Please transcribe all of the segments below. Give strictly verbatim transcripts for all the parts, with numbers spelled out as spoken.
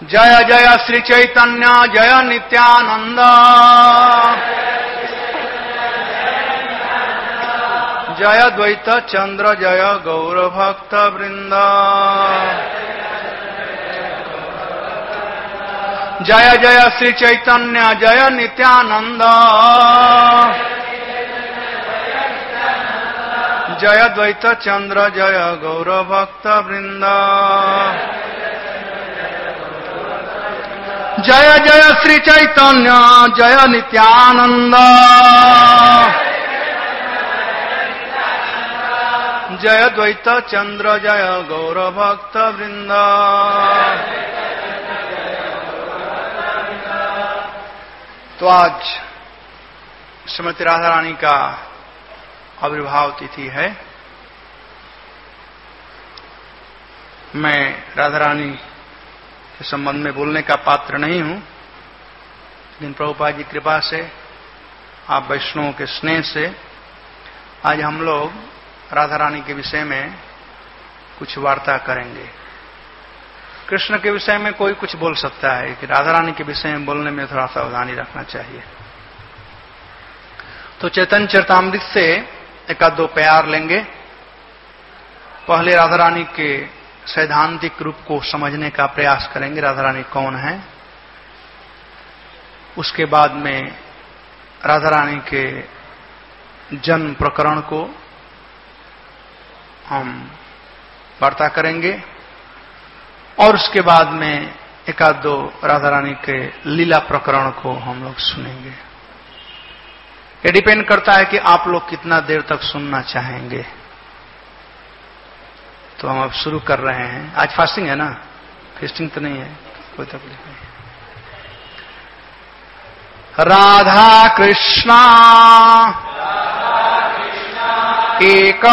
जय जय श्री चैतन्य जय नित्यानंद, जय द्वैत चंद्र जय गौर भक्त वृंद, जय जय श्री चैतन्य जय नित्यानंद, जय द्वैत चंद्र जय गौर भक्त वृंद, जय जय श्री चैतन्य जय नित्यानंद, जय द्वैत चंद्र जय गौर भक्त वृंद। तो आज श्रीमती राधा रानी का आविर्भाव तिथि है। मैं राधा रानी के संबंध में बोलने का पात्र नहीं हूं, लेकिन प्रभुपाद जी कृपा से, आप वैष्णवों के स्नेह से आज हम लोग राधा रानी के विषय में कुछ वार्ता करेंगे। कृष्ण के विषय में कोई कुछ बोल सकता है कि राधा रानी के विषय में बोलने में थोड़ा सावधानी रखना चाहिए। तो चैतन्य चरितामृत से एक आध दो प्यार लेंगे। पहले राधा रानी के सैद्धांतिक रूप को समझने का प्रयास करेंगे, राधा रानी कौन है। उसके बाद में राधा रानी के जन्म प्रकरण को हम वार्ता करेंगे और उसके बाद में एक आध दो राधा रानी के लीला प्रकरण को हम लोग सुनेंगे। ये डिपेंड करता है कि आप लोग कितना देर तक सुनना चाहेंगे। तो हम अब शुरू कर रहे हैं। आज फास्टिंग है ना? फास्टिंग तो नहीं है, कोई तकलीफ नहीं। राधा कृष्णा एक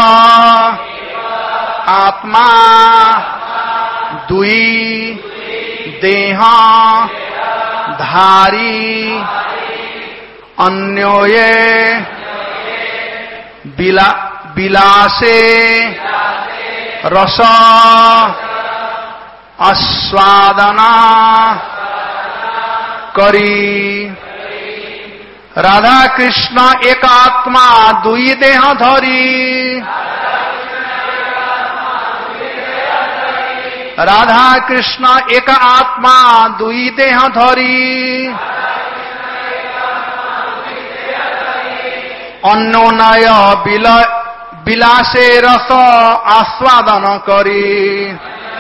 आत्मा दुई देहा धारी अन्योये बिला बिलासे रस आस्वादना करी। राधा कृष्ण एक आत्मा दुई देह धरी, राधा कृष्ण एक आत्मा दुई देह धरी, अन्योन्य बिला बिलासे रस आस्वादन करी।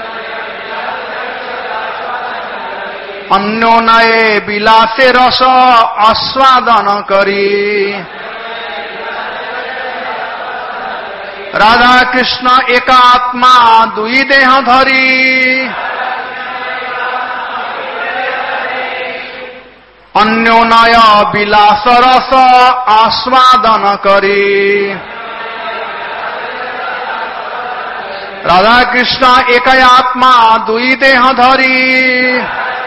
अन्योन्य बिलासे रस आस्वादन करी। राधा कृष्ण एक आत्मा दुई देह धरी, अन्योन्य बिलास रस आस्वादन करी। राधा कृष्ण एक आत्मा दुई देह धरी,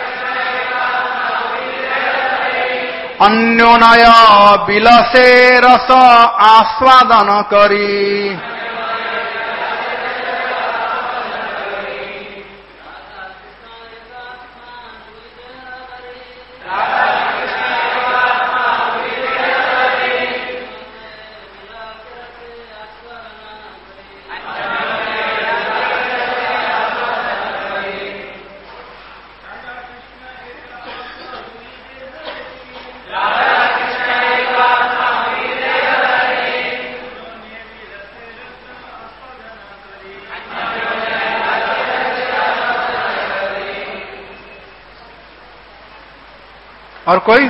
अन्योन्य बिलसे रस आस्वादन करी। और कोई?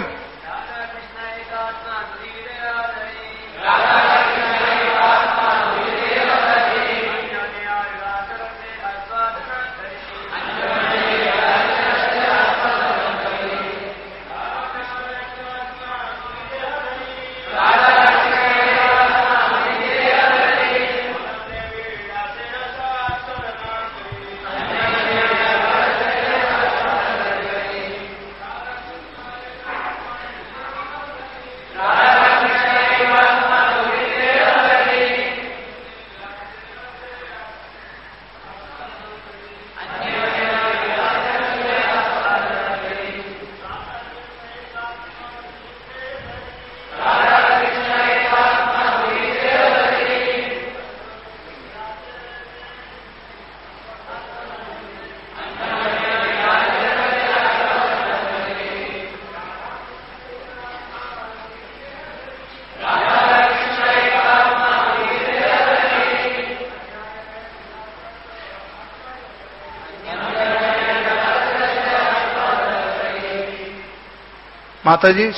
माता जी।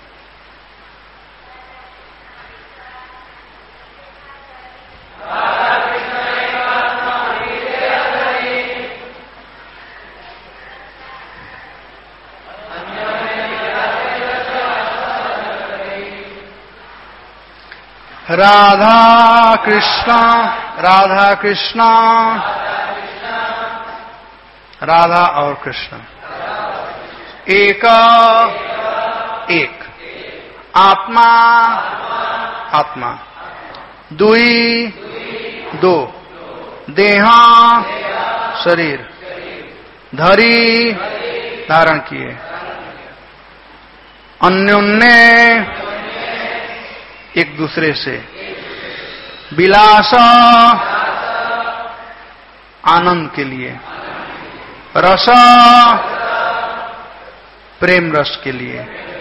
राधा कृष्णा राधा कृष्णा राधा और कृष्ण एक एक आत्मा आत्मा दुई दो देहा शरीर धरी धारण किए अन्योन्य एक दूसरे से विलास आनंद के लिए रस प्रेम रस के लिए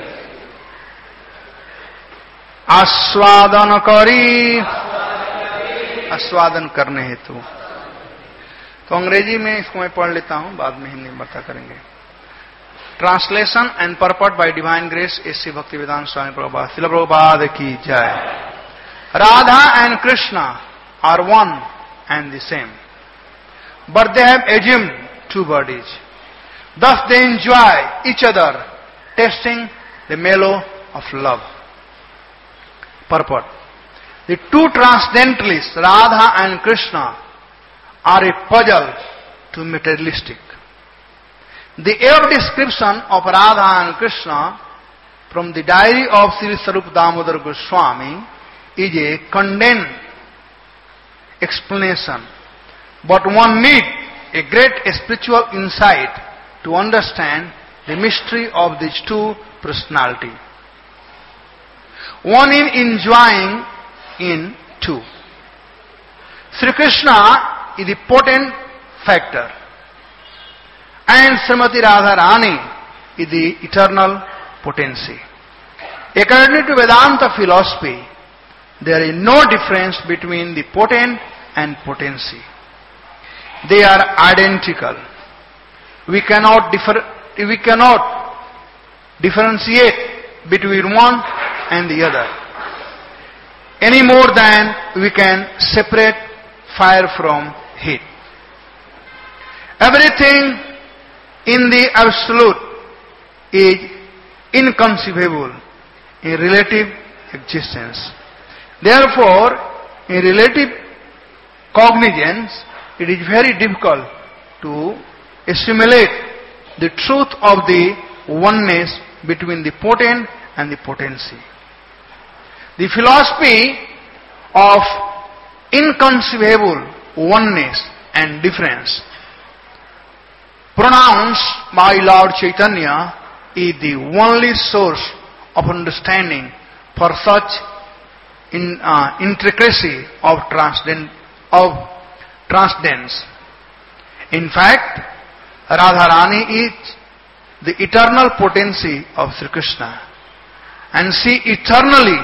आस्वादन करी आस्वादन करने हेतु। तो अंग्रेजी में इसको मैं पढ़ लेता हूं, बाद में हिंदी में बता करेंगे। Translation and purport by divine grace S Bhaktivedanta Swami Prabhupada Srila Prabhupada की जय। Radha and Krishna are one and the same, but they have assumed two bodies. Thus they enjoy each other, tasting the mellow of love. Purport. The two transcendentalists, Radha and Krishna, are a puzzle to materialistic. The air description of Radha and Krishna from the diary of Sri Sarup Damodar Goswami is a condensed explanation, but one needs a great spiritual insight to understand the mystery of these two personalities. One in enjoying in two. Sri Krishna is the potent factor, and Srimati Radharani is the eternal potency. According to Vedanta philosophy, there is no difference between the potent and potency. They are identical. We cannot differ, we cannot differentiate between one and the other any more than we can separate fire from heat. Everything in the absolute is inconceivable in relative existence. Therefore, in relative cognizance, it is very difficult to assimilate the truth of the oneness between the potent and the potency. The philosophy of inconceivable oneness and difference pronounced by Lord Chaitanya is the only source of understanding for such in, uh, intricacy of transcend, of transcendence. In fact, Radharani is the eternal potency of Sri Krishna, and she eternally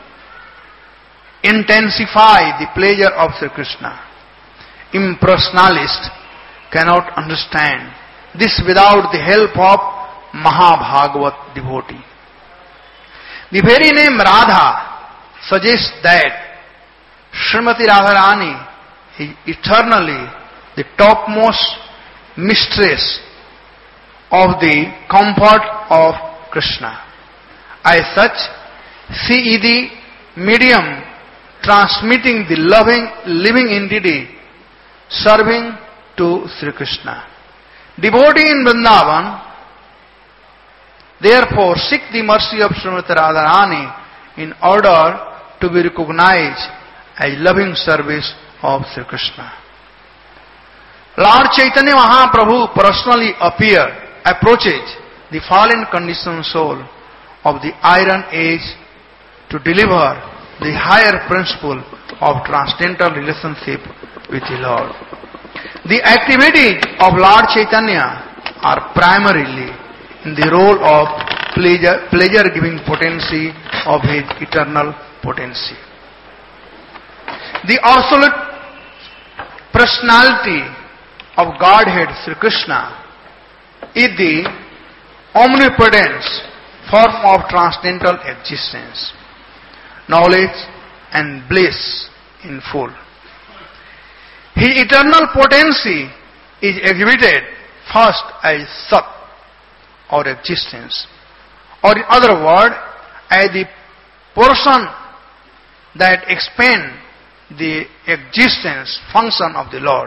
intensifies the pleasure of Sri Krishna. Impersonalists cannot understand this without the help of Mahabhagavat devotee. The very name Radha suggests that Srimati Radharani is eternally the topmost mistress of the comfort of Krishna. As such, she is the medium transmitting the loving, living entity serving to Sri Krishna. Devotee in Vrindavan therefore seek the mercy of Srimati Radharani in order to be recognized as loving service of Sri Krishna. Lord Chaitanya Mahaprabhu personally appear, approaches the fallen conditioned soul of the iron age to deliver the higher principle of transcendental relationship with the Lord. The activities of Lord Chaitanya are primarily in the role of pleasure, pleasure-giving potency of his eternal potency. The absolute personality of Godhead Sri Krishna is the omnipotence form of transcendental existence, knowledge and bliss in full. His eternal potency is exhibited first as Sat, or existence, or in other words, as the portion that expands the existence function of the Lord.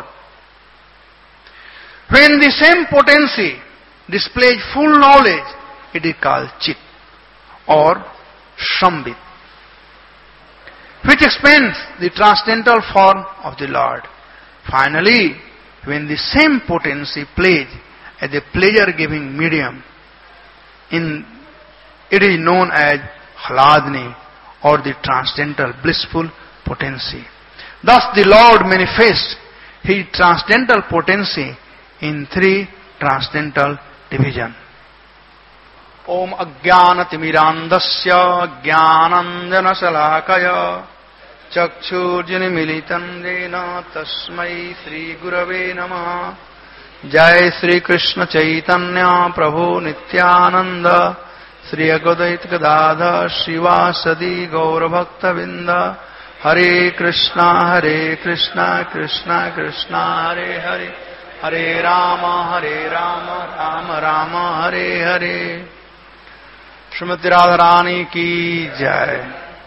When the same potency displays full knowledge, it is called Chit or Sambit, which expands the transcendental form of the Lord. Finally, when the same potency plays as a pleasure-giving medium, in it is known as Hladni or the transcendental blissful potency. Thus the Lord manifests His transcendental potency in three transcendental divisions. Om Ajnanatirmirandasya Jnananjanasalakaya Chakshurjnimilitam Jena Tasmai Sri Gurave Namaha. Jai Sri Krishna Chaitanya Prabhu Nityananda Sri Advait Gadadhar Shivasadi Gaura Bhakta Vinda. Hare Krishna Hare Krishna Krishna Krishna Hare Hare Hare Rama Hare Rama Rama Rama Hare Hare. Shrimati Radha Rani की जय।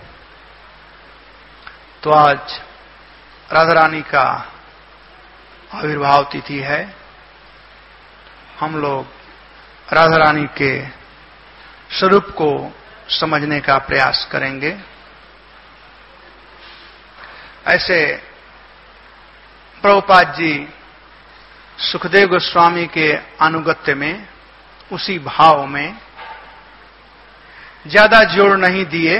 तो आज राधा रानी का आविर्भाव तिथि है। हम लोग राधा रानी के स्वरूप को समझने का प्रयास करेंगे। ऐसे प्रभुपाद जी सुखदेव गोस्वामी के अनुगत्य में, उसी भाव में ज्यादा जोर नहीं दिए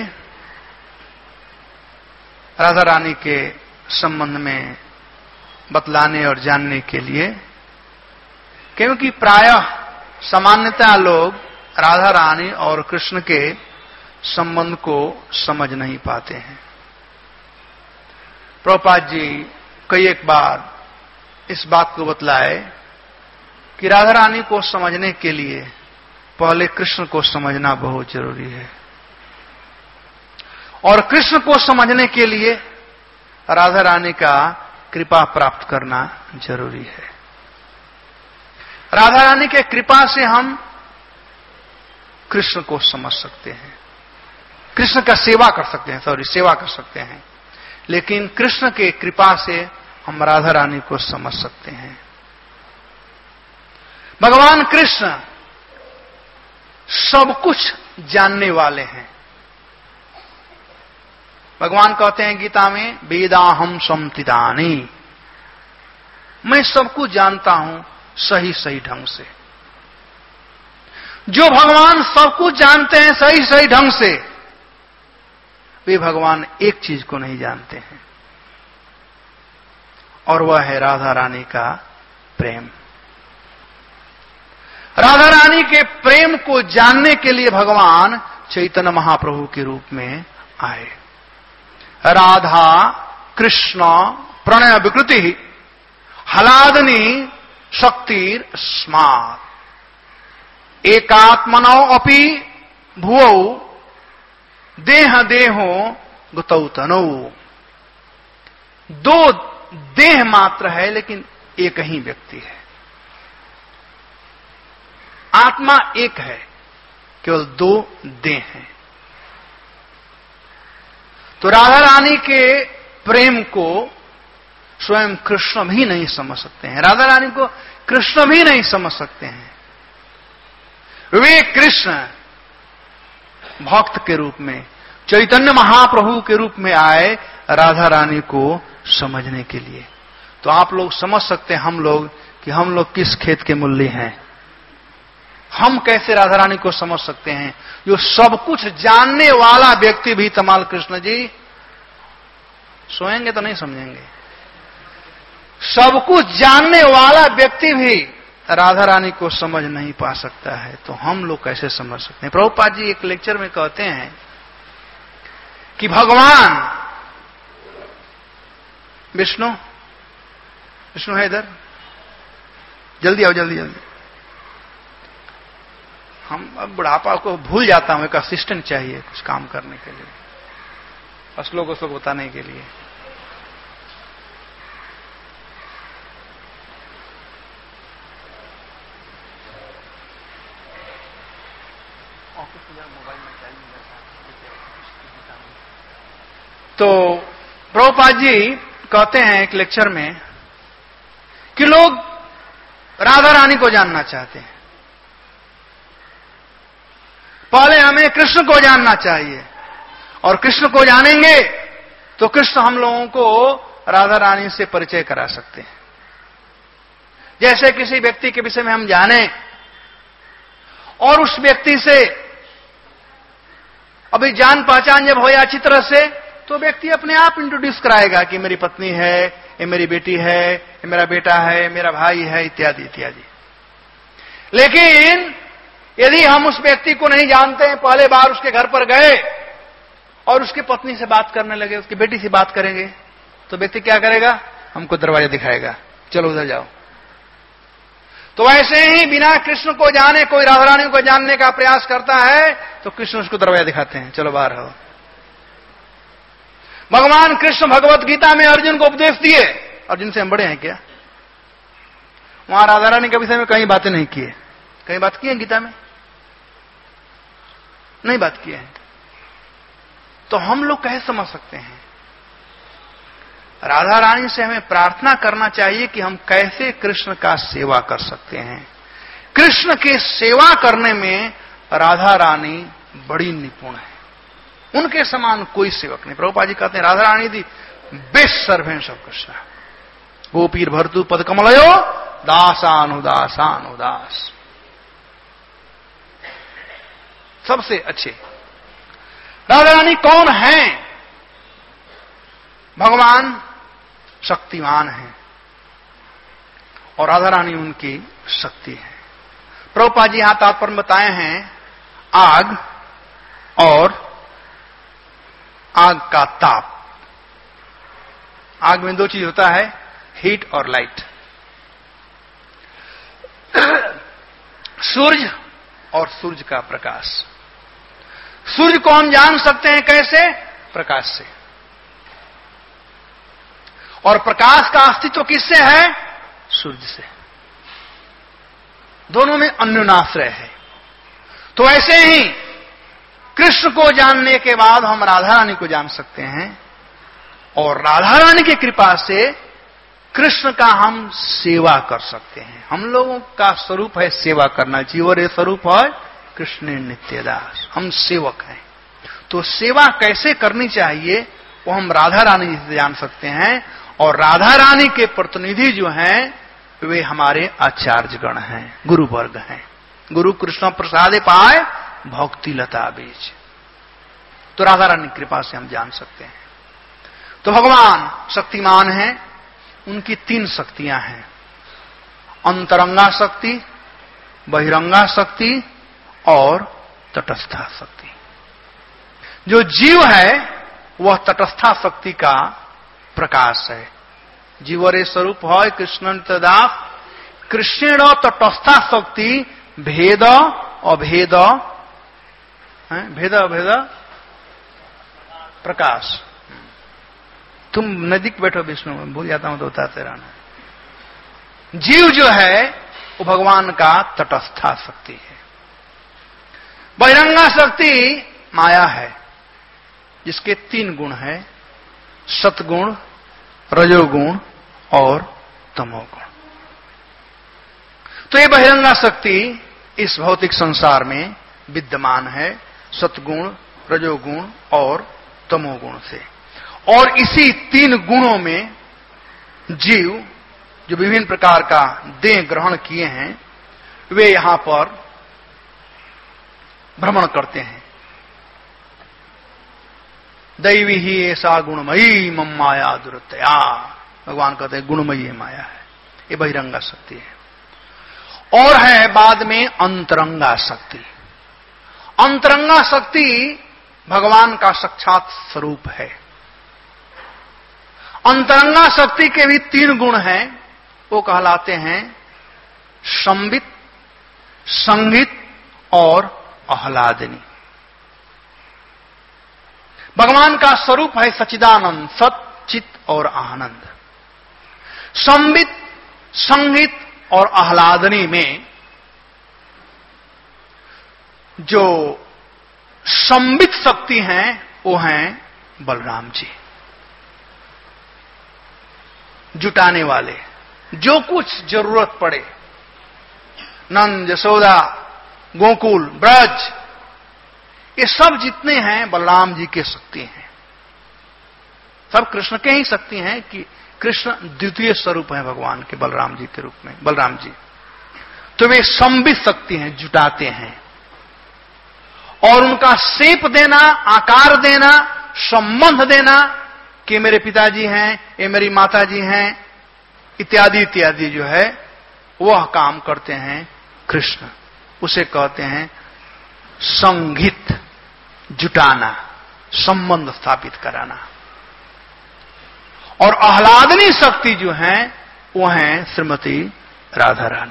राधा रानी के संबंध में बतलाने और जानने के लिए, क्योंकि प्रायः सामान्यतः लोग राधा रानी और कृष्ण के संबंध को समझ नहीं पाते हैं। प्रभुपाद जी कई एक बार इस बात को बतलाए कि राधा रानी को समझने के लिए पहले कृष्ण को समझना बहुत जरूरी है, और कृष्ण को समझने के लिए राधा रानी का कृपा प्राप्त करना जरूरी है। राधा रानी के कृपा से हम कृष्ण को समझ सकते हैं, कृष्ण का सेवा कर सकते हैं, सॉरी सेवा कर सकते हैं, लेकिन कृष्ण के कृपा से हम राधा रानी को समझ सकते हैं। भगवान कृष्ण सब कुछ जानने वाले हैं। भगवान कहते हैं गीता में, वेदाहम संतिदानी, मैं सब कुछ जानता हूं सही सही ढंग से। जो भगवान सब कुछ जानते हैं सही सही ढंग से, वे भगवान एक चीज को नहीं जानते हैं, और वह है राधा रानी का प्रेम। राधा रानी के प्रेम को जानने के लिए भगवान चैतन्य महाप्रभु के रूप में आए। राधा कृष्ण प्रणय विकृति हलादनी शक्तिर स्मार्त एकात्मनो अपि भुवौ देह देहो गुतौ तनौ। दो देह मात्र है लेकिन एक ही व्यक्ति है। आत्मा एक है, केवल दो देह हैं। तो राधा रानी के प्रेम को स्वयं कृष्ण भी नहीं समझ सकते हैं, राधा रानी को कृष्ण भी नहीं समझ सकते हैं। वे कृष्ण भक्त के रूप में, चैतन्य महाप्रभु के रूप में आए राधा रानी को समझने के लिए। तो आप लोग समझ सकते हैं हम लोग कि हम लोग किस खेत के मूल्य हैं। हम कैसे राधा रानी को समझ सकते हैं? जो सब कुछ जानने वाला व्यक्ति भी, तमाल कृष्ण जी सोएंगे तो नहीं समझेंगे, सब कुछ जानने वाला व्यक्ति भी राधा रानी को समझ नहीं पा सकता है, तो हम लोग कैसे समझ सकते हैं? प्रभुपाद जी एक लेक्चर में कहते हैं कि भगवान विष्णु विष्णु है इधर, जल्दी आओ जल्दी जल्दी। हम अब बुढ़ापा को भूल जाता हूं, एक असिस्टेंट चाहिए कुछ काम करने के लिए, श्लोक श्लोक बताने के लिए। तो प्रभुपाद जी कहते हैं एक लेक्चर में कि लोग राधा रानी को जानना चाहते हैं, पहले हमें कृष्ण को जानना चाहिए, और कृष्ण को जानेंगे तो कृष्ण हम लोगों को राधा रानी से परिचय करा सकते हैं। जैसे किसी व्यक्ति के विषय में हम जाने और उस व्यक्ति से अभी जान पहचान जब हो या अच्छी तरह से, तो व्यक्ति अपने आप इंट्रोड्यूस कराएगा कि मेरी पत्नी है, ये मेरी बेटी है, ये मेरा बेटा है, मेरा भाई है, इत्यादि इत्यादि। लेकिन यदि हम उस व्यक्ति को नहीं जानते हैं, पहले बार उसके घर पर गए और उसकी पत्नी से बात करने लगे, उसकी बेटी से बात करेंगे, तो व्यक्ति क्या करेगा? हमको दरवाजा दिखाएगा, चलो उधर जाओ। तो वैसे ही बिना कृष्ण को जाने कोई राधा रानी को जानने का प्रयास करता है तो कृष्ण उसको दरवाजा दिखाते हैं, चलो बाहर हो। भगवान कृष्ण भगवत गीता में अर्जुन को उपदेश दिए, अर्जुन से हम बड़े हैं क्या? वहां राधा रानी के विषय में कहीं बातें नहीं किए, कहीं बात की है गीता में? नहीं बात की है। तो हम लोग कैसे समझ सकते हैं? राधा रानी से हमें प्रार्थना करना चाहिए कि हम कैसे कृष्ण का सेवा कर सकते हैं। कृष्ण के सेवा करने में राधा रानी बड़ी निपुण है, उनके समान कोई सेवक नहीं। प्रभुपाद जी कहते हैं Radha Rani the best servants of Krishna, गोपीर भरतु पद कमलयो दासानुदासानुदास, सबसे अच्छे। राधा रानी कौन है? भगवान शक्तिमान है और राधा रानी उनकी शक्ति है। प्रभुपाद जी यहां तात्पर्य बताए हैं आग और आग का ताप। आग में दो चीज होता है, हीट और लाइट। सूर्य और सूर्य का प्रकाश। सूर्य को हम जान सकते हैं कैसे? प्रकाश से। और प्रकाश का अस्तित्व किससे है? सूर्य से। दोनों में अन्योनाश्रय है। तो ऐसे ही कृष्ण को जानने के बाद हम राधा रानी को जान सकते हैं, और राधा रानी की कृपा से कृष्ण का हम सेवा कर सकते हैं। हम लोगों का स्वरूप है सेवा करना चाहिए, और ये स्वरूप है कृष्ण नित्यदास, हम सेवक हैं। तो सेवा कैसे करनी चाहिए वो हम राधा रानी से जान सकते हैं, और राधा रानी के प्रतिनिधि जो हैं वे हमारे आचार्यगण हैं, गुरु वर्ग हैं। गुरु कृष्ण प्रसादे पाए भक्ति लता बीज। तो राधा रानी की कृपा से हम जान सकते हैं। तो भगवान शक्तिमान हैं, उनकी तीन शक्तियां हैं, अंतरंगा शक्ति, बहिरंगा शक्ति और तटस्था शक्ति। जो जीव है वह तटस्था शक्ति का प्रकाश है। जीवरे स्वरूप है कृष्ण तदास, कृष्ण तटस्था शक्ति भेद अभेद, भेद अभेद प्रकाश। तुम नजदीक बैठो विष्णु, में भूल जाता हूं तो बताते रहना। जीव जो है वो भगवान का तटस्था शक्ति है। बहिरंगा शक्ति माया है, जिसके तीन गुण हैं, सतगुण, रजोगुण और तमोगुण। तो ये बहिरंगा शक्ति इस भौतिक संसार में विद्यमान है, सतगुण, रजोगुण और तमोगुण से। और इसी तीन गुणों में जीव जो विभिन्न प्रकार का देह ग्रहण किए हैं वे यहां पर भ्रमण करते हैं। दैवी ही ऐसा गुणमयी मम माया दुरतया, भगवान कहते हैं गुणमयी माया है, ये बहिरंगा शक्ति है। और है बाद में अंतरंगा शक्ति। अंतरंगा शक्ति भगवान का साक्षात स्वरूप है। अंतरंगा शक्ति के भी तीन गुण हैं, वो कहलाते हैं संवित, संगित और आह्लादनी। भगवान का स्वरूप है सच्चिदानंद, सत, चित और आनंद। संबित, संहित और आह्लादनी में जो संबित शक्ति हैं वो हैं बलराम जी, जुटाने वाले। जो कुछ जरूरत पड़े, नंद, यशोदा, गोकुल, ब्रज, ये सब जितने हैं बलराम जी के शक्ति हैं। सब कृष्ण के ही शक्ति हैं कि कृष्ण द्वितीय स्वरूप है भगवान के, बलराम जी के रूप में बलराम जी। तो वे संबित शक्ति हैं, जुटाते हैं। और उनका शेप देना, आकार देना, संबंध देना कि मेरे पिताजी हैं, ये मेरी माता जी हैं, इत्यादि इत्यादि जो है वह काम करते हैं कृष्ण। उसे कहते हैं संगीत, जुटाना, संबंध स्थापित कराना। और आह्लादनी शक्ति जो है वो है श्रीमती राधा रानी।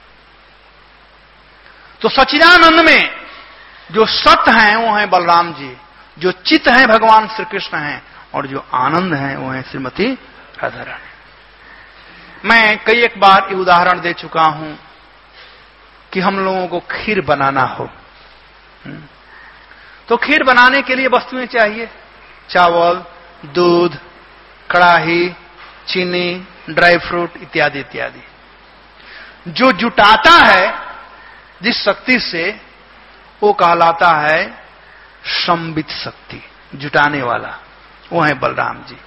तो सच्चिदानंद में जो सत हैं वो हैं बलराम जी, जो चित हैं भगवान श्री कृष्ण हैं, और जो आनंद है वो है श्रीमती राधा रानी। मैं कई एक बार ये उदाहरण दे चुका हूं कि हम लोगों को खीर बनाना हो तो खीर बनाने के लिए वस्तुएं चाहिए, चावल, दूध, कड़ाही, चीनी, ड्राई फ्रूट इत्यादि इत्यादि। जो जुटाता है जिस शक्ति से वो कहलाता है संबित शक्ति, जुटाने वाला, वो है बलराम जी।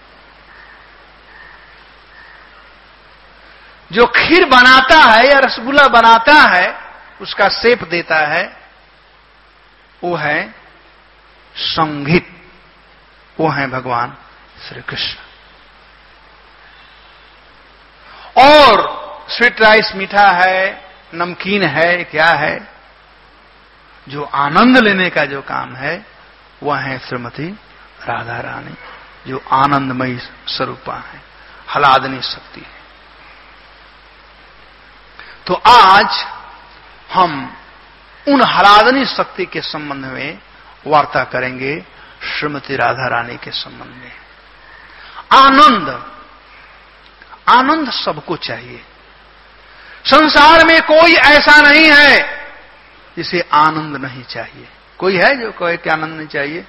जो खीर बनाता है या रसगुल्ला बनाता है, उसका शेप देता है, वो है संगीत, वो है भगवान श्री कृष्ण। और स्वीट राइस मीठा है, नमकीन है, क्या है, जो आनंद लेने का जो काम है वह है श्रीमती राधा रानी, जो आनंदमयी स्वरूपा है, हलादनी शक्ति है। तो आज हम उन हलादनी शक्ति के संबंध में वार्ता करेंगे, श्रीमती राधा रानी के संबंध में। आनंद, आनंद सबको चाहिए। संसार में कोई ऐसा नहीं है जिसे आनंद नहीं चाहिए। कोई है जो कहे कि आनंद नहीं चाहिए?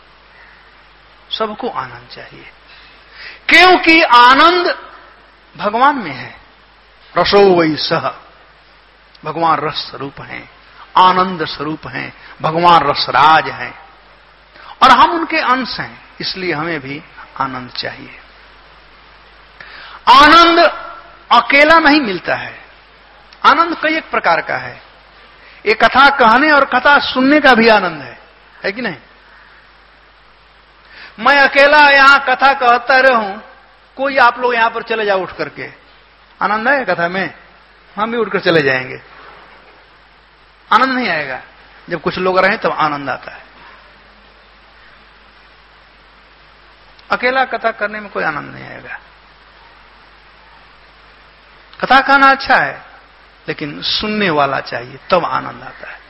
सबको आनंद चाहिए, क्योंकि आनंद भगवान में है। रसो वही सह, भगवान रस स्वरूप हैं, आनंद स्वरूप हैं, भगवान रसराज हैं, और हम उनके अंश हैं, इसलिए हमें भी आनंद चाहिए। आनंद अकेला नहीं मिलता है, आनंद कई एक प्रकार का है। एक कथा कहने और कथा सुनने का भी आनंद है, है कि नहीं? मैं अकेला यहां कथा कहता रहूं, कोई आप लोग यहां पर चले जाओ उठ करके, आनंद है कथा में? हम भी उठकर चले जाएंगे, आनंद नहीं आएगा। जब कुछ लोग रहें तब आनंद आता है। अकेला कथा करने में कोई आनंद नहीं आएगा। कथा कहना अच्छा है, लेकिन सुनने वाला चाहिए, तब आनंद आता है।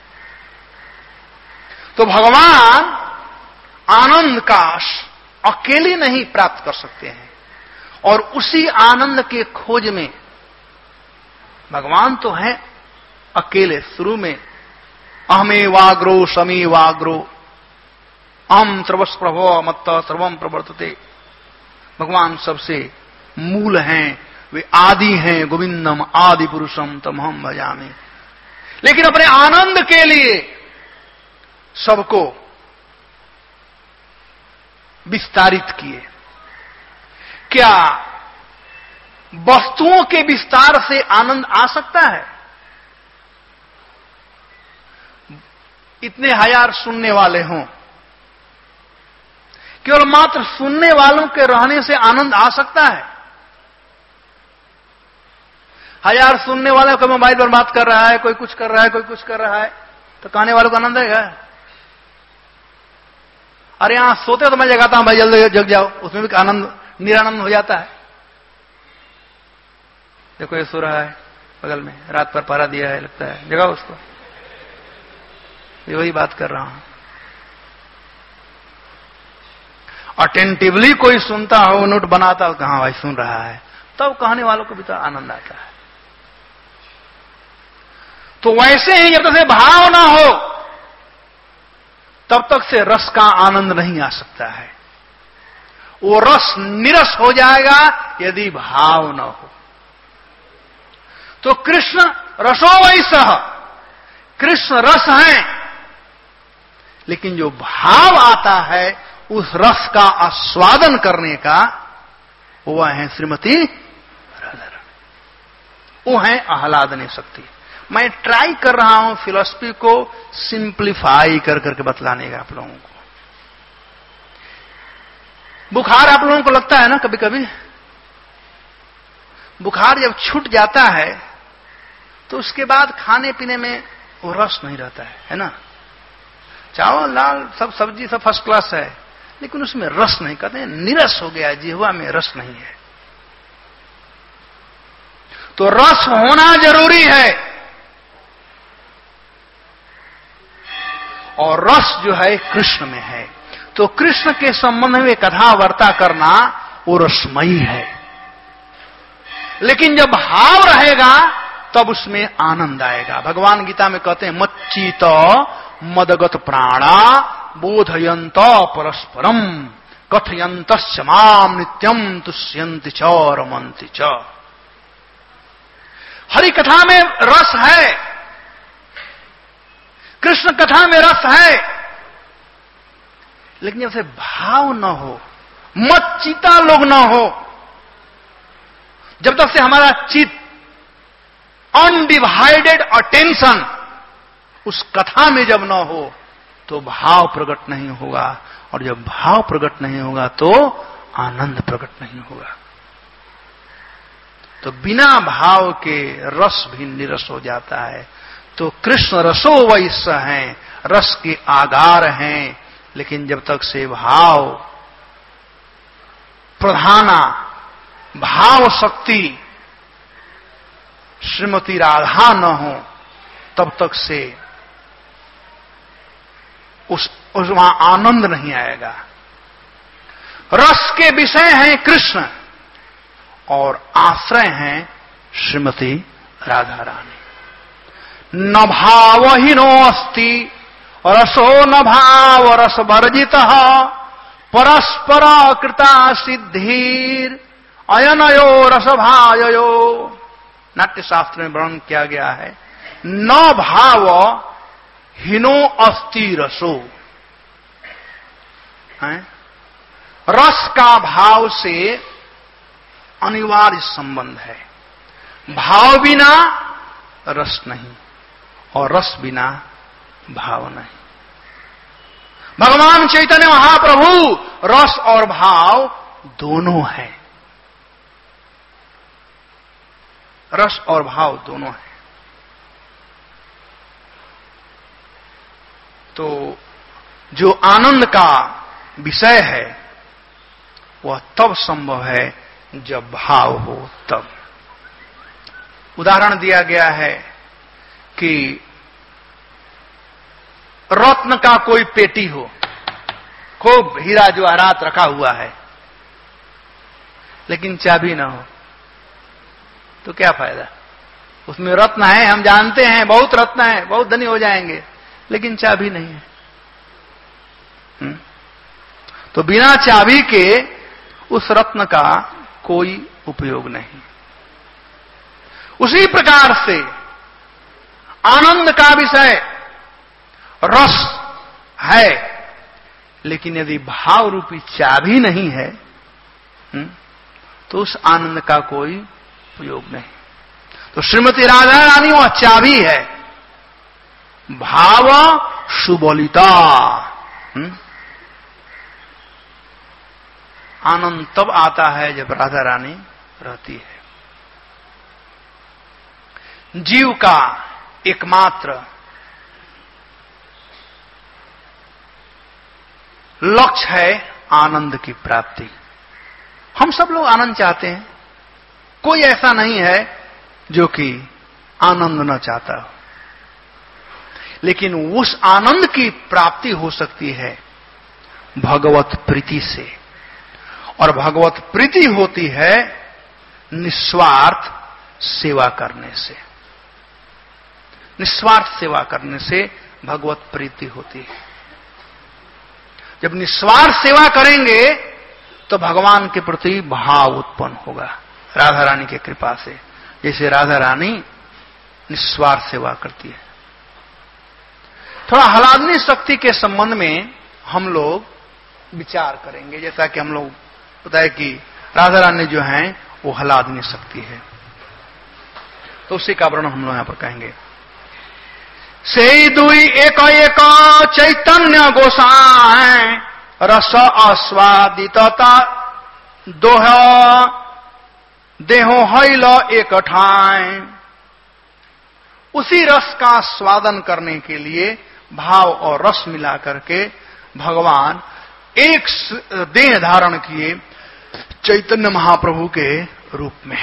तो भगवान आनंद का अकेले नहीं प्राप्त कर सकते हैं, और उसी आनंद के खोज में भगवान तो है अकेले। शुरू में अहमे वाग्रो शमी वाग्रो अहम सर्वस्प्रभो मत्त सर्वम प्रवर्तते, भगवान सबसे मूल हैं, वे आदि हैं, गोविंदम आदि पुरुषम तमहम भजामि। लेकिन अपने आनंद के लिए सबको विस्तारित किए। क्या वस्तुओं के विस्तार से आनंद आ सकता है? इतने हजार सुनने वाले हों, केवल मात्र सुनने वालों के रहने से आनंद आ सकता है? हजार सुनने वाले कोई मोबाइल पर बात कर रहा है, कोई कुछ कर रहा है, कोई कुछ कर रहा है, तो कहने वालों को आनंद आएगा? अरे यहां सोते तो मैं जगाता हूं भाई जल्दी जग जाओ, उसमें भी आनंद निरानंद हो जाता है। देखो ये सो रहा है बगल में, रात पर पहरा दिया है, लगता है जगाओ उसको। ये वही बात कर रहा हूं। अटेंटिवली कोई सुनता हो, नोट बनाता हो, कहां भाई सुन रहा है, तब कहने वालों को भी तो आनंद आता है। तो वैसे ही जब तक से भाव ना हो तब तक से रस का आनंद नहीं आ सकता है। वो रस निरस हो जाएगा यदि भाव न हो। तो कृष्ण रसो वैसह, कृष्ण रस है, लेकिन जो भाव आता है उस रस का आस्वादन करने का, वह है श्रीमती राधा रानी, वो है आह्लादनीय शक्ति। मैं ट्राई कर रहा हूं फिलॉसफी को सिंप्लीफाई कर करके बतलाने का आप लोगों को। बुखार आप लोगों को लगता है ना कभी कभी, बुखार जब छूट जाता है तो उसके बाद खाने पीने में वो रस नहीं रहता है, है ना। चावल दाल सब सब्जी सब फर्स्ट क्लास है, लेकिन उसमें रस नहीं, कहते हैं निरस हो गया, जिह्वा में रस नहीं है। तो रस होना जरूरी है, और रस जो है कृष्ण में है। तो कृष्ण के संबंध में कथा वार्ता करना वो रसमयी है, लेकिन जब भाव रहेगा तब उसमें आनंद आएगा। भगवान गीता में कहते हैं मच्चित मदगत प्राणा बोधयंत परस्परम कथयंत माम नित्यम तुष्यंति च रमन्ति च। हरि कथा में रस है, कृष्ण कथा में रस है, लेकिन जब से भाव न हो, मच्चिता लोग न हो, जब तक से हमारा चित्त अनडिवाइडेड अटेंशन उस कथा में जब न हो तो भाव प्रकट नहीं होगा, और जब भाव प्रकट नहीं होगा तो आनंद प्रकट नहीं होगा। तो बिना भाव के रस भी निरस हो जाता है। तो कृष्ण रसो वैस हैं, रस के आगार हैं, लेकिन जब तक से भाव प्रधाना, भाव शक्ति श्रीमती राधा न हो, तब तक से उस, उस वहां आनंद नहीं आएगा। रस के विषय हैं कृष्ण और आश्रय हैं श्रीमती राधा रानी। न भावहीनो अस्ति रसो न भाव रस वर्जित परस्पर कृता सिद्धिर अयनयो रस भायो। नाट्य शास्त्र में वर्णन किया गया है, न भाव हीनो अस्ति रसो, है? रस का भाव से अनिवार्य संबंध है। भाव बिना रस नहीं, और रस बिना भाव नहीं। भगवान चैतन्य महाप्रभु रस और भाव दोनों है, रस और भाव दोनों है। तो जो आनंद का विषय है वह तब संभव है जब भाव हो तब। उदाहरण दिया गया है कि रत्न का कोई पेटी हो, खूब हीरा जवाहरात रखा हुआ है, लेकिन चाबी ना हो, तो क्या फायदा। उसमें रत्न है, हम जानते हैं बहुत रत्न है, बहुत धनी हो जाएंगे, लेकिन चाबी नहीं है। हुँ? तो बिना चाबी के उस रत्न का कोई उपयोग नहीं। उसी प्रकार से आनंद का विषय रस है, लेकिन यदि भाव रूपी चाबी नहीं है तो उस आनंद का कोई उपयोग नहीं। तो श्रीमती राधा रानी वह चाबी है, भाव सुबलिता। आनंद तब आता है जब राधा रानी रहती है। जीव का एकमात्र लक्ष्य है आनंद की प्राप्ति। हम सब लोग आनंद चाहते हैं, कोई ऐसा नहीं है जो कि आनंद न चाहता हो। लेकिन उस आनंद की प्राप्ति हो सकती है भगवत प्रीति से, और भगवत प्रीति होती है निस्वार्थ सेवा करने से। निस्वार्थ सेवा करने से भगवत प्रीति होती है। जब निस्वार्थ सेवा करेंगे तो भगवान के प्रति भाव उत्पन्न होगा राधा रानी की कृपा से, जैसे राधा रानी निस्वार्थ सेवा करती है। थोड़ा हलादनी शक्ति के संबंध में हम लोग विचार करेंगे। जैसा कि हम लोग पता है कि राधा रानी जो है वो हलादनी शक्ति है, तो उसी का वर्णन हम लोग यहां पर कहेंगे। से दुई एक एक चैतन्य गोसाई रस आस्वादितता दोह देहो हैल एक ठाए। उसी रस का स्वादन करने के लिए भाव और रस मिला करके भगवान एक देह धारण किए चैतन्य महाप्रभु के रूप में।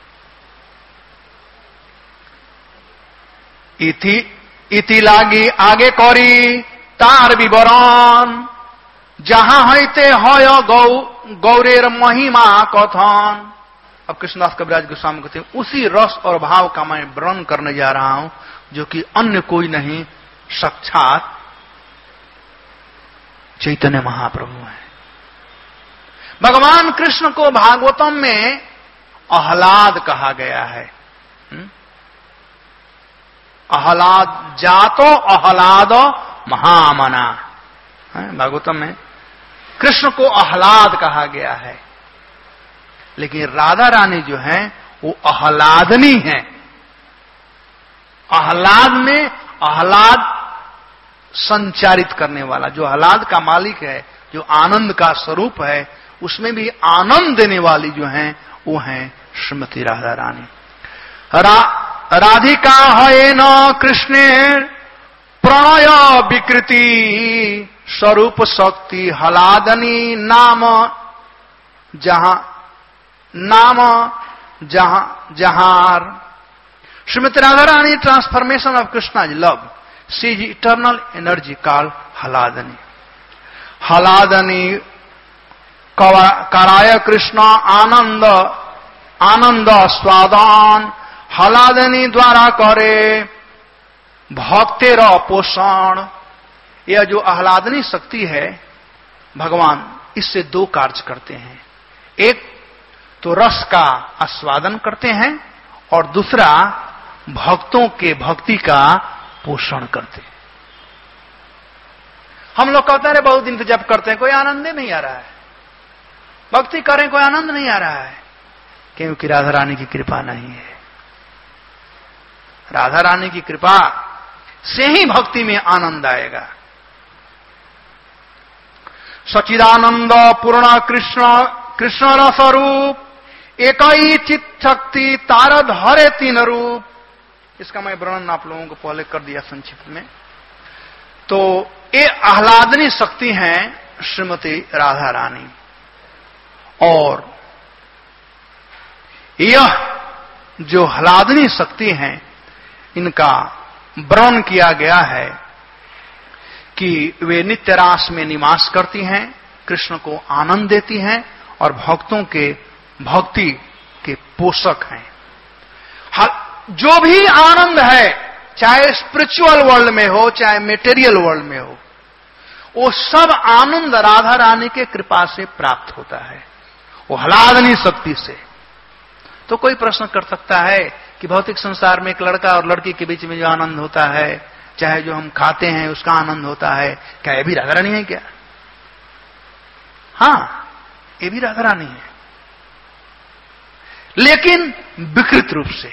इति इति लागी आगे करी तार विवरण जहां हैते हय गौ गौरेर महिमा कथन। अब कृष्णदास कविराज गोस्वामी कहते हैं उसी रस और भाव का मैं वर्णन करने जा रहा हूं जो कि अन्य कोई नहीं, साक्षात चैतन्य महाप्रभु है। भगवान कृष्ण को भागवतम में आह्लाद कहा गया है। आह्लाद जातो आह्लाद महामना, भागवतम में कृष्ण को आह्लाद कहा गया है। लेकिन राधा रानी जो है वो आह्लादनी है। आह्लाद में आह्लाद संचारित करने वाला, जो आह्लाद का मालिक है, जो आनंद का स्वरूप है, उसमें भी आनंद देने वाली जो है वो है श्रीमती राधा रानी। रा, राधिका है न कृष्ण प्रणय विकृति स्वरूप शक्ति हलादनी नाम जहां नाम जहां जहार। Shrimati Radha Rani transformation of Krishna love, she is eternal energy called Hladini. Hladini कराय कृष्ण आनंद आनंद स्वादान, हलादनी द्वारा करे भक्तेर पोषण। यह जो आह्लादनी शक्ति है भगवान इससे दो कार्य करते हैं। एक तो रस का आस्वादन करते हैं और दूसरा भक्तों के भक्ति का पोषण करते हैं। हम लोग कहते हैं बहुत दिन से जब करते हैं कोई आनंद नहीं आ रहा है, भक्ति करें कोई आनंद नहीं आ रहा है, क्योंकि राधा रानी की कृपा नहीं है। राधा रानी की कृपा से ही भक्ति में आनंद आएगा। सचिदानंद पूर्ण कृष्ण कृष्ण रस रूप एक ही चित शक्ति तारद हरे तीन रूप। इसका मैं वर्णन आप लोगों को पहले कर दिया संक्षिप्त में। तो ये आह्लादनी शक्ति है श्रीमती राधा रानी, और यह जो आह्लादनी शक्ति है इनका वर्णन किया गया है कि वे नित्य रास में निवास करती हैं, कृष्ण को आनंद देती हैं और भक्तों के भक्ति के पोषक हैं। जो भी आनंद है, चाहे स्पिरिचुअल वर्ल्ड में हो चाहे मेटेरियल वर्ल्ड में हो, वो सब आनंद राधा रानी के कृपा से प्राप्त होता है, वो आह्लादनी शक्ति से। तो कोई प्रश्न कर सकता है कि भौतिक संसार में एक लड़का और लड़की के बीच में जो आनंद होता है, चाहे जो हम खाते हैं उसका आनंद होता है, क्या ये भी राधा रानी है क्या? हाँ, ये भी राधा रानी है, लेकिन विकृत रूप से।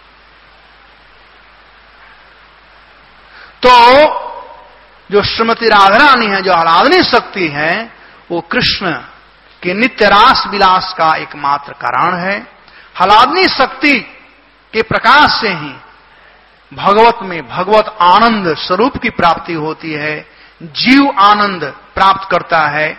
तो जो श्रीमती राधा रानी है, जो आह्लादनी शक्ति है, वो कृष्ण के नित्य रास विलास का एकमात्र कारण है। आह्लादनी शक्ति के प्रकाश से ही भगवत में भगवत आनंद स्वरूप की प्राप्ति होती है, जीव आनंद प्राप्त करता है।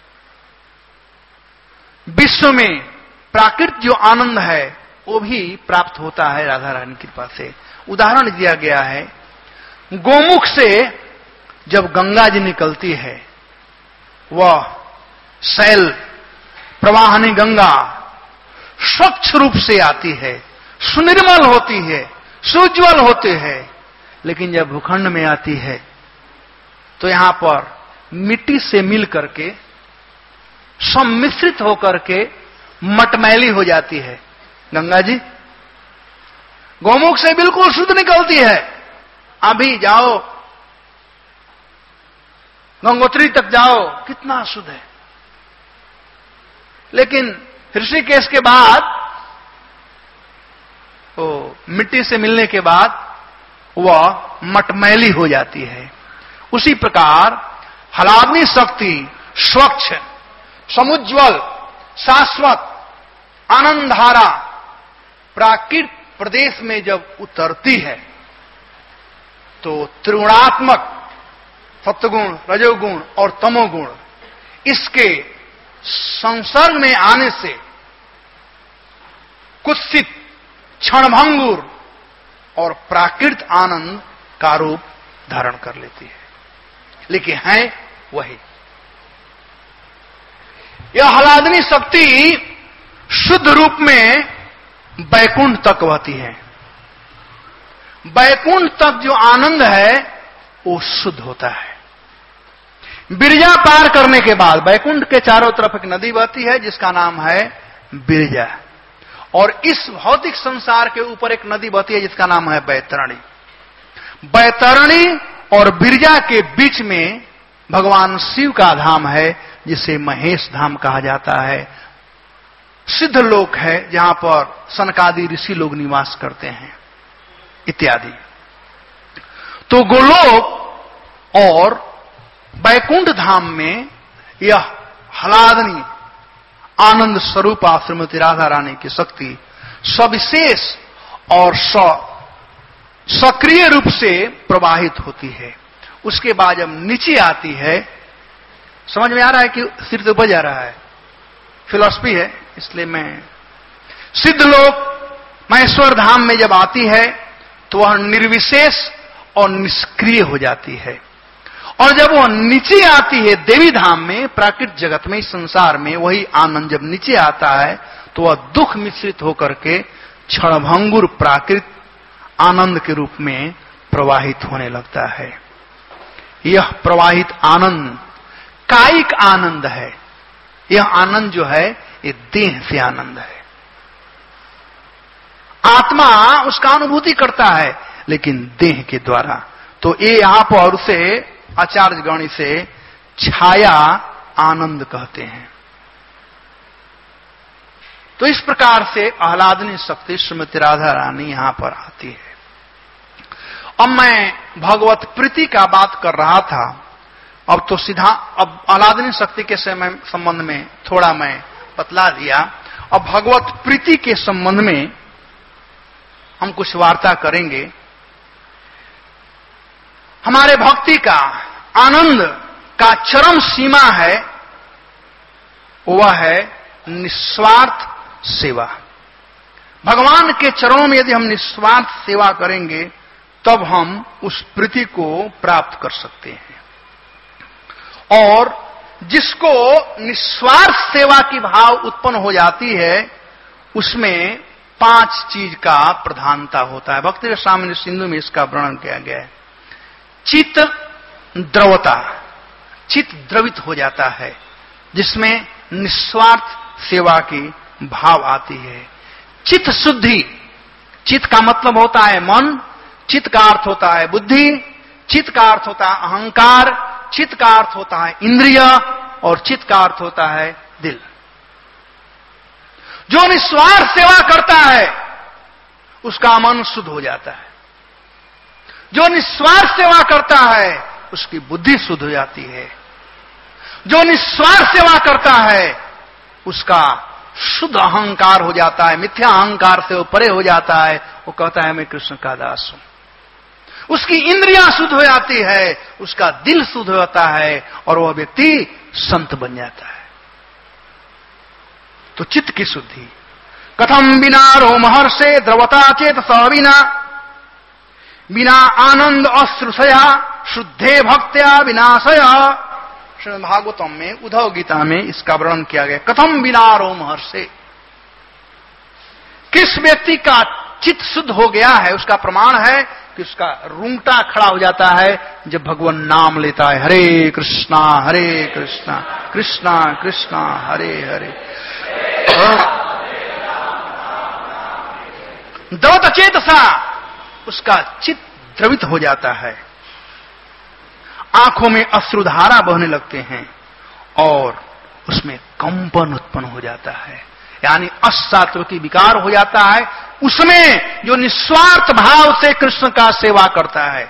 विश्व में प्राकृतिक जो आनंद है वो भी प्राप्त होता है राधा रानी की कृपा से। उदाहरण दिया गया है, गोमुख से जब गंगा जी निकलती है, वह शैल प्रवाहनी गंगा स्वच्छ रूप से आती है, सुनिर्मल होती है, सुज्वल होते हैं। लेकिन जब भूखंड में आती है तो यहां पर मिट्टी से मिल करके, सम्मिश्रित होकर के मटमैली हो जाती है। गंगा जी गोमुख से बिल्कुल शुद्ध निकलती है। अभी जाओ गंगोत्री तक जाओ, कितना शुद्ध है। लेकिन ऋषिकेश के बाद, तो मिट्टी से मिलने के बाद वह मटमैली हो जाती है। उसी प्रकार हलाग्नि शक्ति स्वच्छ, समुज्वल, शाश्वत आनंदधारा प्राकृत प्रदेश में जब उतरती है तो त्रिगुणात्मक सत्वगुण, रजोगुण और तमोगुण इसके संसर्ग में आने से कुत्सित, क्षणभंगुर और प्राकृत आनंद का रूप धारण कर लेती है। लेकिन है वही। यह हलाग्नि शक्ति शुद्ध रूप में बैकुंठ तक बहती है। बैकुंठ तक जो आनंद है वो शुद्ध होता है। बिरजा पार करने के बाद बैकुंठ के चारों तरफ एक नदी बहती है जिसका नाम है बिरजा, और इस भौतिक संसार के ऊपर एक नदी बहती है जिसका नाम है बैतरणी। बैतरणी और बिरजा के बीच में भगवान शिव का धाम है जिसे महेश धाम कहा जाता है। सिद्ध लोक है जहां पर सनकादि ऋषि लोग निवास करते हैं इत्यादि। तो गोलोक और बैकुंठ धाम में यह हलाग्नि आनंद स्वरूप श्रीमती राधा रानी की शक्ति सविशेष और सक्रिय रूप से प्रवाहित होती है। उसके बाद जब नीचे आती है, समझ में आ रहा है कि सिर से ऊपर जा रहा है, फिलॉसफी है, इसलिए मैं सिद्ध लोक महेश्वर धाम में जब आती है तो वह निर्विशेष और निष्क्रिय हो जाती है। और जब वह नीचे आती है देवी धाम में, प्राकृत जगत में, इस संसार में, वही आनंद जब नीचे आता है तो वह दुख मिश्रित होकर के क्षणभंगुर प्राकृत आनंद के रूप में प्रवाहित होने लगता है। यह प्रवाहित आनंद कायिक आनंद है। यह आनंद जो है ये देह से आनंद है। आत्मा उसका अनुभूति करता है लेकिन देह के द्वारा। तो ये यहां पर उसे आचार्य गण से छाया आनंद कहते हैं। तो इस प्रकार से आह्लादनी शक्ति श्रीमती राधा रानी यहां पर आती है। अब मैं भगवत प्रीति का बात कर रहा था, अब तो सीधा अब आह्लादनी शक्ति के संबंध में थोड़ा मैं बतला दिया। अब भगवत प्रीति के संबंध में हम कुछ वार्ता करेंगे। हमारे भक्ति का आनंद का चरम सीमा है, वह है निस्वार्थ सेवा। भगवान के चरणों में यदि हम निस्वार्थ सेवा करेंगे तब हम उस प्रीति को प्राप्त कर सकते हैं। और जिसको निस्वार्थ सेवा की भाव उत्पन्न हो जाती है उसमें पांच चीज का प्रधानता होता है। भक्ति सामान्य सिंधु में इसका वर्णन किया गया है। चित्त द्रवता, चित्त द्रवित हो जाता है जिसमें निस्वार्थ सेवा की भाव आती है। चित्त शुद्धि, चित्त का मतलब होता है मन, चित्त का अर्थ होता है बुद्धि, चित्त का अर्थ होता है अहंकार, चित्त का अर्थ होता है इंद्रिय और चित्त का अर्थ होता है दिल। जो निस्वार्थ सेवा करता है उसका मन शुद्ध हो जाता है। जो निस्वार्थ सेवा करता है उसकी बुद्धि शुद्ध हो जाती है। जो निस्वार्थ सेवा करता है उसका शुद्ध अहंकार हो जाता है, मिथ्या अहंकार से वो परे हो जाता है। वो कहता है मैं कृष्ण का दास हूं। उसकी इंद्रियां शुद्ध हो जाती है, उसका दिल शुद्ध हो जाता है और वह व्यक्ति संत बन जाता है। तो चित्त की शुद्धि। कथम बिना रोमहर्षे द्रवता चेत सहविना बिना आनंद अश्रुषया शुद्धे भक्त्या विनाशया। श्रीमद् भागवतम में, उद्धव गीता में इसका वर्णन किया गया। कथम बिना रोमहर्षे, किस व्यक्ति का चित्त शुद्ध हो गया है उसका प्रमाण है कि उसका रूंगटा खड़ा हो जाता है जब भगवान नाम लेता है। हरे कृष्णा हरे कृष्णा कृष्णा कृष्णा हरे हरे। द्रवत चेतसा, उसका चित्त द्रवित हो जाता है, आंखों में अश्रुधारा बहने लगते हैं और उसमें कंपन उत्पन्न हो जाता है, यानी अशात्वती विकार हो जाता है। उसमें जो निस्वार्थ भाव से कृष्ण का सेवा करता है,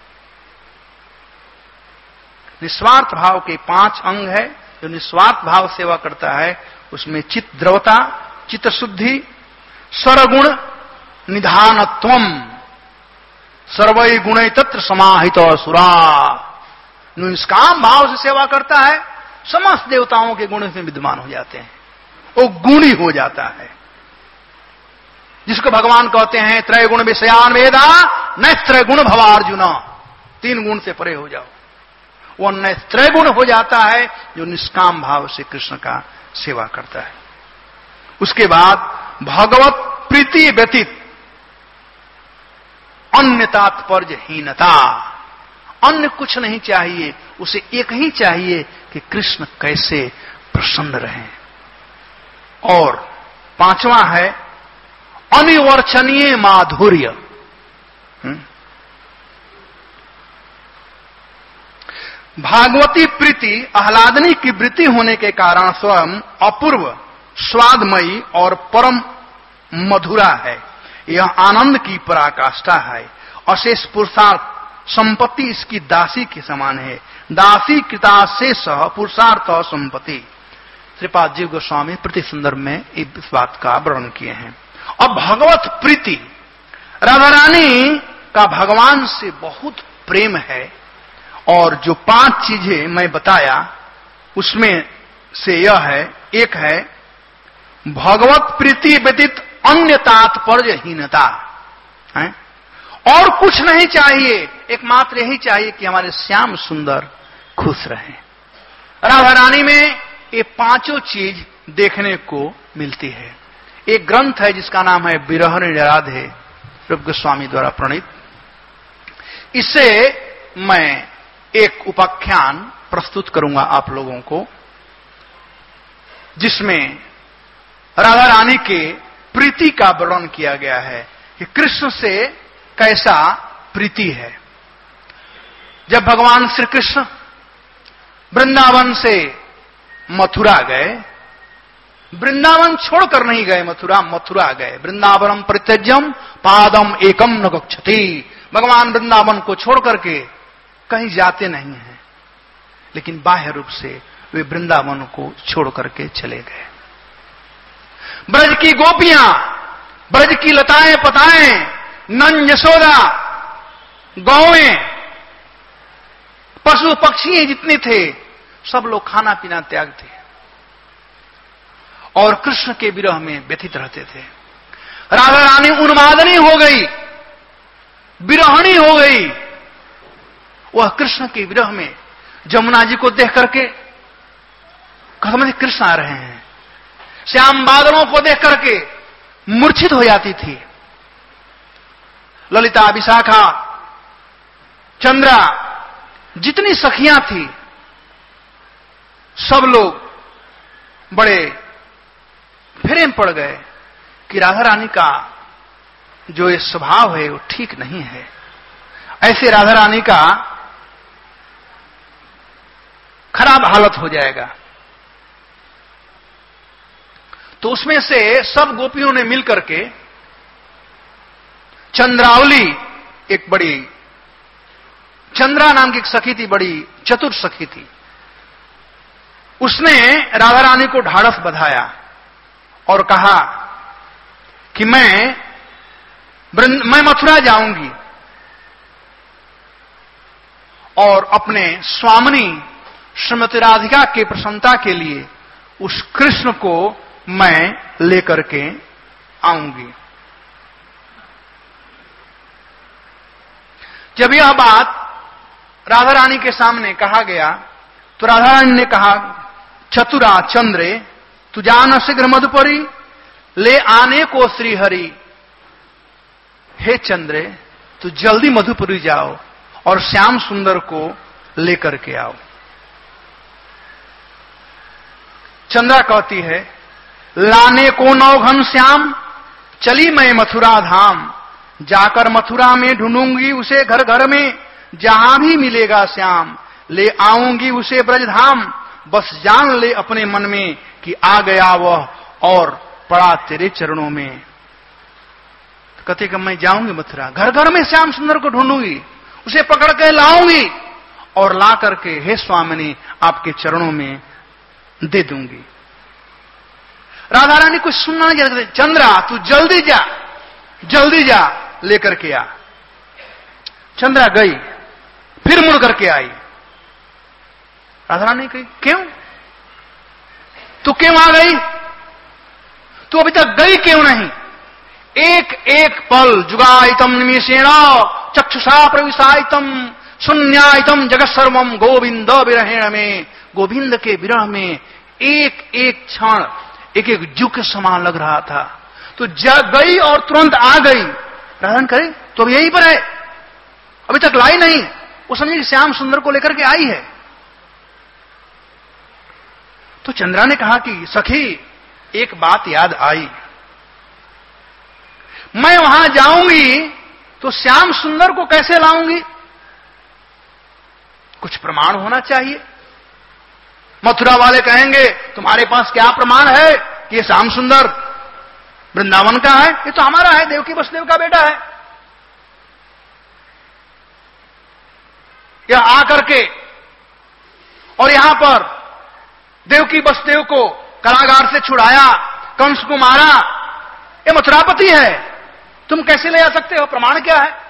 निस्वार्थ भाव के पांच अंग है, जो निस्वार्थ भाव सेवा करता है उसमें चित्त द्रवता, चित्त शुद्धि, सर्वगुण निधानत्वम, सर्वै गुणै तत्र समाहित असुरा। निष्काम भाव से सेवा करता है, समस्त देवताओं के गुण में विद्यमान हो जाते हैं, वो गुणी हो जाता है। जिसको भगवान कहते हैं त्रय गुण विषयान वेदा न त्रय गुण भवार्जुन, तीन गुण से परे हो जाओ, वो न त्रय गुण हो जाता है जो निष्काम भाव से कृष्ण का सेवा करता है। उसके बाद भगवत प्रीति व्यतीत अन्य तात्पर्यहीनता, अन्य कुछ नहीं चाहिए, उसे एक ही चाहिए कि कृष्ण कैसे प्रसन्न रहें। और पांचवा है अनिवर्चनीय माधुर्य। भागवती प्रीति आह्लादनी की वृत्ति होने के कारण स्वयं अपूर्व स्वादमयी और परम मधुरा है। यह आनंद की पराकाष्ठा है। अशेष पुरुषार्थ संपत्ति इसकी दासी के समान है। दासी कृता से सह पुरुषार्थ संपत्ति। श्रीपाद जीव गोस्वामी प्रीति संदर्भ में इस बात का वर्णन किए हैं। अब भगवत प्रीति, राधा रानी का भगवान से बहुत प्रेम है और जो पांच चीजें मैं बताया उसमें से यह है, एक है भगवत प्रीति व्यतीत अन्य तात्पर्यहीनता है। और कुछ नहीं चाहिए, एकमात्र यही चाहिए कि हमारे श्याम सुंदर खुश रहें। राधा रानी में ये पांचों चीज देखने को मिलती है। एक ग्रंथ है जिसका नाम है विरह निराधे, रूप गोस्वामी द्वारा प्रणीत। इससे मैं एक उपाख्यान प्रस्तुत करूंगा आप लोगों को, जिसमें राधा रानी के प्रीति का वर्णन किया गया है कि कृष्ण से कैसा प्रीति है। जब भगवान श्री कृष्ण वृंदावन से मथुरा गए, वृंदावन छोड़कर नहीं गए मथुरा, मथुरा गए। वृंदावनम परित्यज्यम पादम एकम न गच्छति। भगवान वृंदावन को छोड़कर के कहीं जाते नहीं हैं, लेकिन बाह्य रूप से वे वृंदावन को छोड़ करके चले गए। ब्रज की गोपियां, ब्रज की लताएं पताएं, नंद यशोदा, गौएं, पशु पक्षी जितने थे सब लोग खाना पीना त्यागते और कृष्ण के विरह में व्यथित रहते थे। राधा रानी उन्मादनी हो गई, विरहणी हो गई। वह कृष्ण के विरह में जमुना जी को देख करके कसम कृष्ण आ रहे हैं, श्याम बादलों को देख करके मूर्छित हो जाती थी। ललिता, विशाखा, चंद्रा, जितनी सखियां थी सब लोग बड़े फेरे में पड़ गए कि राधा रानी का जो ये स्वभाव है वो ठीक नहीं है। ऐसे राधा रानी का खराब हालत हो जाएगा। तो उसमें से सब गोपियों ने मिलकर के चंद्रावली, एक बड़ी चंद्रा नाम की एक सखी थी, बड़ी चतुर सखी थी, उसने राधा रानी को ढाढ़स बंधाया और कहा कि मैं मैं मथुरा जाऊंगी और अपने स्वामिनी श्रीमती राधिका के प्रसन्नता के लिए उस कृष्ण को मैं लेकर के आऊंगी। जब यह बात राधा रानी के सामने कहा गया तो राधा रानी ने कहा, चतुरा चंद्रे तू जान शीघ्र मधुपुरी ले आने को श्रीहरि। हे चंद्रे, तू जल्दी मधुपुरी जाओ और श्याम सुंदर को लेकर के आओ। चंद्रा कहती है, लाने को नौघन श्याम चली मैं मथुरा धाम, जाकर मथुरा में ढूंढूंगी उसे घर घर में, जहां भी मिलेगा श्याम ले आऊंगी उसे ब्रजधाम। बस जान ले अपने मन में कि आ गया वह और पड़ा तेरे चरणों में। तो कहते कि मैं जाऊंगी मथुरा, घर घर में श्याम सुंदर को ढूंढूंगी, उसे पकड़ के लाऊंगी और ला करके हे स्वामिनी आपके चरणों में दे दूंगी। राधा रानी कुछ सुनना नहीं चाहते। चंद्रा तू जल्दी जा, जल्दी जा लेकर के आ। चंद्रा गई, फिर मुड़ करके आई। राधा रानी कही, क्यों तू क्यों आ गई? तू अभी तक गई क्यों नहीं? एक एक पल जुगायतम निमिषेण चक्षुषा प्रविशायतम शून्यायतम जगत सर्वम गोविंद विरहेण में। गोविंद के विरह में एक एक क्षण एक एक जुग के समान लग रहा था। तो जग गई और तुरंत आ गई। राधा करे तो अब यहीं पर है, अभी तक लाई नहीं। वो समझी श्याम सुंदर को लेकर के आई है। तो चंद्रा ने कहा कि सखी एक बात याद आई, मैं वहां जाऊंगी तो श्याम सुंदर को कैसे लाऊंगी? कुछ प्रमाण होना चाहिए। मथुरा वाले कहेंगे तुम्हारे पास क्या प्रमाण है कि ये श्याम सुंदर वृंदावन का है? ये तो हमारा है, देवकी वसुदेव का बेटा है। यह आकर के और यहां पर देवकी वसुदेव को कारागार से छुड़ाया, कंस को मारा, ये मथुरापति है, तुम कैसे ले आ सकते हो? प्रमाण क्या है?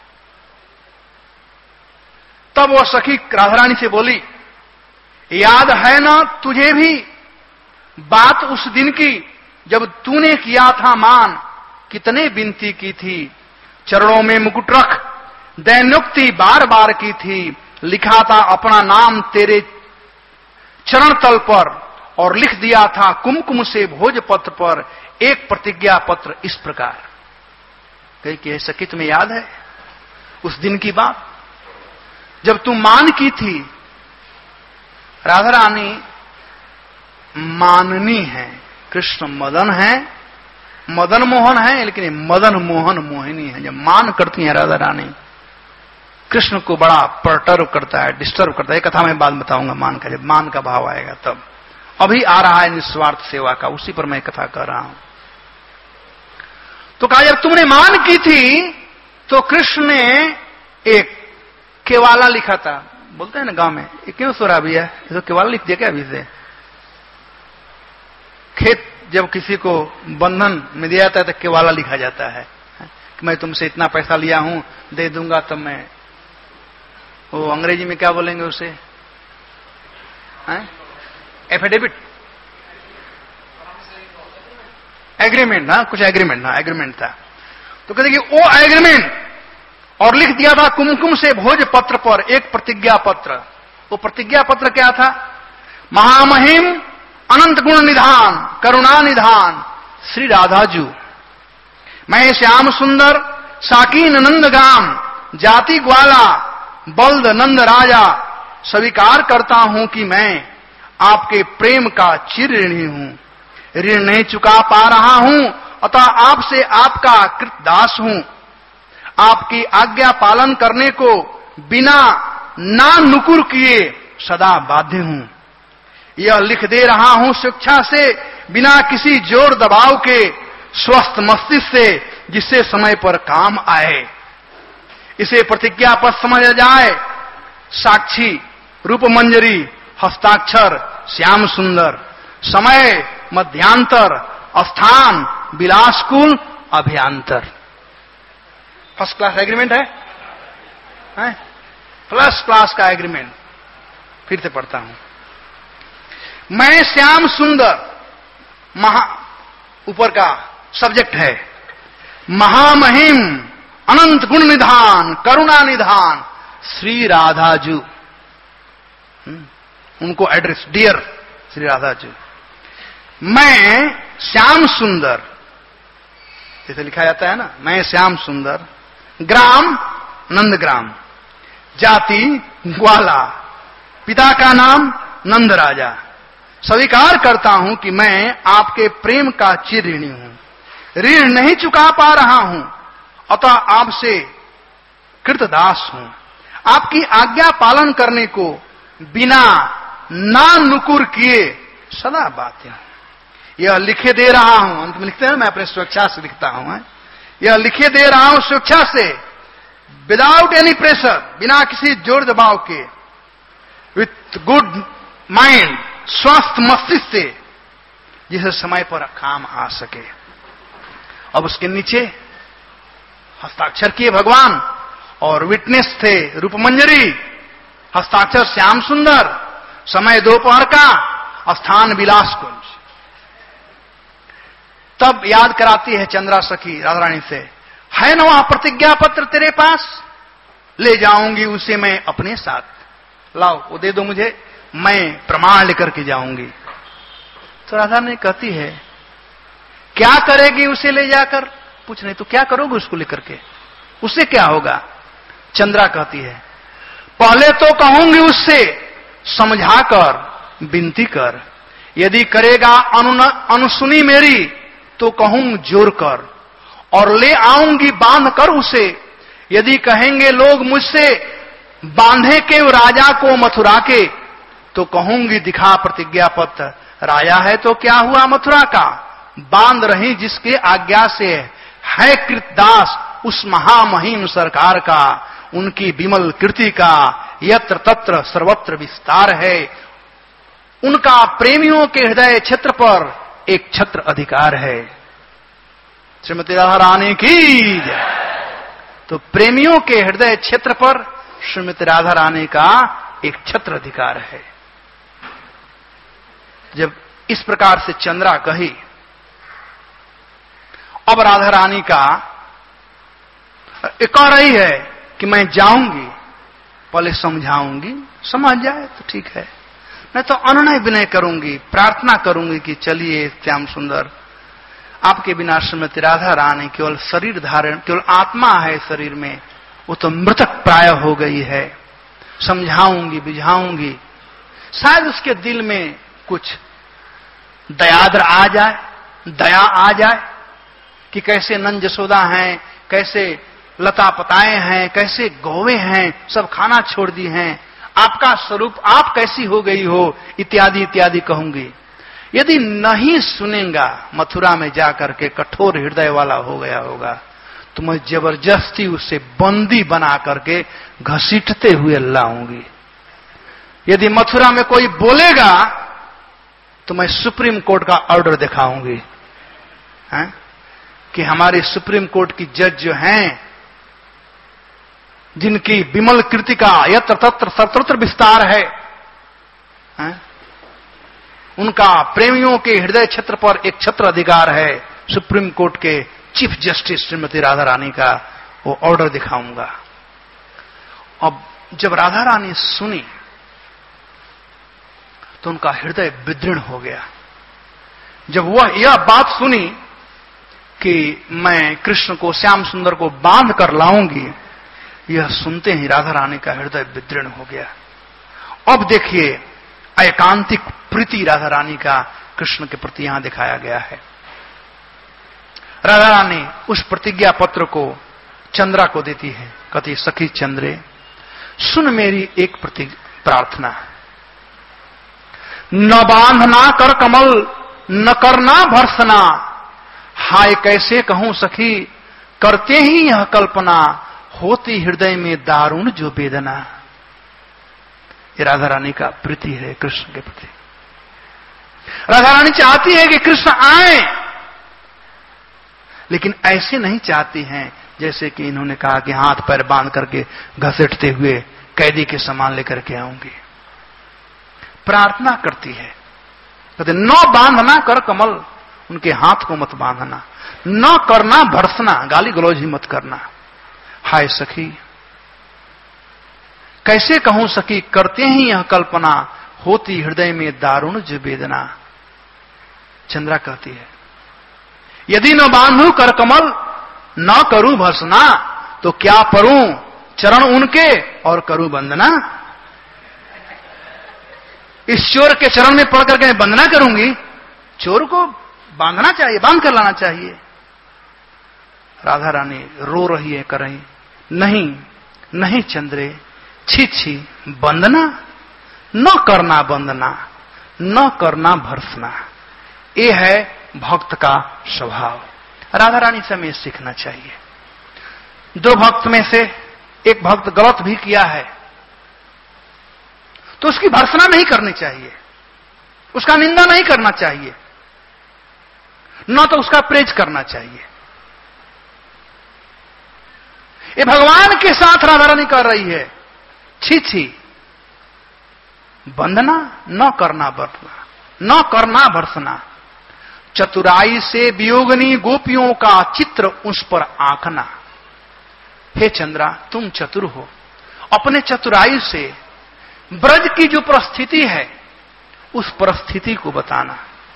तब वह सखी राधारानी से बोली, याद है ना तुझे भी बात उस दिन की जब तूने किया था मान, कितने विनती की थी, चरणों में मुकुट रख दैन्योक्ति बार बार की थी, लिखा था अपना नाम तेरे चरण तल पर और लिख दिया था कुमकुम से भोजपत्र पर एक प्रतिज्ञा पत्र इस प्रकार। कही कि सखी तुम्हें याद है उस दिन की बात जब तुम मान की थी? राधा रानी माननी है, कृष्ण मदन है, मदन मोहन है, लेकिन मदन मोहन मोहिनी है। जब मान करती है राधा रानी, कृष्ण को बड़ा परटर्व करता है, डिस्टर्ब करता है। कथा मैं बाद बताऊंगा मान का, जब मान का भाव आएगा तब। अभी आ रहा है निस्वार्थ सेवा का, उसी पर मैं कथा कर रहा हूं। तो कहा जब तुमने मान की थी तो कृष्ण ने एक केवाला लिखा था, बोलते हैं ना गांव में, ये क्यों सो रहा भैया, ये तो केवाला लिख दिया क्या अभी से? खेत जब किसी को बंधन में दिया जाता है तो केवाला लिखा जाता है कि मैं तुमसे इतना पैसा लिया हूं, दे दूंगा तब मैं, वो अंग्रेजी में क्या बोलेंगे उसे, एफिडेविट, एग्रीमेंट ना, कुछ एग्रीमेंट ना, एग्रीमेंट था। तो कहते कि वो एग्रीमेंट और लिख दिया था कुमकुम से भोज पत्र पर एक प्रतिज्ञा पत्र। वो प्रतिज्ञा पत्र क्या था? महामहिम अनंत गुण निधान करुणा निधान श्री राधाजू, मैं श्याम सुंदर साकीन नंद ग्राम जाति ग्वाला बल्द नंद राजा स्वीकार करता हूं कि मैं आपके प्रेम का चिर ऋणी हूं, ऋण नहीं चुका पा रहा हूं, अतः आपसे आपका कृत दास हूं। आपकी आज्ञा पालन करने को बिना ना नुकुर किए सदा बाध्य हूं। यह लिख दे रहा हूं स्वेच्छा से, बिना किसी जोर दबाव के, स्वस्थ मस्तिष्क से, जिससे समय पर काम आए। इसे प्रतिज्ञा पर समझ जाए। साक्षी रूप मंजरी हस्ताक्षर श्याम सुंदर, समय मध्यांतर, स्थान बिलासकुल अभियांतर। फर्स्ट क्लास एग्रीमेंट है, है? फर्स्ट क्लास का एग्रीमेंट। फिर से पढ़ता हूं। मैं श्याम सुंदर, महा ऊपर का सब्जेक्ट है, महामहिम अनंत गुण निधान, करुणा निधान श्री राधाजू, उनको एड्रेस, डियर श्री राधाजू, मैं श्याम सुंदर, जैसे लिखा जाता है ना, मैं श्याम सुंदर, ग्राम नंदग्राम, जाति ग्वाला, पिता का नाम नंद राजा, स्वीकार करता हूं कि मैं आपके प्रेम का चिर ऋणी हूं, ऋण नहीं चुका पा रहा हूं, अतः आपसे कृतदास हूं। आपकी आज्ञा पालन करने को बिना ना नुकुर किए सदा बाध्य हूं। यह लिखे दे रहा हूं, अंत में लिखते हैं, मैं अपने स्वेच्छा से लिखता हूं, यह लिखे दे रहा हूं स्वेच्छा से, विदाउट एनी प्रेशर, बिना किसी जोर दबाव के, विथ गुड माइंड, स्वस्थ मस्तिष्क से, जिसे समय पर काम आ सके। अब उसके नीचे हस्ताक्षर किए भगवान और विटनेस थे रूपमंजरी, हस्ताक्षर श्याम सुंदर, समय दोपहर का, स्थान विलास कुंज। तब याद कराती है चंद्रा सखी राधा रानी से, है ना वहां प्रतिज्ञा पत्र तेरे पास, ले जाऊंगी उसे मैं अपने साथ, लाओ वो दे दो मुझे, मैं प्रमाण लेकर के जाऊंगी। तो राधा ने कहती है, क्या करेगी उसे ले जाकर? पूछ नहीं तो क्या करोगे उसको लेकर के, उससे क्या होगा? चंद्रा कहती है, पहले तो कहूंगी उससे समझाकर विनती कर, यदि करेगा अनुसुनी मेरी तो कहूं जोर कर, और ले आऊंगी बांध कर उसे, यदि कहेंगे लोग मुझसे बांधे के राजा को मथुरा के, तो कहूंगी दिखा प्रतिज्ञा पत्र, राजा है तो क्या हुआ मथुरा का, बांध रही जिसके आज्ञा से, है कृतदास उस महामहिम सरकार का, उनकी विमल कीर्ति का यत्र तत्र सर्वत्र विस्तार है, उनका प्रेमियों के हृदय क्षेत्र पर एक छत्र अधिकार है। श्रीमती राधा रानी की जय। तो प्रेमियों के हृदय क्षेत्र पर श्रीमती राधा रानी का एक छत्र अधिकार है। जब इस प्रकार से चंद्रा कही, अब राधा रानी का कह रही है कि मैं जाऊंगी, पहले समझाऊंगी, समझ जाए तो ठीक है, मैं तो अनुनय विनय करूंगी, प्रार्थना करूंगी कि चलिए श्याम सुंदर, आपके बिना श्रीमती राधा रानी केवल शरीर धारण, केवल आत्मा है शरीर में, वो तो मृतक प्राय हो गई है, समझाऊंगी बुझाऊंगी, शायद उसके दिल में कुछ दयाद्र आ जाए, दया आ जाए कि कैसे नंद यशोदा हैं, कैसे लता पताए हैं, कैसे गौवे हैं, सब खाना छोड़ दी हैं, आपका स्वरूप आप कैसी हो गई हो, इत्यादि इत्यादि कहूंगी। यदि नहीं सुनेगा, मथुरा में जाकर के कठोर हृदय वाला हो गया होगा, तो मैं जबरदस्ती उसे बंदी बना करके घसीटते हुए लाऊंगी। यदि मथुरा में कोई बोलेगा तो मैं सुप्रीम कोर्ट का ऑर्डर दिखाऊंगी, हैं? कि हमारे सुप्रीम कोर्ट की जज जो हैं, जिनकी विमल कीर्ति का यत्र तत्र सर्वत्र विस्तार है, हैं? उनका प्रेमियों के हृदय क्षेत्र पर एक छत्र अधिकार है, सुप्रीम कोर्ट के चीफ जस्टिस श्रीमती राधा रानी का वो ऑर्डर दिखाऊंगा। अब जब राधा रानी सुनी तो उनका हृदय विदीर्ण हो गया। जब वह यह बात सुनी कि मैं कृष्ण को, श्याम सुंदर को बांध कर लाऊंगी, यह सुनते ही राधा रानी का हृदय विदीर्ण हो गया। अब देखिए एकांतिक प्रीति राधा रानी का कृष्ण के प्रति यहां दिखाया गया है। राधा रानी उस प्रतिज्ञा पत्र को चंद्रा को देती है, कहती सखी चंद्रे, सुन मेरी एक प्रति प्रार्थना, न बांधना कर कमल, न करना भर्सना, हाय कैसे कहूं सखी, करते ही यह कल्पना, होती हृदय में दारुण जो वेदना। ये राधा रानी का प्रीति है कृष्ण के प्रति। राधा रानी चाहती है कि कृष्ण आए, लेकिन ऐसे नहीं चाहती हैं जैसे कि इन्होंने कहा कि हाथ पैर बांध करके घसीटते हुए कैदी के समान लेकर के आऊंगी। प्रार्थना करती है, कहते न बांधना कर कमल, उनके हाथ को मत बांधना, न करना भर्सना, गाली गलौज ही मत करना, हाय सखी, कैसे कहूं सखी, करते ही यह कल्पना, होती हृदय में दारुण जो वेदना। चंद्रा कहती है, यदि न बांधू कर कमल, न करूं भर्सना, तो क्या परूं चरण उनके और करूं वंदना। इस चोर के चरण में पड़ करके मैं वंदना करूंगी? चोर को बांधना चाहिए, बांध कर लाना चाहिए। राधा रानी रो रही है, कर रही, नहीं नहीं चंद्रे, छी छी, वंदना न करना, वंदना न करना भर्सना। ये है भक्त का स्वभाव। राधा रानी से हमें सीखना चाहिए। दो भक्त में से एक भक्त गलत भी किया है तो उसकी भर्सना नहीं करनी चाहिए, उसका निंदा नहीं करना चाहिए, न तो उसका प्रेज करना चाहिए। ये भगवान के साथ राधा रानी कर रही है, छी छी, वंदना न करना भर्सना, न करना भर्सना। चतुराई से वियोगनी गोपियों का चित्र उस पर आंकना। हे चंद्रा, तुम चतुर हो, अपने चतुराई से ब्रज की जो परिस्थिति है उस परिस्थिति को बताना।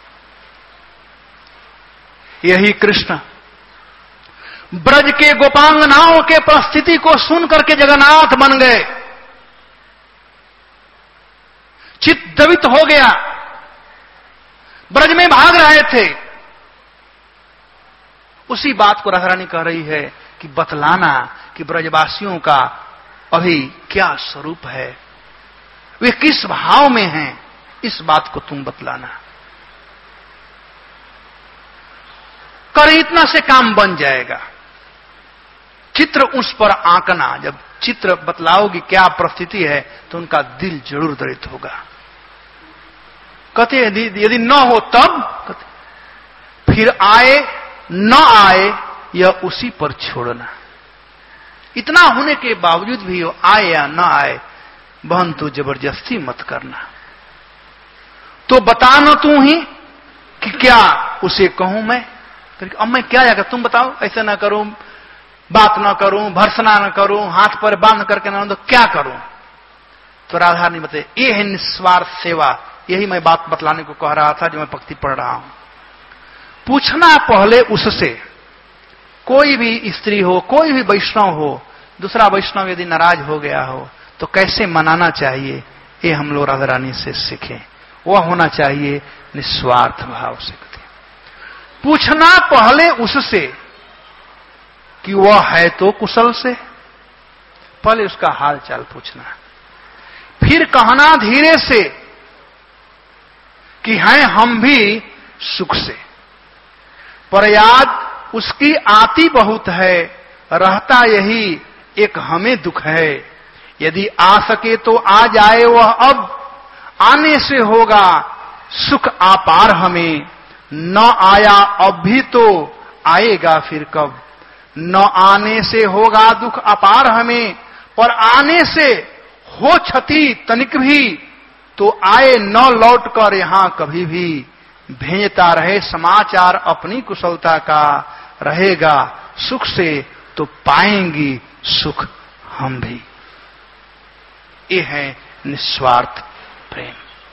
यही कृष्ण ब्रज के गोपांगनाओं के परिस्थिति को सुन करके जगन्नाथ बन गए, चित्त द्रवित हो गया, ब्रज में भाग रहे थे। उसी बात को राधा रानी कह रही है कि बतलाना कि ब्रजवासियों का अभी क्या स्वरूप है, वे किस भाव में हैं, इस बात को तुम बतलाना। कर इतना से काम बन जाएगा। चित्र उस पर आंकना, जब चित्र बतलाओगी क्या परिस्थिति है तो उनका दिल जरूर दरित होगा। कहते यदि यदि न हो तब, कहते फिर आए न आए यह उसी पर छोड़ना। इतना होने के बावजूद भी वो आए या न आए, बहन तू जबरदस्ती मत करना। तो बता न तू ही कि क्या उसे कहूं मैं। अब मैं क्या जाकर, तुम बताओ, ऐसा ना करूं, बात ना करूं, भर्सना ना करूं, हाथ पर बांध करके ना, तो क्या करूं। तो राधा ने बताया, ये है निस्वार्थ सेवा। यही मैं बात बतलाने को कह रहा था जो मैं पंक्ति पढ़ रहा हूं। पूछना पहले उससे, कोई भी स्त्री हो, कोई भी वैष्णव हो, दूसरा वैष्णव यदि नाराज हो गया हो तो कैसे मनाना चाहिए, ये हम लोग राधा रानी से सीखें। वह होना चाहिए निस्वार्थ भाव से। पूछना पहले उससे कि वह है तो कुशल से, पहले उसका हाल चाल पूछना, फिर कहना धीरे से कि हैं हम भी सुख से। पर याद उसकी आती बहुत है, रहता यही एक हमें दुख है। यदि आ सके तो आ जाए वह अब, आने से होगा सुख आपार हमें। न आया अब भी तो आएगा फिर कब। न आने से होगा दुख अपार हमें, पर आने से हो क्षति तनिक भी तो आए न लौट कर यहां कभी भी। भेजता रहे समाचार अपनी कुशलता का, रहेगा सुख से तो पाएंगी सुख हम भी। ये है निस्वार्थ प्रेम,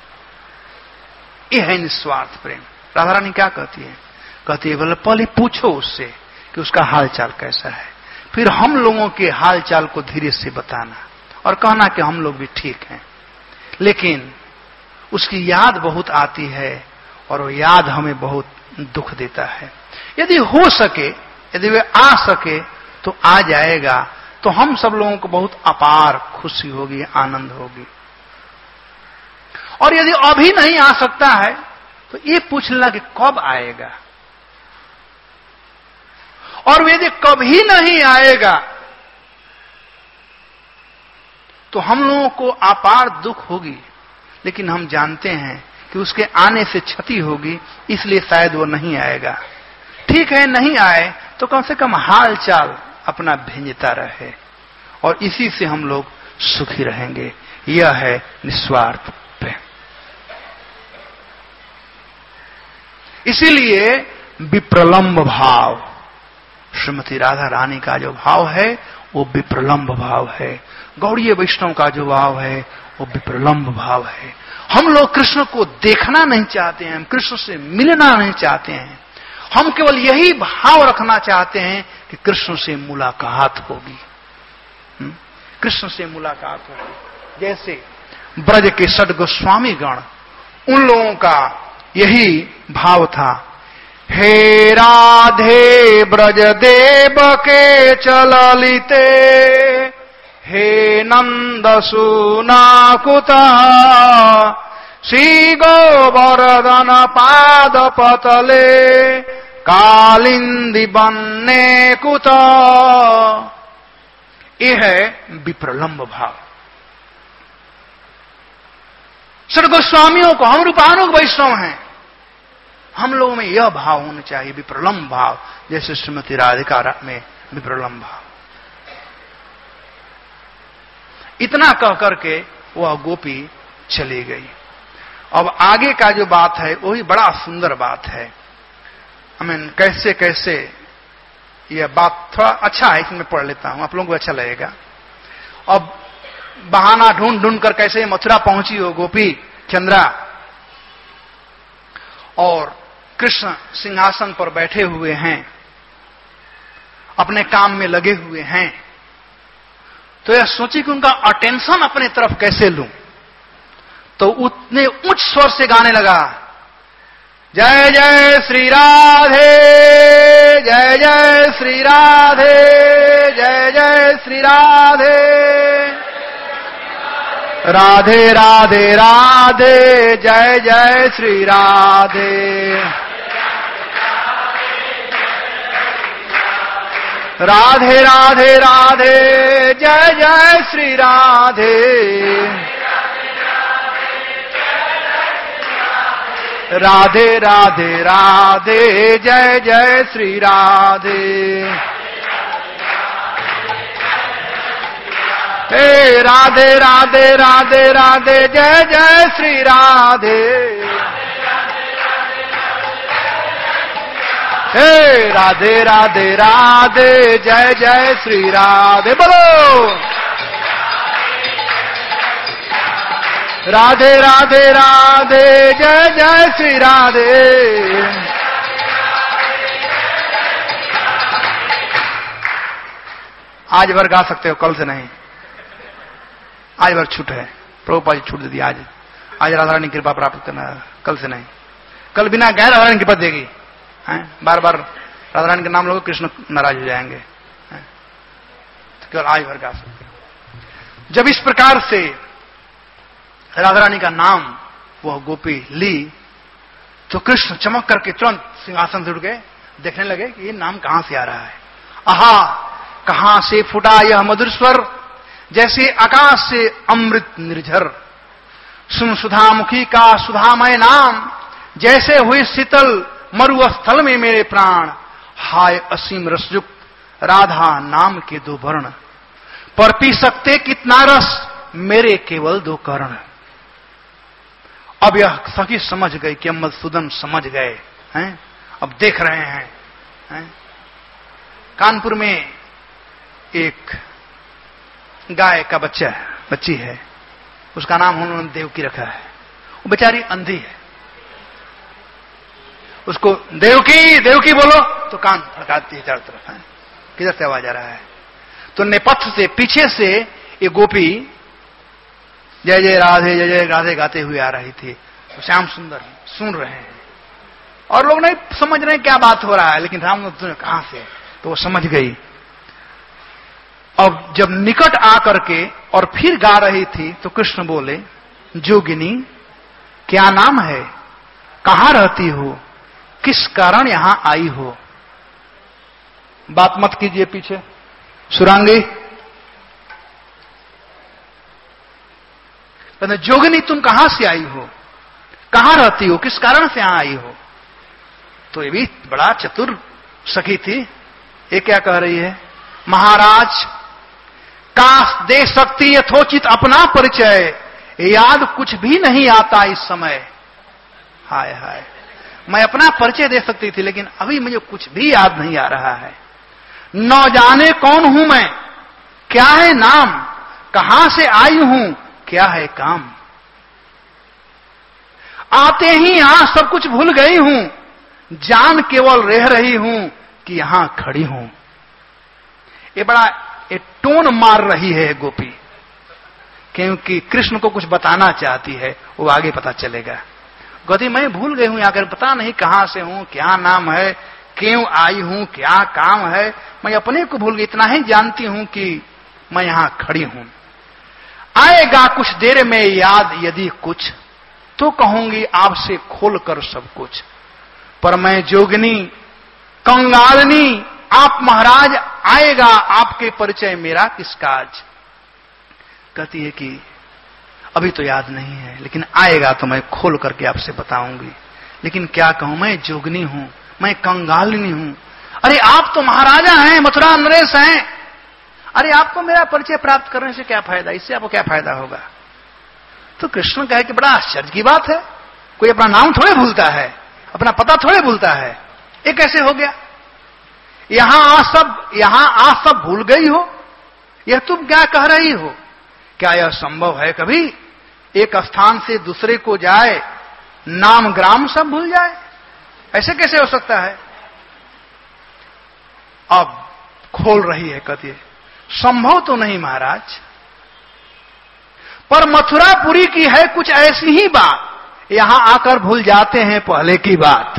ये है निस्वार्थ प्रेम। राधा रानी क्या कहती है, कहती है बोले पहले पूछो उससे कि उसका हाल चाल कैसा है, फिर हम लोगों के हाल चाल को धीरे से बताना और कहना कि हम लोग भी ठीक हैं। लेकिन उसकी याद बहुत आती है और वो याद हमें बहुत दुख देता है। यदि हो सके, यदि वे आ सके तो आ जाएगा, तो हम सब लोगों को बहुत अपार खुशी होगी, आनंद होगी। और यदि अभी नहीं आ सकता है तो ये पूछ लेना कि कब आएगा। और यदि कभी नहीं आएगा तो हम लोगों को अपार दुख होगी, लेकिन हम जानते हैं कि उसके आने से क्षति होगी, इसलिए शायद वो नहीं आएगा। ठीक है, नहीं आए तो कम से कम हाल चाल अपना भेजता रहे, और इसी से हम लोग सुखी रहेंगे। यह है निस्वार्थ प्रेम। इसीलिए विप्रलंब भाव, श्रीमती राधा रानी का जो भाव है वो विप्रलंब भाव है। गौड़ीय वैष्णव का जो भाव है वो विप्रलंब भाव है। हम लोग कृष्ण को देखना नहीं चाहते हैं, हम कृष्ण से मिलना नहीं चाहते हैं, हम केवल यही भाव रखना चाहते हैं कि कृष्ण से मुलाकात होगी, कृष्ण से मुलाकात होगी। जैसे ब्रज के षड गोस्वामी गण, उन लोगों का यही भाव था। हे राधे ब्रज देव के चललिते, हे नंद सुनाकुता, श्री गोवर्धन पाद पतले, कालिंदी बन्ने कुत। ये है विप्रलंब भाव। षड गोस्वामियों को, हम रूपानुग वैष्णव हैं, हम लोगों में यह भाव होना चाहिए, विप्रलंब भाव, जैसे श्रीमती राधिका में विप्रलंब भाव। इतना कह करके वह गोपी चली गई। अब आगे का जो बात है वही बड़ा सुंदर बात है। आई मीन कैसे कैसे यह बात थोड़ा अच्छा है, इसमें पढ़ लेता हूं, आप लोगों को अच्छा लगेगा। अब बहाना ढूंढ ढूंढ कर कैसे मथुरा पहुंची हो गोपी चंद्रा, और कृष्ण सिंहासन पर बैठे हुए हैं, अपने काम में लगे हुए हैं। तो यह सोची कि उनका अटेंशन अपने तरफ कैसे लूं, तो उतने उच्च स्वर से गाने लगा, जय जय श्री राधे, जय जय श्री राधे, जय जय श्री राधे, राधे राधे राधे, जय जय श्री राधे, राधे राधे राधे, जय जय श्री राधे, राधे राधे राधे, जय जय श्री राधे, हे राधे राधे राधे राधे, जय जय श्री राधे, हे राधे राधे राधे, जय जय श्री राधे। बोलो राधे राधे राधे, जय जय श्री राधे। आज भर गा सकते हो, कल से नहीं। आज भर छूट है, प्रभुपाद जी छूट दे दी। आज आज राधा रानी कृपा प्राप्त करना, कल से नहीं। कल बिना गए राधा रानी कृपा देगी। हैं? बार बार राधा रानी के नाम लोग कृष्ण नाराज हो जाएंगे। हैं? तो केवल आज भर गा सकते हो। जब इस प्रकार से राधा रानी का नाम वह गोपी ली, तो कृष्ण चमक करके तुरंत सिंहासन से उठ गए, देखने लगे कि ये नाम कहां से आ रहा है। आहा, कहां से फूटा यह मधुर स्वर, जैसे आकाश से अमृत निर्झर। सुन सुधामुखी का सुधामय नाम, जैसे हुई शीतल मरुस्थल में मेरे प्राण। हाय असीम रसयुक्त राधा नाम के दो वर्ण, पर पी सकते कितना रस मेरे केवल दो कर्ण। अब यह सखी समझ गई कि मधुसूदन समझ गए हैं, अब देख रहे हैं, हैं? कानपुर में एक गाय का बच्चा बच्ची है, उसका नाम उन्होंने देवकी रखा है। वो बेचारी अंधी है, उसको देवकी देवकी बोलो तो कान फड़काती है चारों तरफ, है किधर से आवाज आ रहा है। तो नेपथ्य से पीछे से ये गोपी जय जय राधे जय जय राधे गाते हुए आ रही थी। तो श्याम सुंदर सुन रहे हैं और लोग नहीं समझ रहे क्या बात हो रहा है, लेकिन राम कहां से, तो वो समझ गई। अब जब निकट आकर के और फिर गा रही थी तो कृष्ण बोले, जोगिनी क्या नाम है, कहां रहती हो, किस कारण यहां आई हो। बात मत कीजिए पीछे सुरांगी। कहते जोगिनी तुम कहां से आई हो, कहां रहती हो, किस कारण से यहां आई हो। तो ये भी बड़ा चतुर सखी थी। ये क्या कह रही है, महाराज काश दे सकती यथोचित अपना परिचय, याद कुछ भी नहीं आता इस समय। हाय हाय, मैं अपना परिचय दे सकती थी लेकिन अभी मुझे कुछ भी याद नहीं आ रहा है। न जाने कौन हूं मैं, क्या है नाम, कहां से आई हूं, क्या है काम। आते ही यहां सब कुछ भूल गई हूं, जान केवल रह रही हूं कि यहां खड़ी हूं। ये बड़ा ये टोन मार रही है गोपी, क्योंकि कृष्ण को कुछ बताना चाहती है, वो आगे पता चलेगा। गति मैं भूल गई हूं, आकर पता नहीं कहां से हूं, क्या नाम है, क्यों आई हूं, क्या काम है, मैं अपने को भूल गई। इतना ही जानती हूं कि मैं यहां खड़ी हूं। आएगा कुछ देर में याद यदि कुछ, तो कहूंगी आपसे खोलकर सब कुछ। पर मैं जोगिनी कंगालनी, आप महाराज आएगा आपके परिचय मेरा किस काज। कहती है कि अभी तो याद नहीं है, लेकिन आएगा तो मैं खोल करके आपसे बताऊंगी। लेकिन क्या कहूं, मैं जोगनी हूं, मैं कंगालिनी हूं। अरे आप तो महाराजा हैं, मथुरा नरेश हैं, अरे आपको मेरा परिचय प्राप्त करने से क्या फायदा, इससे आपको क्या फायदा होगा। तो कृष्ण कहे कि बड़ा आश्चर्य की बात है, कोई अपना नाम थोड़े भूलता है, अपना पता थोड़े भूलता है, ये कैसे हो गया। यहां आ सब यहां आ सब भूल गई हो, यह तुम क्या कह रही हो। क्या यह संभव है कभी, एक स्थान से दूसरे को जाए, नाम ग्राम सब भूल जाए, ऐसे कैसे हो सकता है। अब खोल रही है, कहती है संभव तो नहीं महाराज, पर मथुरापुरी की है कुछ ऐसी ही बात, यहां आकर भूल जाते हैं पहले की बात।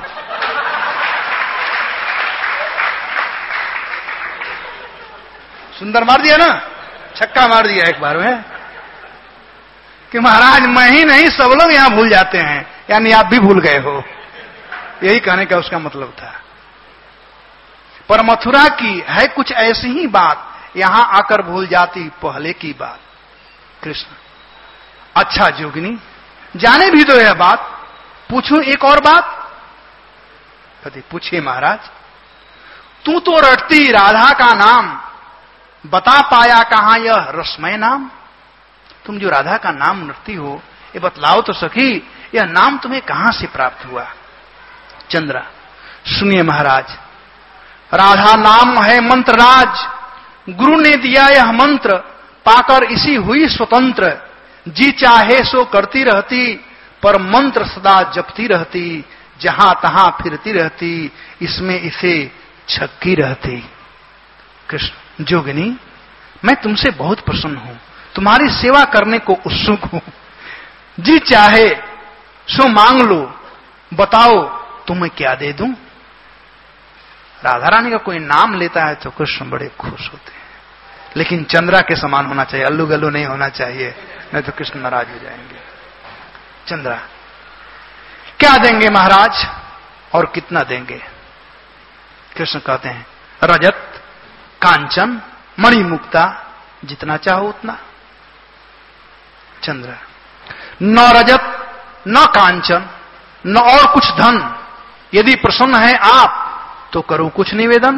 सुंदर मार दिया ना, छक्का मार दिया एक बार में, कि महाराज मैं ही नहीं सब लोग यहां भूल जाते हैं, यानी आप भी भूल गए हो, यही कहने का उसका मतलब था। पर मथुरा की है कुछ ऐसी ही बात, यहां आकर भूल जाती पहले की बात। कृष्ण अच्छा जोगिनी, जाने भी दो यह बात, पूछूं एक और बात। कहती पूछिए महाराज। तू तो रटती राधा का नाम, बता पाया कहां यह रसमय नाम। तुम जो राधा का नाम रटती हो, ये बतलाओ तो सखी, यह नाम तुम्हें कहां से प्राप्त हुआ। चंद्रा सुनिए महाराज, राधा नाम है मंत्र राज, गुरु ने दिया यह मंत्र, पाकर इसी हुई स्वतंत्र। जी चाहे सो करती रहती, पर मंत्र सदा जपती रहती, जहां तहां फिरती रहती, इसमें इसे छक्की रहती। कृष्ण जोगिनी, मैं तुमसे बहुत प्रसन्न हूं, तुम्हारी सेवा करने को उत्सुक हूं। जी चाहे सो मांग लो, बताओ तुम्हें क्या दे दूं। राधा रानी का कोई नाम लेता है तो कृष्ण बड़े खुश होते हैं, लेकिन चंद्रा के समान होना चाहिए, अल्लू गल्लू नहीं होना चाहिए, नहीं तो कृष्ण नाराज हो जाएंगे। चंद्रा क्या देंगे महाराज, और कितना देंगे। कृष्ण कहते हैं रजत कांचन मणिमुक्ता, जितना चाहो उतना। चंद्र न रजत न कांचन न और कुछ धन, यदि प्रसन्न है आप तो करूं कुछ निवेदन।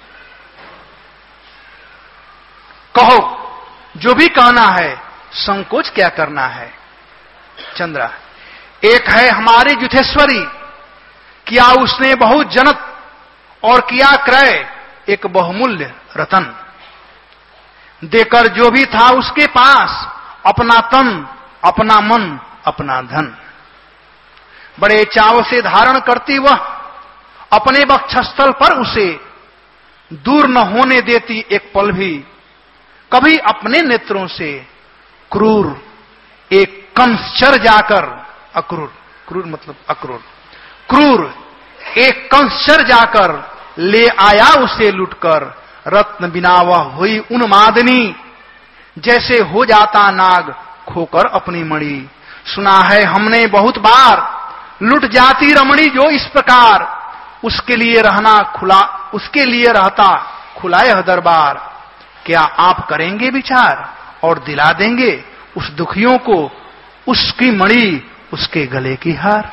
कहो जो भी कहना है, संकोच क्या करना है। चंद्रा एक है हमारी जुथेश्वरी, किया उसने बहुत जनत और किया क्रय एक बहुमूल्य रतन। देकर जो भी था उसके पास, अपना तन अपना मन अपना धन। बड़े चाव से धारण करती वह, अपने वक्षस्थल पर उसे दूर न होने देती एक पल भी। कभी अपने नेत्रों से क्रूर एक कंसचर जाकर, अक्रूर क्रूर मतलब अक्रूर, क्रूर एक कंसचर जाकर ले आया उसे लुटकर। रत्न बिना वह हुई उन्मादनी, जैसे हो जाता नाग खोकर अपनी मणि। सुना है हमने बहुत बार, लुट जाती रमणी जो इस प्रकार। उसके लिए रहना खुला उसके लिए रहता खुला यह दरबार। क्या आप करेंगे विचार और दिला देंगे उस दुखियों को उसकी मणि, उसके गले की हार।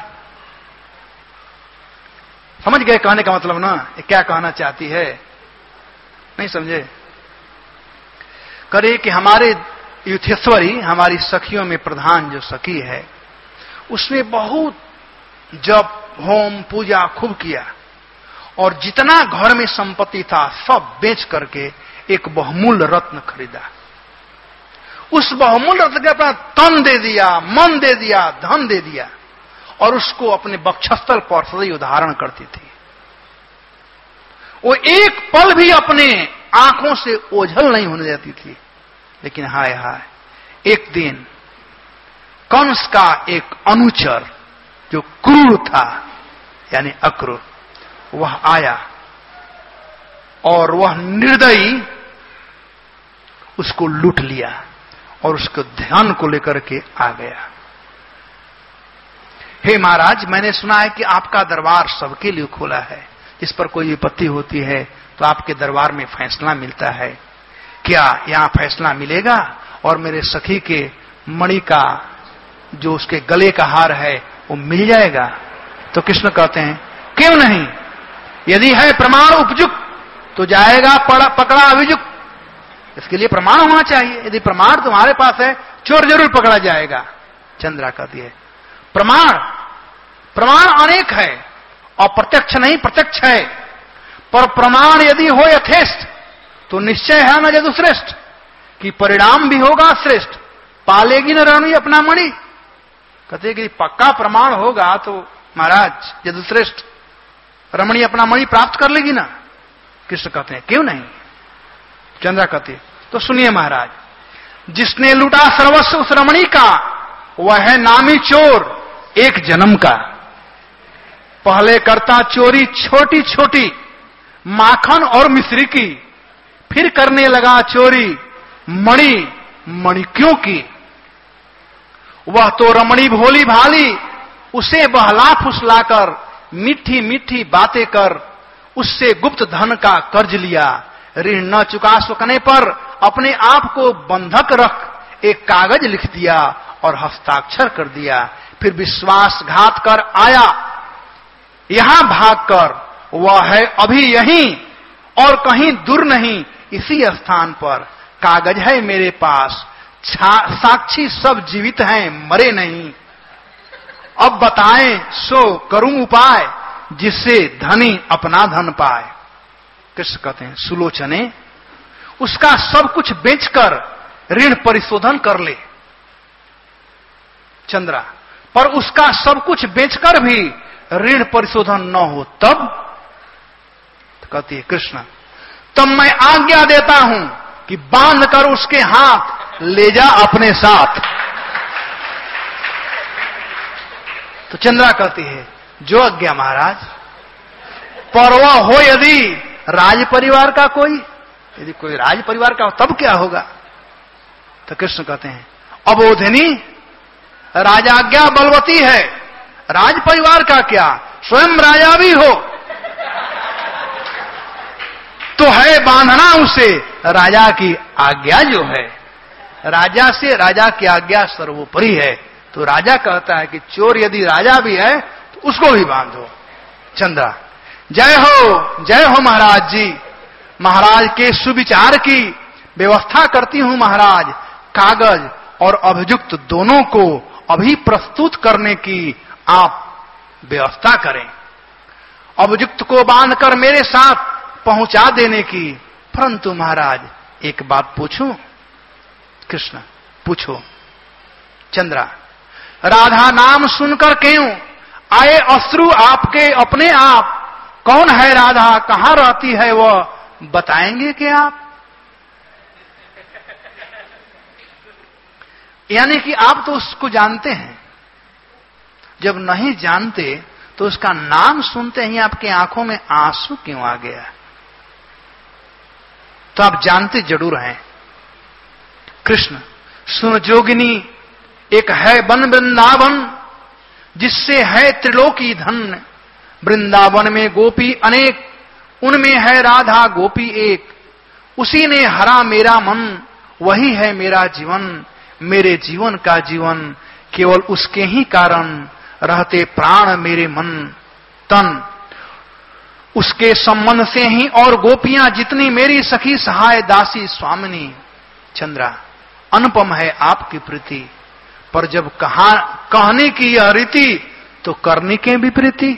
समझ गए कहने का मतलब ना, ये क्या कहना चाहती है, नहीं समझे। करे कि हमारे युथेश्वरी, हमारी सखियों में प्रधान जो सखी है, उसने बहुत जप होम पूजा खूब किया, और जितना घर में संपत्ति था सब बेच करके एक बहुमूल्य रत्न खरीदा। उस बहुमूल्य रत्न के अपना तन दे दिया, मन दे दिया, धन दे दिया और उसको अपने वक्षस्थल पर सदैव धारण करती थी। वो एक पल भी अपने आंखों से ओझल नहीं होने देती थी। लेकिन हाय हाय, एक दिन कंस का एक अनुचर जो क्रूर था, यानी अक्रूर, वह आया और वह निर्दयी उसको लूट लिया और उसको ध्यान को लेकर के आ गया। हे महाराज, मैंने सुना है कि आपका दरबार सबके लिए खोला है, जिस पर कोई विपत्ति होती है तो आपके दरबार में फैसला मिलता है। क्या यहां फैसला मिलेगा और मेरे सखी के मणि का जो उसके गले का हार है वो मिल जाएगा? तो कृष्ण कहते हैं क्यों नहीं, यदि है प्रमाण उपयुक्त तो जाएगा पकड़ा अभियुक्त। इसके लिए प्रमाण होना चाहिए। यदि प्रमाण तुम्हारे पास है, चोर जरूर पकड़ा जाएगा। चंद्रा कहती है प्रमाण प्रमाण अनेक है, अप्रत्यक्ष नहीं प्रत्यक्ष है, पर प्रमाण यदि हो यथेष्ट तो निश्चय है न यदुश्रेष्ठ, कि परिणाम भी होगा श्रेष्ठ। पालेगी न रानी अपना मणि। कहते कि पक्का प्रमाण होगा तो महाराज यदुश्रेष्ठ रमणी अपना मणि प्राप्त कर लेगी ना। कृष्ण कहते हैं क्यों नहीं। चंद्रा कहते तो सुनिए महाराज, जिसने लूटा सर्वस्व उस रमणी का वह है नामी चोर एक जन्म का। पहले करता चोरी छोटी छोटी माखन और मिश्री की, फिर करने लगा चोरी मणि मणिक्यों की। वह तो रमणी भोली भाली, उसे बहला फुसलाकर मीठी मीठी बातें कर उससे गुप्त धन का कर्ज लिया। ऋण न चुका सकने पर अपने आप को बंधक रख एक कागज लिख दिया और हस्ताक्षर कर दिया। फिर विश्वासघात कर आया यहां भागकर, वह है अभी यहीं और कहीं दूर नहीं, इसी स्थान पर। कागज है मेरे पास, साक्षी सब जीवित हैं, मरे नहीं। अब बताएं सो करूं उपाय, जिससे धनी अपना धन पाए। कृष्ण कहते हैं सुलोचने, उसका सब कुछ बेचकर ऋण परिशोधन कर ले। चंद्रा, पर उसका सब कुछ बेचकर भी ऋण परिशोधन न हो तब? तो कहती है कृष्ण, तब मैं आज्ञा देता हूं कि बांध कर उसके हाथ ले जा अपने साथ। तो चंद्रा कहती है जो आज्ञा महाराज। पर वह हो यदि राज परिवार का कोई, यदि कोई राज परिवार का हो तब क्या होगा? तो कृष्ण कहते हैं अबोधिनी, राजाज्ञा बलवती है, राज परिवार का क्या, स्वयं राजा भी हो तो है बांधना उसे राजा की आज्ञा जो है। राजा से राजा की आज्ञा सर्वोपरि है। तो राजा कहता है कि चोर यदि राजा भी है तो उसको भी बांधो। चंद्रा, जय हो जय हो महाराज जी। महाराज के सुविचार की व्यवस्था करती हूं महाराज। कागज और अभियुक्त दोनों को अभी प्रस्तुत करने की आप व्यवस्था करें। अभियुक्त को बांधकर मेरे साथ पहुंचा देने की। परंतु महाराज एक बात पूछूं? कृष्ण, पूछो। चंद्रा, राधा नाम सुनकर क्यों आए अश्रु आपके अपने आप? कौन है राधा, कहां रहती है वह, बताएंगे क्या आप? यानी कि आप तो उसको जानते हैं। जब नहीं जानते तो उसका नाम सुनते ही आपकी आंखों में आंसू क्यों आ गया? तो आप जानते जरूर हैं। कृष्ण, सुन जोगिनी, एक है वन वृंदावन जिससे है त्रिलोकी धन। वृंदावन में गोपी अनेक, उनमें है राधा गोपी एक। उसी ने हरा मेरा मन, वही है मेरा जीवन। मेरे जीवन का जीवन केवल उसके ही कारण रहते प्राण मेरे मन तन। उसके संबंध से ही और गोपियां जितनी मेरी सखी सहाय दासी स्वामिनी। चंद्रा, अनुपम है आपकी प्रीति, पर जब कहा कहने की यह रीति तो करने के भी प्रीति।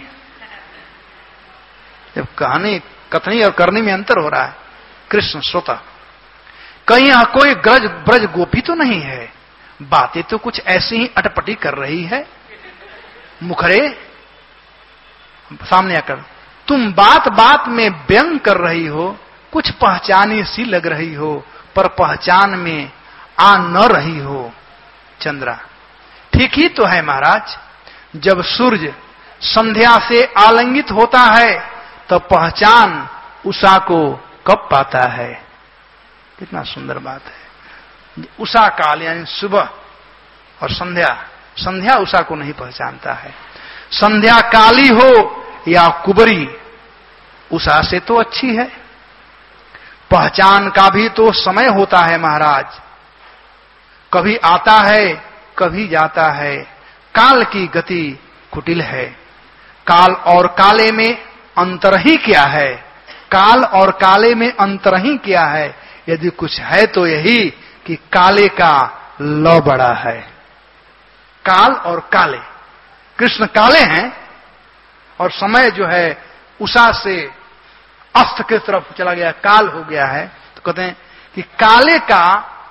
जब कहने कथनी और करने में अंतर हो रहा है। कृष्ण, श्रोता, कहीं कोई ग्रज ब्रज गोपी तो नहीं है, बातें तो कुछ ऐसी ही अटपटी कर रही है। मुखरे सामने आकर तुम बात बात में व्यंग कर रही हो, कुछ पहचानी सी लग रही हो, पर पहचान में आ न रही हो। चंद्रा ठीक ही तो है महाराज, जब सूरज संध्या से आलिंगित होता है तो पहचान उषा को कब पाता है। कितना सुंदर बात है। उषा काल यानी सुबह और संध्या, संध्या उषा को नहीं पहचानता है। संध्या काली हो या कुबरी, उषा से तो अच्छी है। पहचान का भी तो समय होता है महाराज, कभी आता है कभी जाता है। काल की गति कुटिल है। काल और काले में अंतर ही क्या है, काल और काले में अंतर ही क्या है। यदि कुछ है तो यही कि काले का लौ बड़ा है। काल और काले, कृष्ण काले हैं और समय जो है उषा से अस्त की तरफ चला गया, काल हो गया है। तो कहते हैं कि काले का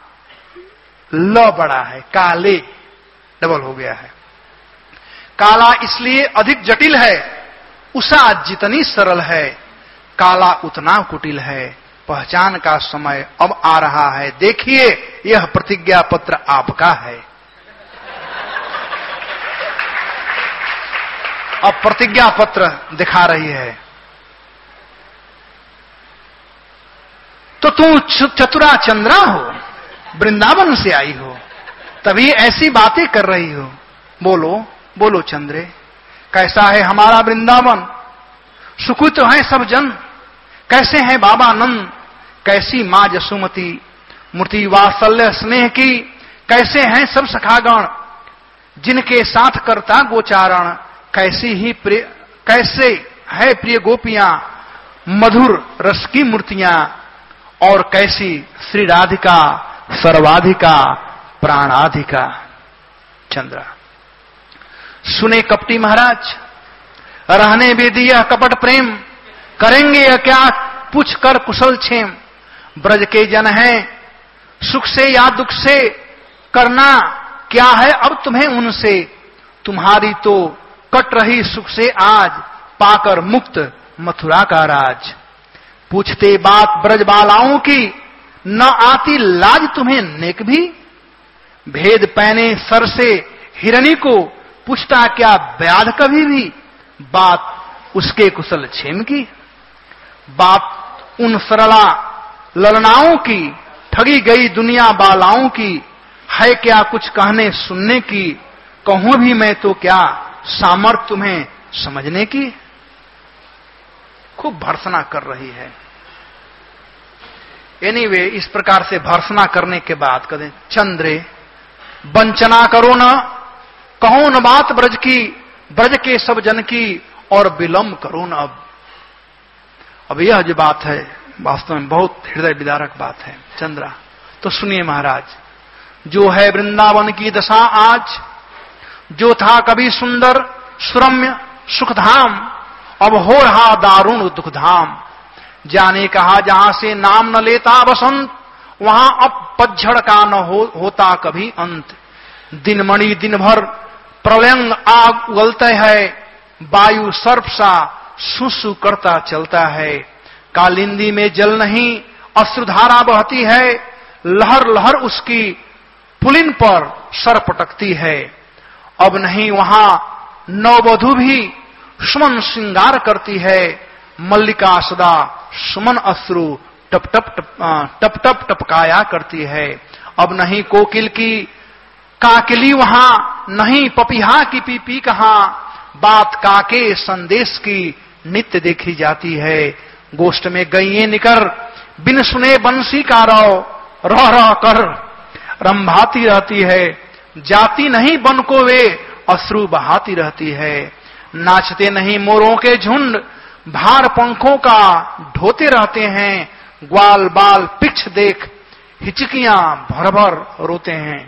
लौ बड़ा है, काले डबल हो गया है। काला इसलिए अधिक जटिल है, उषा जितनी सरल है, काला उतना कुटिल है। पहचान का समय अब आ रहा है। देखिए यह प्रतिज्ञा पत्र आपका है। अब प्रतिज्ञा पत्र दिखा रही है। तो तू चतुरा चंद्रा हो, वृंदावन से आई हो, तभी ऐसी बातें कर रही हो। बोलो बोलो चंद्रे, कैसा है हमारा वृंदावन। सुखी तो है सब जन, कैसे है बाबा नंद, कैसी मां जसुमती, मूर्ति वात्सल्य स्नेह की, कैसे हैं सब सखागण, जिनके साथ करता गोचारण, कैसी ही प्रिय, कैसे है प्रिय गोपियां, मधुर रस की मूर्तियां, और कैसी श्री राधिका सर्वाधिका प्राणाधिका। चंद्रा सुने कपटी महाराज, रहने भी दिया कपट प्रेम, करेंगे या क्या पूछ कर कुशल क्षेम। ब्रज के जन हैं सुख से या दुख से, करना क्या है अब तुम्हें उनसे। तुम्हारी तो कट रही सुख से आज, पाकर मुक्त मथुरा का राज। पूछते बात ब्रज बालाओं की, न आती लाज तुम्हें नेक भी। भेद पहने सर से हिरणी को, पूछता क्या व्याध कभी भी। बात उसके कुशल क्षेम की, बात उन सरला ललनाओं की, ठगी गई दुनिया बालाओं की। है क्या कुछ कहने सुनने की, कहूं भी मैं तो क्या सामर्थ तुम्हें समझने की। खूब भर्सना कर रही है। एनीवे anyway, इस प्रकार से भर्सना करने के बाद कहते चंद्रे वंचना करो न, कहो न बात ब्रज की, ब्रज के सब जन की, और विलंब करो न अब। अब यह जो बात है वास्तव में बहुत हृदय विदारक बात है। चंद्रा तो सुनिए महाराज, जो है वृंदावन की दशा आज, जो था कभी सुंदर सुरम्य सुखधाम, अब हो रहा दारुण दुखधाम। जाने कहा जहां से नाम न लेता बसंत, वहां अब पतझड़ का न हो, होता कभी अंत। दिनमणि दिन भर प्रलयंग आग उगलते है, वायु सर्प सा सुसु करता चलता है। कालिंदी में जल नहीं अश्रुधारा बहती है, लहर लहर उसकी पुलिन पर सर पटकती है। अब नहीं वहां नववधु भी सुमन श्रृंगार करती है, मल्लिका सदा सुमन अश्रु टप टप टप टप टप टपकाया करती है। अब नहीं कोकिल की काकली वहां, नहीं पपीहा की पीपी कहां, बात काके संदेश की नित्य देखी जाती है। गोष्ठ में गईये निकर बिन सुने बंसी का रौ, रह रह कर रंभाती रहती है। जाती नहीं बन को वे अश्रु बहाती रहती है। नाचते नहीं मोरों के झुंड, भार पंखों का ढोते रहते हैं। ग्वाल बाल पिछ देख हिचकियां भर भर रोते हैं।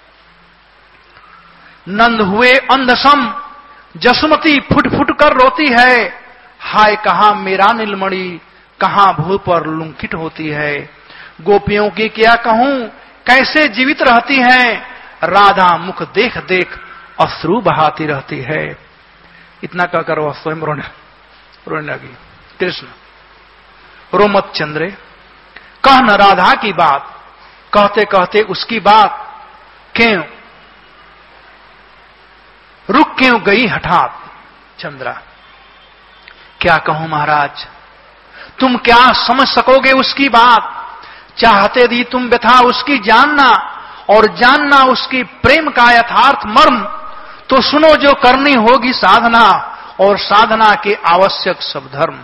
नंद हुए अंधसम, जसुमती फुट फुट कर रोती है। हाय कहां मेरा नीलमणि, कहां भू पर लुंकित होती है। गोपियों की क्या कहूं, कैसे जीवित रहती हैं, राधा मुख देख देख अश्रु बहाती रहती है। इतना कहकर वह स्वयं रोने रोने लगी। कृष्ण रोमत चंद्रे, कह न राधा की बात, कहते कहते उसकी बात क्यों रुक क्यों गई हठात। चंद्रा, क्या कहूं महाराज, तुम क्या समझ सकोगे उसकी बात। चाहते दी तुम व्यथा उसकी जानना, और जानना उसकी प्रेम का यथार्थ मर्म, तो सुनो जो करनी होगी साधना, और साधना के आवश्यक सब धर्म।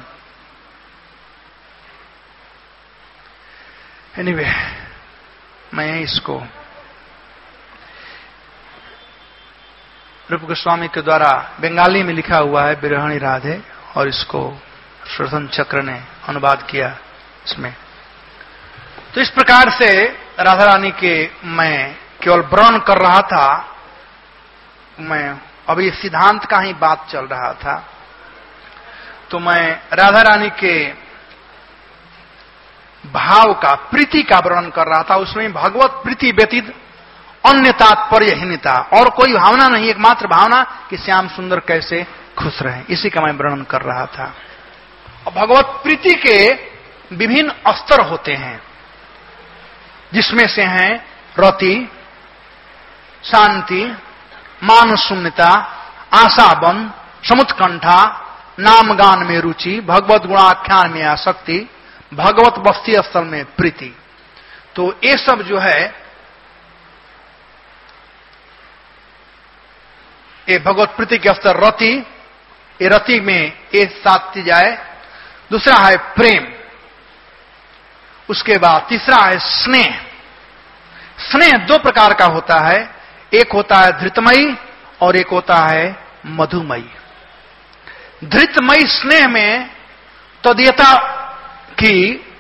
एनीवे anyway, मैं इसको रूप गोस्वामी के द्वारा बंगाली में लिखा हुआ है बिरहणी राधे, और इसको सुदर्शन चक्र ने अनुवाद किया इसमें। तो इस प्रकार से राधा रानी के मैं केवल वर्णन कर रहा था, मैं अभी सिद्धांत का ही बात चल रहा था। तो मैं राधा रानी के भाव का, प्रीति का वर्णन कर रहा था। उसमें भगवत प्रीति व्यतीत अन्य तात्पर्यहीनता और कोई भावना नहीं, एकमात्र भावना कि श्याम सुंदर कैसे खुश रहे, इसी का मैं वर्णन कर रहा था। और भगवत प्रीति के विभिन्न स्तर होते हैं, जिसमें से हैं रति, शांति, मान शून्यता, आशाबन, समुत्कंठा, नाम गान में रुचि, भगवत गुणाख्यान में आसक्ति, भगवत बस्ती स्थल में प्रीति। तो ये सब जो है ये भगवत प्रीति के स्तर रति, ये रति में ये सात चीज आए। दूसरा है प्रेम, उसके बाद तीसरा है स्नेह। स्नेह दो प्रकार का होता है, एक होता है धृतमयी और एक होता है मधुमयी। धृतमयी स्नेह में तदीयता की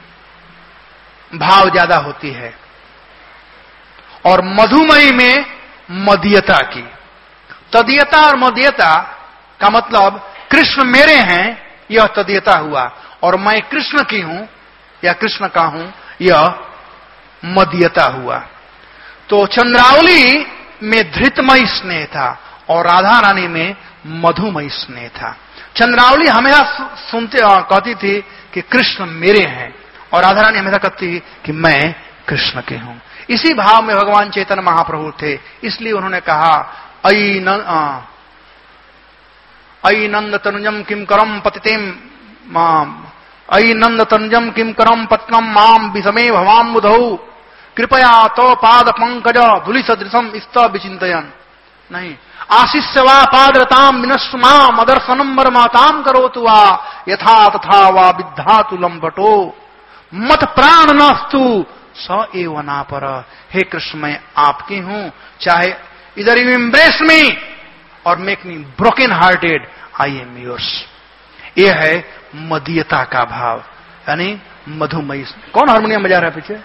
भाव ज्यादा होती है, और मधुमयी में मदीयता की। तदीयता और मदीयता का मतलब कृष्ण मेरे हैं, यह तदीयता हुआ, और मैं कृष्ण की हूं या कृष्ण का हूं, यह मदीयता हुआ। तो चंद्रावली में धृतमयी स्नेह था और राधा रानी में मधुमयी स्नेह था। चंद्रावली हमेशा सुनते कहती थी कि कृष्ण मेरे हैं, और राधा रानी हमेशा कहती थी कि मैं कृष्ण के हूं। इसी भाव में भगवान चैतन्य महाप्रभु थे, इसलिए उन्होंने कहा अयि न अयि नंद तनुजम किम करम पतितेम माम, अयि नंद तनुजम किम करम पत्नम माम विषमे भवाम बुधौ, कृपया तो पाद पंकज धुलि सदृशम स्त विचिंतयन। नहीं, आशिष्य वा पादरताम विनश्व माम अदर्शनम मरमाताम करोतु वा यथा तथा वा विद्धातु लंबटो मत प्राण नस्तु स एव नापर। हे कृष्ण, मैं आपकी हूं, चाहे इधर यू एम्ब्रेस मी और make me broken hearted, I am yours. यह है मदीयता का भाव, यानी मधुमयी। कौन हारमोनियम बजा रहा है पीछे?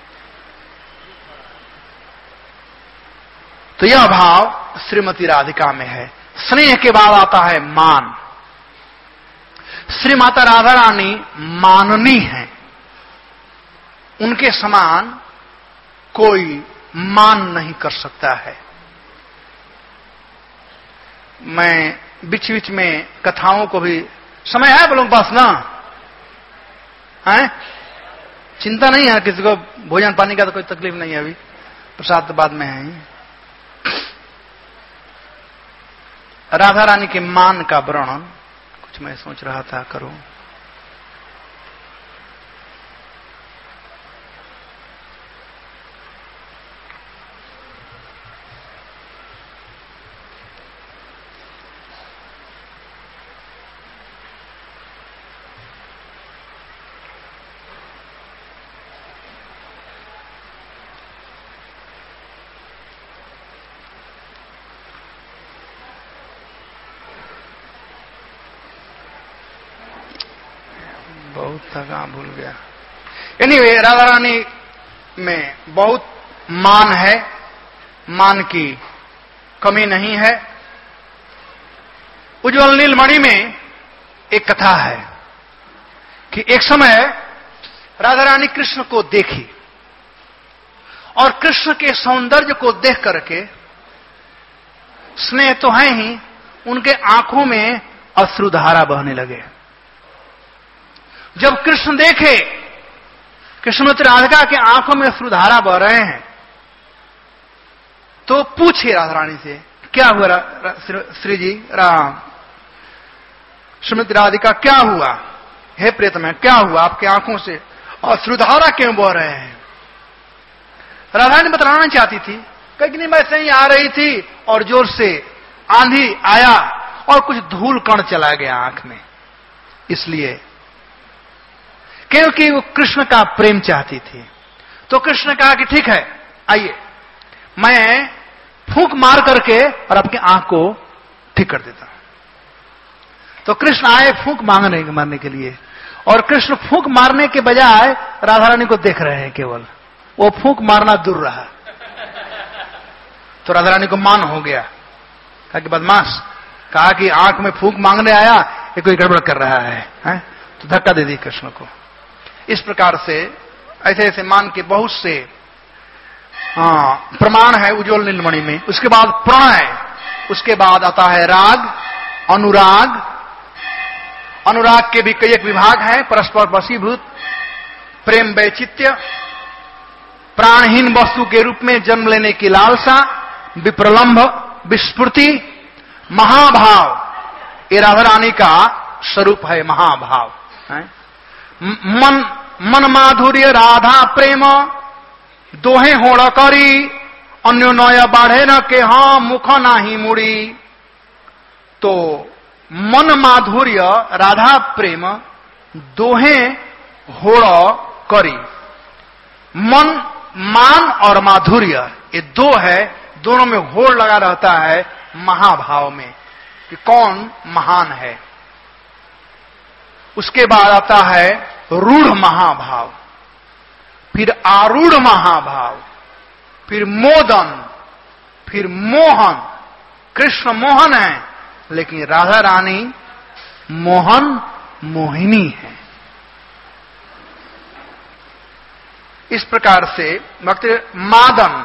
तो यह भाव श्रीमती राधिका में है। स्नेह के बाद आता है मान। श्री माता राधा रानी माननी है, उनके समान कोई मान नहीं कर सकता है। मैं बीच बीच में कथाओं को भी, समय है बोलो पास ना है, चिंता नहीं है किसी को, भोजन पानी का तो कोई तकलीफ नहीं है, अभी प्रसाद तो बाद में है। राधा रानी के मान का वर्णन कुछ मैं सोच रहा था करूं। बहुत थका, भूल गया। एनीवे, राधा रानी में बहुत मान है, मान की कमी नहीं है। उज्ज्वल नीलमणि में एक कथा है कि एक समय राधा रानी कृष्ण को देखी और कृष्ण के सौंदर्य को देख करके, स्नेह तो है ही, उनके आंखों में अश्रुधारा बहने लगे। जब कृष्ण देखे कि श्रीमती राधिका के आंखों में अश्रुधारा बह रहे हैं, तो पूछे राधा रानी से, क्या हुआ श्री जी राम, श्रीमती राधिका क्या हुआ, हे प्रियतम क्या हुआ, आपकी आंखों से अश्रुधारा क्यों बह रहे हैं? राधा रानी बतलाना चाहती थी, कहीं नहीं वैसे ही आ रही थी और जोर से आंधी आया और कुछ धूल कण चला गया आंख में, इसलिए, क्योंकि वो कृष्ण का प्रेम चाहती थी। तो कृष्ण ने कहा कि ठीक है, आइए मैं फूंक मार करके और आपकी आंख को ठीक कर देता हूं। तो कृष्ण आए फूंक मांगने मारने के लिए, और कृष्ण फूंक मारने के बजाय राधा रानी को देख रहे हैं केवल, वो फूंक मारना दूर रहा। तो राधा रानी को मान हो गया, कहा कि बदमाश, कहा कि आंख में फूंक मांगने आया, ये कोई गड़बड़ कर रहा है, है? तो धक्का दे दी कृष्ण को। इस प्रकार से ऐसे ऐसे मान के बहुत से प्रमाण है उज्ज्वल नीलमणि में। उसके बाद प्रणय, उसके बाद आता है राग, अनुराग। अनुराग के भी कई एक विभाग हैं, परस्पर वशीभूत, प्रेम वैचित्य, प्राणहीन वस्तु के रूप में जन्म लेने की लालसा, विप्रलंभ, विस्फूर्ति, महाभाव। ये राधा रानी का स्वरूप है, महाभाव है। मन मन माधुर्य राधा प्रेम दोहे होड़ करी, अन्योन्य बाढ़े न के हाँ मुख नाही मुड़ी। तो मन माधुर्य राधा प्रेम दोहे होड़ करी, मन मान और माधुर्य ये दो है, दोनों में होड़ लगा रहता है महाभाव में कि कौन महान है। उसके बाद आता है रूढ़ महाभाव, फिर आरूढ़ महाभाव, फिर मोदन, फिर मोहन। कृष्ण मोहन है, लेकिन राधा रानी मोहन मोहिनी है। इस प्रकार से भक्ति मादन,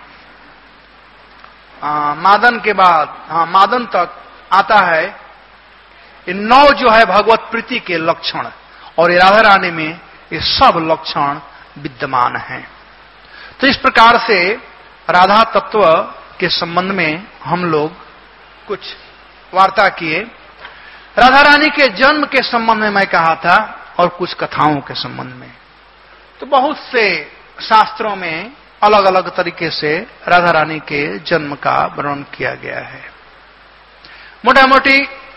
आ, मादन के बाद हाँ मादन तक आता है। ये नौ जो है भगवत प्रीति के लक्षण, और ये राधा रानी में ये सब लक्षण विद्यमान हैं। तो इस प्रकार से राधा तत्व के संबंध में हम लोग कुछ वार्ता किए। राधा रानी के जन्म के संबंध में मैं कहा था, और कुछ कथाओं के संबंध में। तो बहुत से शास्त्रों में अलग अलग तरीके से राधा रानी के जन्म का वर्णन किया गया है। मोटा मोटी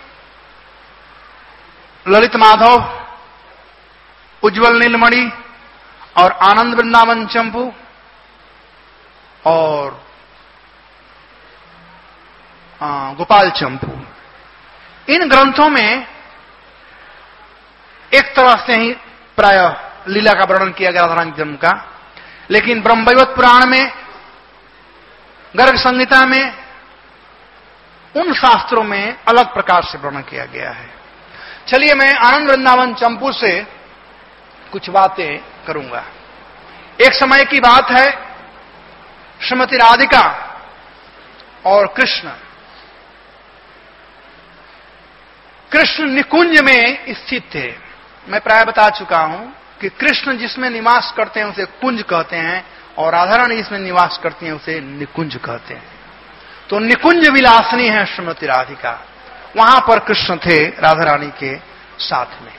ललित माधव, उज्ज्वल नीलमणि और आनंद वृंदावन चंपू और आ, गोपाल चंपू, इन ग्रंथों में एक तरह से ही प्रायः लीला का वर्णन किया गया राधा रानी जन्म का। लेकिन ब्रह्मवैवर्त पुराण में, गर्ग संहिता में, उन शास्त्रों में अलग प्रकार से वर्णन किया गया है। चलिए मैं आनंद वृंदावन चंपू से कुछ बातें करूंगा। एक समय की बात है, श्रीमती राधिका और कृष्ण कृष्ण निकुंज में स्थित थे। मैं प्राय बता चुका हूं कि कृष्ण जिसमें निवास करते हैं उसे कुंज कहते हैं, और राधा रानी जिसमें निवास करती हैं उसे निकुंज कहते हैं। तो निकुंज विलासनी है श्रीमती राधिका, वहां पर कृष्ण थे राधा रानी के साथ में।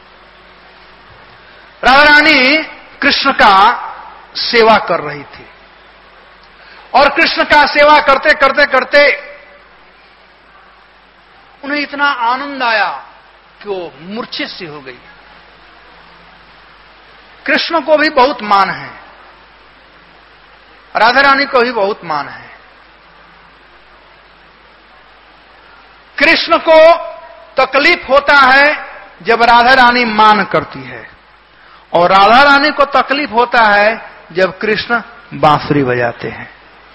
राधा रानी कृष्ण का सेवा कर रही थी, और कृष्ण का सेवा करते करते करते उन्हें इतना आनंद आया कि वो मूर्छित सी हो गई। कृष्ण को भी बहुत मान है, राधा रानी को भी बहुत मान है। कृष्ण को तकलीफ होता है जब राधा रानी मान करती है, और राधा रानी को तकलीफ होता है जब कृष्ण बांसुरी बजाते हैं।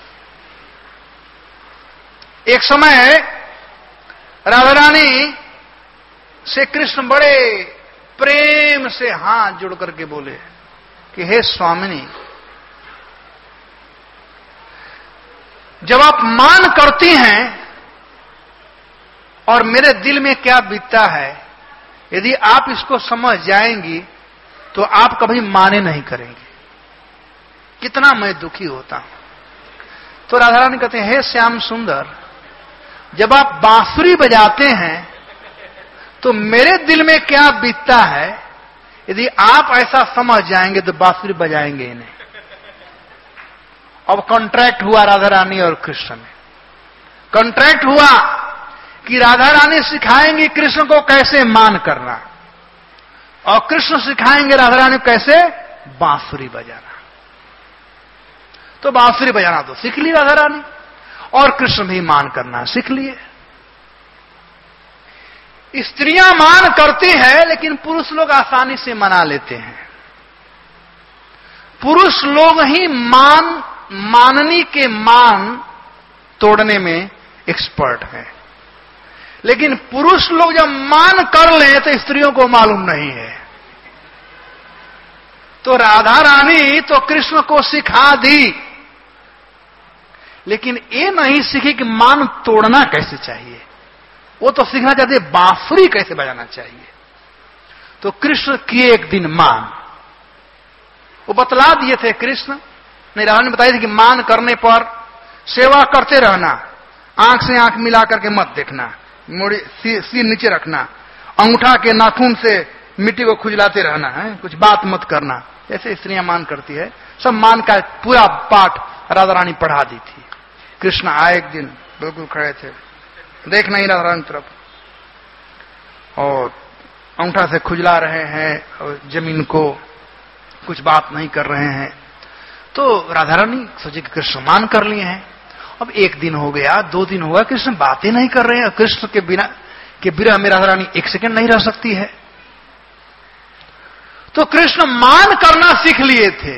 एक समय राधा रानी से कृष्ण बड़े प्रेम से हाथ जोड़ करके बोले कि हे स्वामिनी, जब आप मान करती हैं और मेरे दिल में क्या बीतता है, यदि आप इसको समझ जाएंगी तो आप कभी माने नहीं करेंगे। कितना मैं दुखी होता हूं। तो राधा रानी कहते हैं, हे श्याम सुंदर, जब आप बांसुरी बजाते हैं तो मेरे दिल में क्या बीतता है, यदि आप ऐसा समझ जाएंगे तो बांसुरी बजाएंगे इन्हें। अब कॉन्ट्रैक्ट हुआ राधा रानी और कृष्ण में। कॉन्ट्रैक्ट हुआ कि राधा रानी सिखाएंगी कृष्ण को कैसे मान करना और कृष्ण सिखाएंगे राधा रानी को कैसे बांसुरी बजाना। तो बांसुरी बजाना तो सीख ली राधा रानी और कृष्ण भी मान करना सीख लिए। स्त्रियां मान करती है लेकिन पुरुष लोग आसानी से मना लेते हैं। पुरुष लोग ही मान माननी के मान तोड़ने में एक्सपर्ट हैं, लेकिन पुरुष लोग जब मान कर ले तो स्त्रियों को मालूम नहीं है। तो राधा रानी तो कृष्ण को सिखा दी, लेकिन ये नहीं सीखी कि मान तोड़ना कैसे चाहिए। वो तो सीखना चाहते बांसुरी कैसे बजाना चाहिए। तो कृष्ण किए एक दिन मान, वो बतला दिए थे कृष्ण। नहीं, राधा ने बताई थी कि मान करने पर सेवा करते रहना, आंख से आंख मिला करके मत देखना, मोड़ी सिर नीचे रखना, अंगूठा के नाखून से मिट्टी को खुजलाते रहना है, कुछ बात मत करना। ऐसे स्त्रियां मान करती है। सब मान का पूरा पाठ राधा रानी पढ़ा दी थी। कृष्ण आए एक दिन, बिल्कुल खड़े थे, देख नहीं राधा रानी तरफ, और अंगूठा से खुजला रहे हैं और जमीन को, कुछ बात नहीं कर रहे हैं। तो राधा रानी सोचे कि कृष्ण मान कर लिए हैं। अब एक दिन हो गया, दो दिन हुआ, कृष्ण बातें नहीं कर रहे हैं। कृष्ण के बिना के विरह में राधा रानी एक सेकंड नहीं रह सकती है। तो कृष्ण मान करना सीख लिए थे,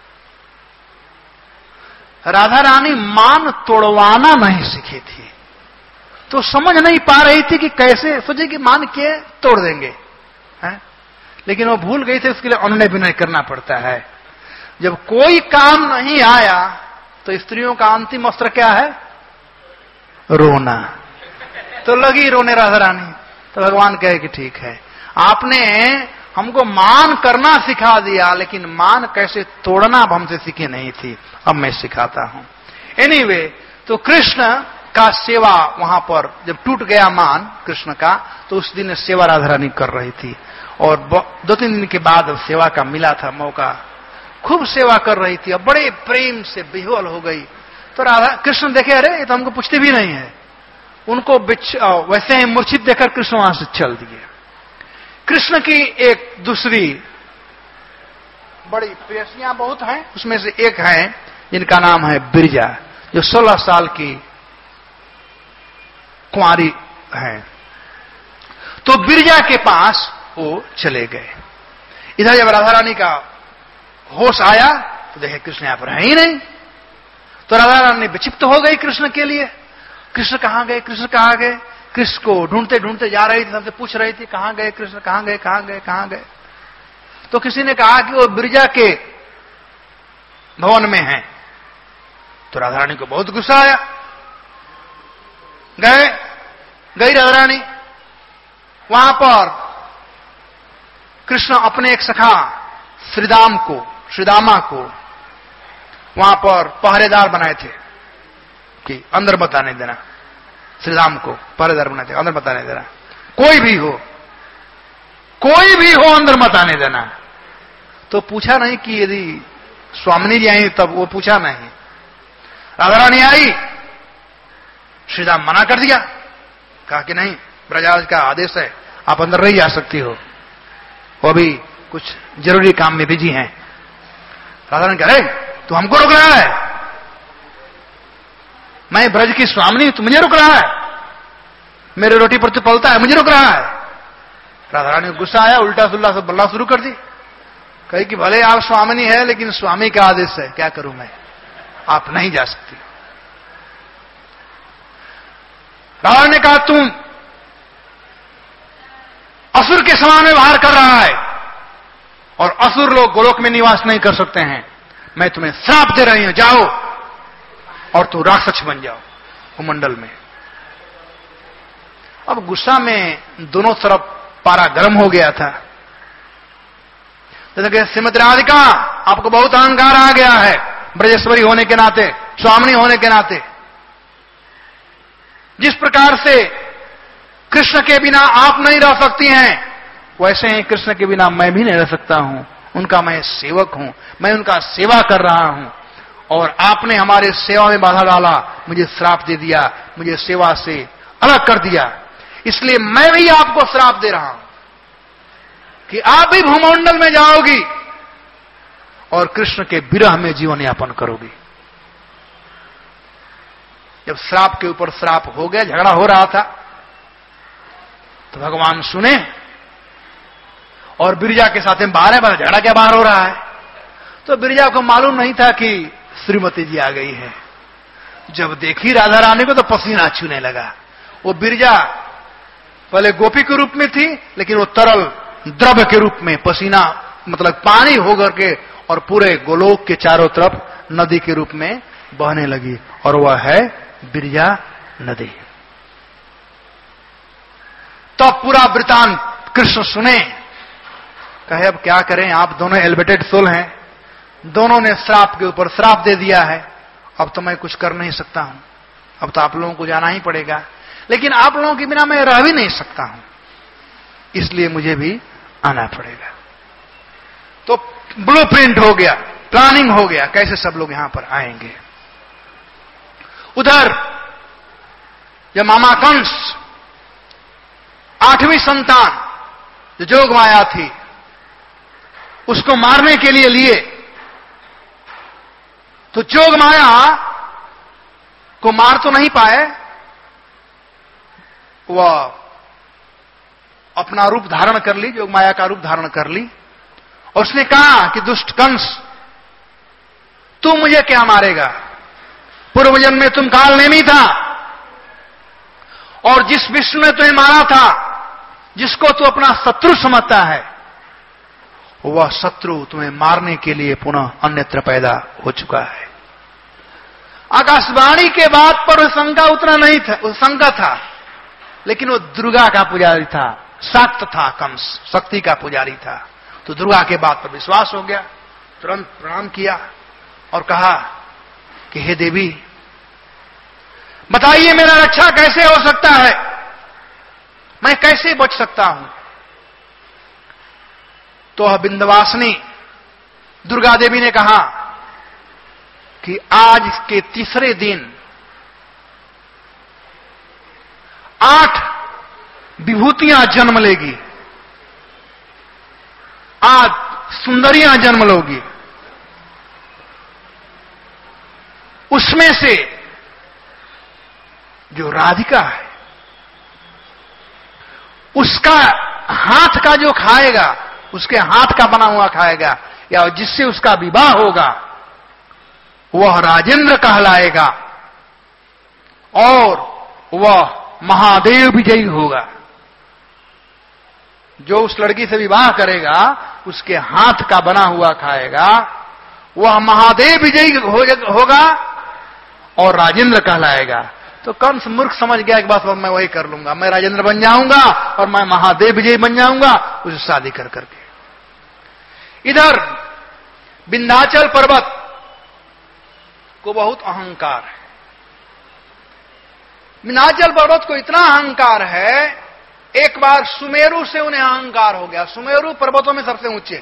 राधा रानी मान तोड़वाना नहीं सीखी थी। तो समझ नहीं पा रही थी कि कैसे, सोचे कि मान के तोड़ देंगे है? लेकिन वो भूल गई थी, उसके लिए अनुनय विनय करना पड़ता है। जब कोई काम नहीं आया तो स्त्रियों का अंतिम अस्त्र क्या है? रोना। तो लगी रोने राधा रानी। तो भगवान कहे कि ठीक है, आपने हमको मान करना सिखा दिया, लेकिन मान कैसे तोड़ना अब हमसे सीखी नहीं थी, अब मैं सिखाता हूं। एनीवे, तो कृष्ण का सेवा वहां पर जब टूट गया मान कृष्ण का, तो उस दिन सेवा राधा रानी कर रही थी। और दो तीन दिन के बाद सेवा का मिला था मौका, खूब सेवा कर रही थी, और बड़े प्रेम से बेहोल हो गई। तो राधा कृष्ण देखे, अरे ये तो हमको पूछते भी नहीं है। उनको वैसे ही मूर्छित देखकर कृष्ण वहां से चल दिए। कृष्ण की एक दूसरी बड़ी प्रेयसियां बहुत हैं, उसमें से एक है जिनका नाम है बिरजा, जो सोलह साल की कुंवारी है। तो बिरजा के पास वो चले गए। इधर जब राधा रानी का होश आया तो देखे कृष्ण यहां पर है ही नहीं। तो राधा रानी विक्षिप्त हो गई कृष्ण के लिए। कृष्ण कहां गए, कृष्ण कहां गए? कृष्ण को ढूंढते ढूंढते जा रही थी, सबसे पूछ रही थी कहां गए कृष्ण, कहां गए, कहां गए, कहां गए। तो किसी ने कहा कि वो बिरजा के भवन में है। तो राधा रानी को बहुत गुस्सा आया। गए गई राधा रानी, वहां पर कृष्ण अपने एक सखा श्रीदाम को श्रीदामा को वहां पर पहरेदार बनाए थे कि अंदर मत आने देना। श्रीराम को पहरेदार बनाए थे, अंदर मत आने देना, कोई भी हो कोई भी हो अंदर मत आने देना। तो पूछा नहीं कि यदि स्वामिनी जी आई, तब वो पूछा नहीं। राधा रानी आई, श्रीराम मना कर दिया, कहा कि नहीं, ब्रजराज का आदेश है, आप अंदर नहीं जा सकती हो, वो भी कुछ जरूरी काम में बिजी हैं। राधा रानी कह रहे तू हमको रोक रहा है, मैं ब्रज की स्वामिनी, तू मुझे रोक रहा है, मेरे रोटी पर तू पलता है, मुझे रोक रहा है। राधा रानी को गुस्सा आया, उल्टा सुल्ला सब बोलना शुरू कर दी। कही कि भले आप स्वामिनी है, लेकिन स्वामी का आदेश है, क्या करूं मैं, आप नहीं जा सकती। राधा ने कहा तुम असुर के समान व्यवहार कर रहा है और असुर लोग गोलोक में निवास नहीं कर सकते हैं। मैं तुम्हें श्राप दे रही हूं, जाओ और तू राक्षस बन जाओ भूमंडल में। अब गुस्सा में दोनों तरफ पारा गर्म हो गया था। जैसे कि श्रीमती राधिका, आपको बहुत अहंकार आ गया है ब्रजेश्वरी होने के नाते, स्वामिनी होने के नाते। जिस प्रकार से कृष्ण के बिना आप नहीं रह सकती हैं, वैसे ही कृष्ण के बिना मैं भी नहीं रह सकता हूं। उनका मैं सेवक हूं, मैं उनका सेवा कर रहा हूं और आपने हमारे सेवा में बाधा डाला, मुझे श्राप दे दिया, मुझे सेवा से अलग कर दिया। इसलिए मैं भी आपको श्राप दे रहा हूं कि आप भी भूमंडल में जाओगी और कृष्ण के विरह में जीवन यापन करोगी। जब श्राप के ऊपर श्राप हो गया, झगड़ा हो रहा था, तो भगवान सुने और बिरजा के साथ में बाहर है, बाहर झगड़ा क्या बाहर हो रहा है। तो बिरजा को मालूम नहीं था कि श्रीमती जी आ गई है। जब देखी राधा रानी को तो पसीना छूने लगा। वो बिरजा पहले गोपी के रूप में थी, लेकिन वो तरल द्रव्य के रूप में पसीना मतलब पानी होकर के और पूरे गोलोक के चारों तरफ नदी के रूप में बहने लगी, और वह है बिरजा नदी। तो पूरा वृतांत कृष्ण सुने, कहे अब क्या करें, आप दोनों एलिवेटेड सोल हैं, दोनों ने श्राप के ऊपर श्राप दे दिया है, अब तो मैं कुछ कर नहीं सकता हूं, अब तो आप लोगों को जाना ही पड़ेगा। लेकिन आप लोगों के बिना मैं रह भी नहीं सकता हूं, इसलिए मुझे भी आना पड़ेगा। तो ब्लूप्रिंट हो गया, प्लानिंग हो गया, कैसे सब लोग यहां पर आएंगे। उधर जब मामा कंस आठवीं संतान जो जोग माया थी उसको मारने के लिए लिए, तो जोग माया को मार तो नहीं पाए, वह अपना रूप धारण कर ली, जोग माया का रूप धारण कर ली, और उसने कहा कि दुष्ट कंस, तू मुझे क्या मारेगा, पूर्व जन्म में तुम काल नेमी था, और जिस विष्णु ने तुम्हें मारा था, जिसको तू अपना शत्रु समझता है, वह शत्रु तुम्हें मारने के लिए पुनः अन्यत्र पैदा हो चुका है। आकाशवाणी के बात पर वह शंका उतना नहीं था, वह शंका था, लेकिन वो दुर्गा का पुजारी था, शाक्त था, कंस शक्ति का पुजारी था, तो दुर्गा के बात पर विश्वास हो गया। तुरंत प्रणाम किया और कहा कि हे देवी, बताइए मेरा रक्षा कैसे हो सकता है, मैं कैसे बच सकता हूं। तो बिंदवासिनी दुर्गा देवी ने कहा कि आज के तीसरे दिन आठ विभूतियां जन्म लेगी, आज सुंदरियां जन्म लोगी, उसमें से जो राधिका है उसका हाथ का जो खाएगा, उसके हाथ का बना हुआ खाएगा, या जिससे उसका विवाह होगा, वह राजेंद्र कहलाएगा और वह महादेव विजयी होगा। जो उस लड़की से विवाह करेगा, उसके हाथ का बना हुआ खाएगा, वह महादेव विजयी होगा और राजेंद्र कहलाएगा। तो कंस मूर्ख समझ गया कि बस मैं वही कर लूंगा, मैं राजेंद्र बन जाऊंगा और मैं महादेव विजयी बन जाऊंगा, उसे शादी कर करके। इधर विंध्याचल पर्वत को बहुत अहंकार है। विंध्याचल पर्वत को इतना अहंकार है, एक बार सुमेरु से उन्हें अहंकार हो गया। सुमेरु पर्वतों में सबसे ऊंचे,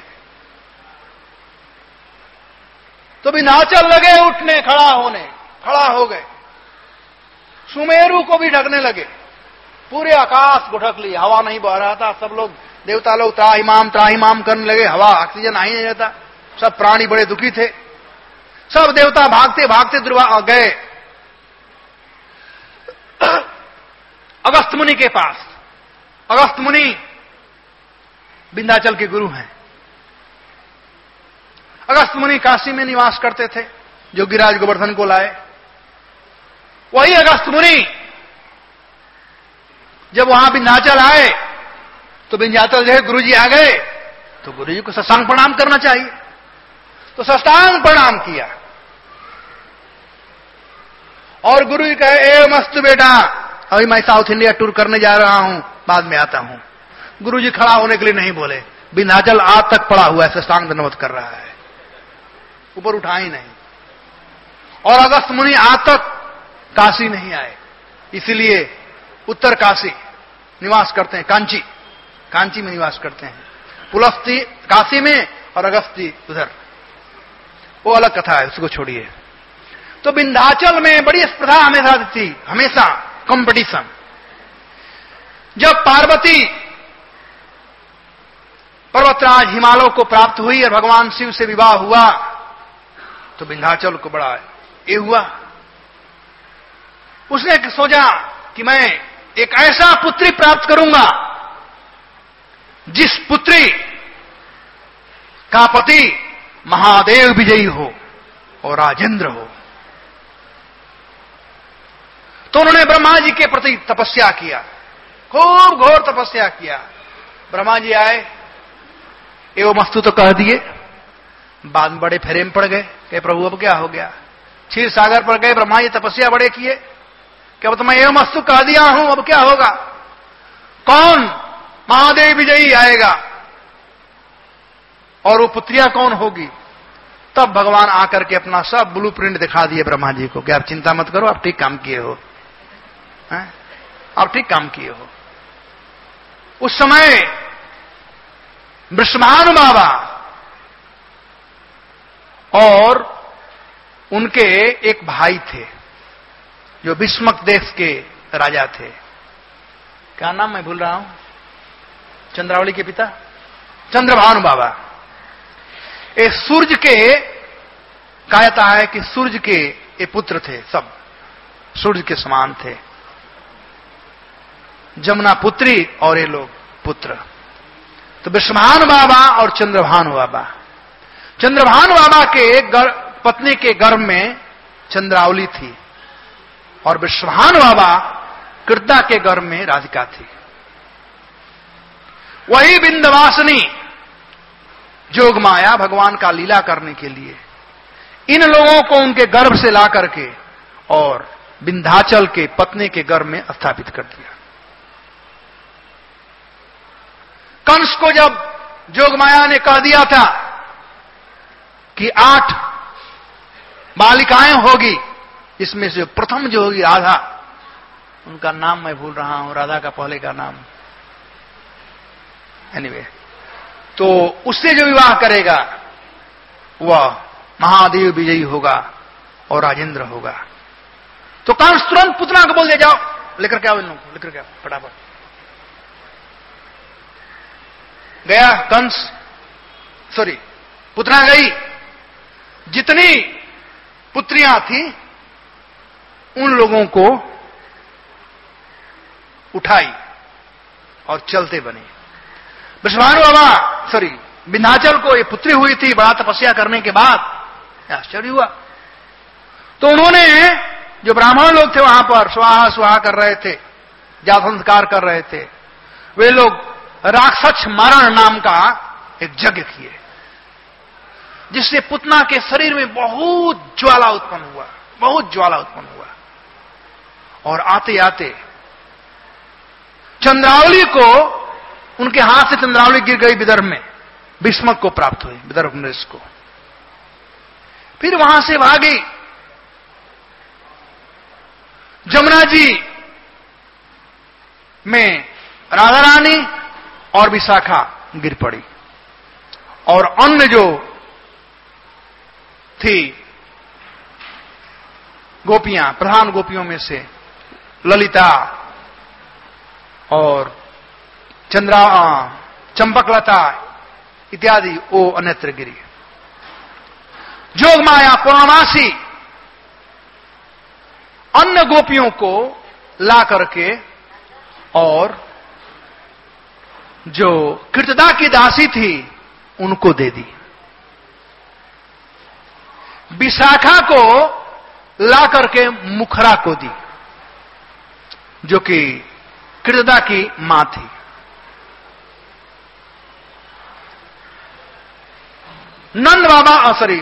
तो विंध्याचल लगे उठने, खड़ा होने, खड़ा हो गए, सुमेरु को भी ढकने लगे, पूरे आकाश को ढक लिया, हवा नहीं बह रहा था, सब लोग देवता लोग त्राहिमाम त्राहिमाम करने लगे, हवा ऑक्सीजन आ ही नहीं रहता, सब प्राणी बड़े दुखी थे, सब देवता भागते भागते दुर्वा गए अगस्त मुनि के पास। अगस्त मुनि विंध्याचल के गुरु हैं। अगस्त मुनि काशी में निवास करते थे, जो गिरिराज गोवर्धन को लाए। वही अगस्त मुनि जब वहां विंध्याचल आए तो विंध्याचल जो है गुरु जी आ गए तो गुरु जी को साष्टांग प्रणाम करना चाहिए, तो साष्टांग प्रणाम किया और गुरु जी कहे, ए मस्त बेटा, अभी मैं साउथ इंडिया टूर करने जा रहा हूं, बाद में आता हूं। गुरु जी खड़ा होने के लिए नहीं बोले, विंध्याचल आज तक पड़ा हुआ है, साष्टांग दंडवत कर रहा है, ऊपर उठा ही नहीं। और अगस्त मुनि आज तक काशी नहीं आए, इसलिए उत्तर काशी निवास करते हैं, कांची कांची में निवास करते हैं, पुलस्ती काशी में और अगस्ती उधर, वो अलग कथा है, उसको छोड़िए। तो विंध्याचल में बड़ी स्पर्धा हमेशा थी, हमेशा कंपटीशन। जब पार्वती पर्वतराज हिमालय को प्राप्त हुई और भगवान शिव से विवाह हुआ तो विंध्याचल को बड़ा ये हुआ, उसने सोचा कि मैं एक ऐसा पुत्री प्राप्त करूंगा जिस पुत्री का पति महादेव विजयी हो और राजेंद्र हो। तो उन्होंने ब्रह्मा जी के प्रति तपस्या किया, खूब घोर तपस्या किया। ब्रह्मा जी आए, एवं मस्तु तो कह दिए, बाद में बड़े फेरे में पड़ गए कि प्रभु अब क्या हो गया। क्षीर सागर पर गए, ब्रह्मा जी तपस्या बड़े किए कि अब तो मैं एवं मस्तु कह दिया हूं, अब क्या होगा, कौन महादेव विजयी आएगा और वो पुत्रियां कौन होगी। तब भगवान आकर के अपना सब ब्लू प्रिंट दिखा दिए ब्रह्मा जी को कि आप चिंता मत करो, आप ठीक काम किए हो, हैं? आप ठीक काम किए हो। उस समय वृषभानु बाबा और उनके एक भाई थे जो भीष्मक देश के राजा थे, क्या नाम मैं भूल रहा हूं, चंद्रावली के पिता चंद्रभानु बाबा। ये सूर्य के कहता है कि सूर्य के ये पुत्र थे, सब सूर्य के समान थे, जमुना पुत्री और ये लोग पुत्र। तो वृषभानु बाबा और चंद्रभानु बाबा, चंद्रभानु बाबा के गर, पत्नी के गर्भ में चंद्रावली थी और वृषभानु बाबा कृतना के गर्भ में राधिका थी। वही विंध्यवासिनी जोग माया भगवान का लीला करने के लिए इन लोगों को उनके गर्भ से ला करके और विंध्याचल के पत्नी के गर्भ में स्थापित कर दिया। कंस को जब जोगमाया ने कह दिया था कि आठ बालिकाएं होगी, इसमें से प्रथम जो होगी राधा, उनका नाम मैं भूल रहा हूं, राधा का पहले का नाम, एनीवे anyway, तो उससे जो विवाह करेगा वह महादेव विजयी होगा और राजेंद्र होगा। तो कंस तुरंत पुतना को बोल दे, जाओ लेकर के आओ इन लोगों को, लेकर के आओ फटाफट। गया कंस, सॉरी पुतना गई, जितनी पुत्रियां थी उन लोगों को उठाई और चलते बने। वृषभानु बाबा सॉरी विंध्याचल को ये पुत्री हुई थी बड़ा तपस्या करने के बाद, आश्चर्य हुआ। तो उन्होंने जो ब्राह्मण लोग थे वहां पर स्वाहा स्वाहा कर रहे थे, जा संस्कार कर रहे थे, वे लोग राक्षस मारण नाम का एक यज्ञ किए, जिससे पुतना के शरीर में बहुत ज्वाला उत्पन्न हुआ, बहुत ज्वाला उत्पन्न हुआ। और आते आते चंद्रावली को, उनके हाथ से चंद्रावली गिर गई विदर्भ में, भीष्मक को प्राप्त हुई, विदर्भ नरेश को। फिर वहां से भागी, जमुना जी में राधा रानी और विशाखा गिर पड़ी और अन्य जो थी गोपियां, प्रधान गोपियों में से ललिता और चंद्रा चंपकलता इत्यादि वो अन्यत्र गिरी। जोग माया पूर्णमासी अन्य गोपियों को ला करके और जो कृतदा की दासी थी उनको दे दी। विशाखा को ला करके मुखरा को दी, जो कि कृतदा की मां थी। नंद बाबा सॉरी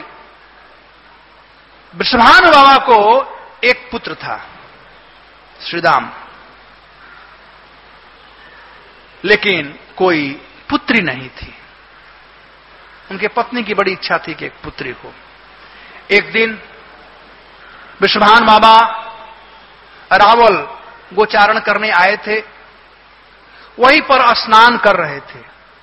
वृषभानु बाबा को एक पुत्र था श्रीदाम, लेकिन कोई पुत्री नहीं थी। उनके पत्नी की बड़ी इच्छा थी कि एक पुत्री हो। एक दिन वृषभानु बाबा रावल गोचारण करने आए थे, वहीं पर स्नान कर रहे थे।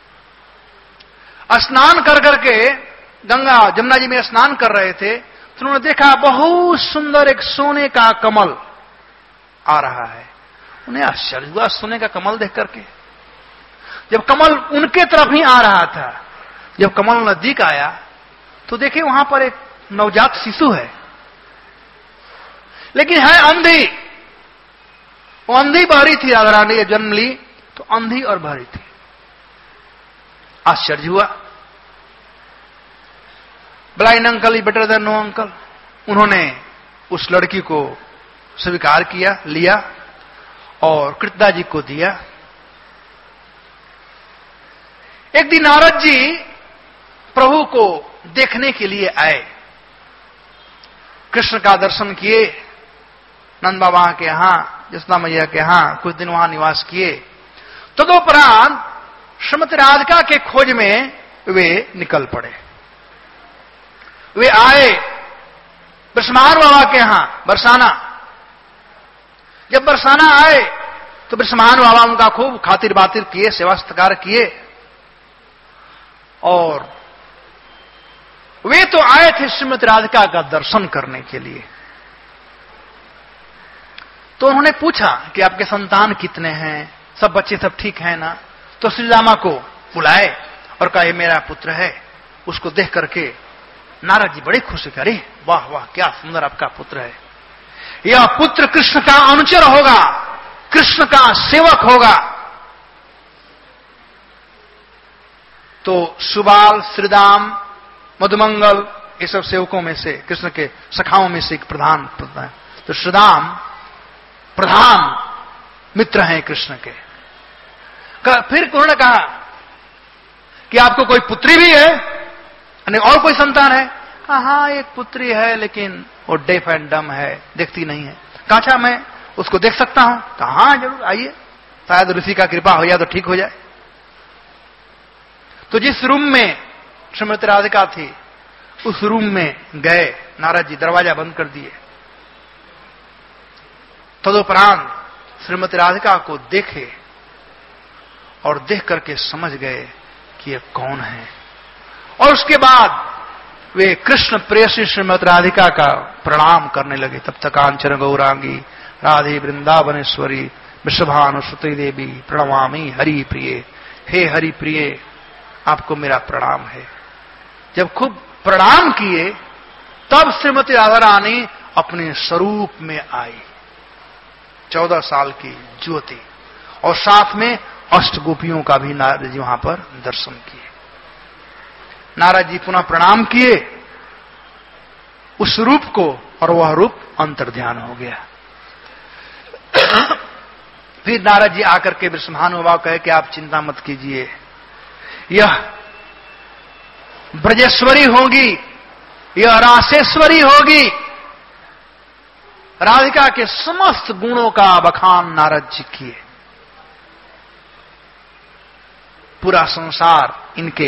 स्नान कर करके गंगा जमुना जी में स्नान कर रहे थे तो उन्होंने देखा बहुत सुंदर एक सोने का कमल आ रहा है। उन्हें आश्चर्य हुआ सोने का कमल देख करके। जब कमल उनके तरफ ही आ रहा था, जब कमल नजदीक आया तो देखे वहां पर एक नवजात शिशु है, लेकिन है अंधी। वो अंधी बहरी थी। राधा रानी जब जन्म ली तो अंधी और बहरी थी। आश्चर्य हुआ। Blind uncle is better than no uncle. उन्होंने उस लड़की को स्वीकार किया, लिया और कृष्णा जी को दिया। एक दिन नारद जी प्रभु को देखने के लिए आए, कृष्ण का दर्शन किए, नंद बाबा के यहां, जसना मैया के यहां कुछ दिन वहां निवास किए। तदुपरांत श्रीमती राधिका के खोज में वे निकल पड़े। वे आए वृषभानु बाबा के यहां बरसाना। जब बरसाना आए तो वृषभानु बाबा उनका खूब खातिर बातिर किए, सेवा सत्कार किए। और वे तो आए थे श्रीमती राधिका का दर्शन करने के लिए। तो उन्होंने पूछा कि आपके संतान कितने हैं, सब बच्चे सब ठीक हैं ना? तो श्री रामा को बुलाए और कहा ये मेरा पुत्र है। उसको देख करके नारद जी बड़े खुश हुए, अरे वाह वाह क्या सुंदर आपका पुत्र है, यह पुत्र कृष्ण का अनुचर होगा, कृष्ण का सेवक होगा। तो सुबाल, श्रीदाम, मधुमंगल ये सब सेवकों में से, कृष्ण के सखाओं में से एक प्रधान प्रधान तो श्रीदाम प्रधान मित्र हैं कृष्ण के। फिर उन्होंने कहा कि आपको कोई पुत्री भी है और कोई संतान है? कहा हाँ एक पुत्री है, लेकिन वो डेफ एंड डम है, देखती नहीं है। कहा अच्छा मैं उसको देख सकता हूं? कहा हाँ जरूर आइए, शायद ऋषि का कृपा हो जाए तो ठीक हो जाए। तो जिस रूम में श्रीमती राधिका थी उस रूम में गए नारद जी, दरवाजा बंद कर दिए। तदुपरांत श्रीमती राधिका को देखे और देख करके समझ गए कि ये कौन है। और उसके बाद वे कृष्ण प्रेयसी श्रीमती राधिका का प्रणाम करने लगे। तब तक कांचन गौरांगी राधे वृंदावनेश्वरी वृषभानुसुते देवी प्रणमामि हरि प्रिय। हे हरि प्रिय आपको मेरा प्रणाम है। जब खूब प्रणाम किए तब श्रीमती राधा रानी अपने स्वरूप में आई, चौदह साल की ज्योति, और साथ में अष्ट गोपियों का भी नारद जी वहां पर दर्शन किए। नारद जी पुनः प्रणाम किए उस रूप को, और वह रूप अंतर्ध्यान हो गया। फिर नारद जी आकर के वृषभानु बाबा कहे कि आप चिंता मत कीजिए, यह ब्रजेश्वरी होगी, यह रासेश्वरी होगी। राधिका के समस्त गुणों का बखान नारद जी किए। पूरा संसार इनके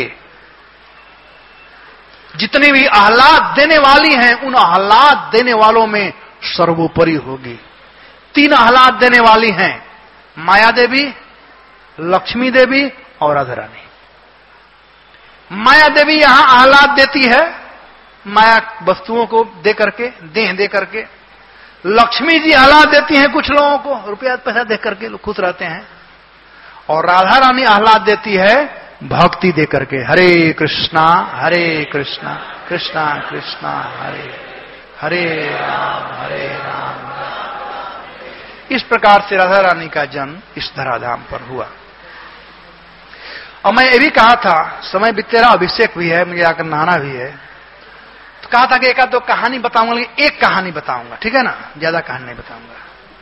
जितनी भी आह्लाद देने वाली हैं उन आह्लाद देने वालों में सर्वोपरि होगी। तीन आह्लाद देने वाली हैं, माया देवी, लक्ष्मी देवी और राधा रानी। माया देवी यहां आह्लाद देती है माया वस्तुओं को दे करके, देह दे करके। लक्ष्मी जी आह्लाद देती हैं कुछ लोगों को, रुपया पैसा दे करके लोग खुश रहते हैं। और राधा रानी आह्लाद देती है भक्ति दे करके, हरे कृष्णा हरे कृष्णा कृष्णा कृष्णा हरे हरे राम हरे राम। इस प्रकार से राधा रानी का जन्म इस धराधाम पर हुआ। और मैं ये भी कहा था, समय बीते रहा, अभिषेक भी है, मुझे आकर नहाना भी है, तो कहा था कि एक दो कहानी बताऊंगा, लेकिन एक कहानी बताऊंगा, ठीक है ना, ज्यादा कहानी नहीं बताऊंगा।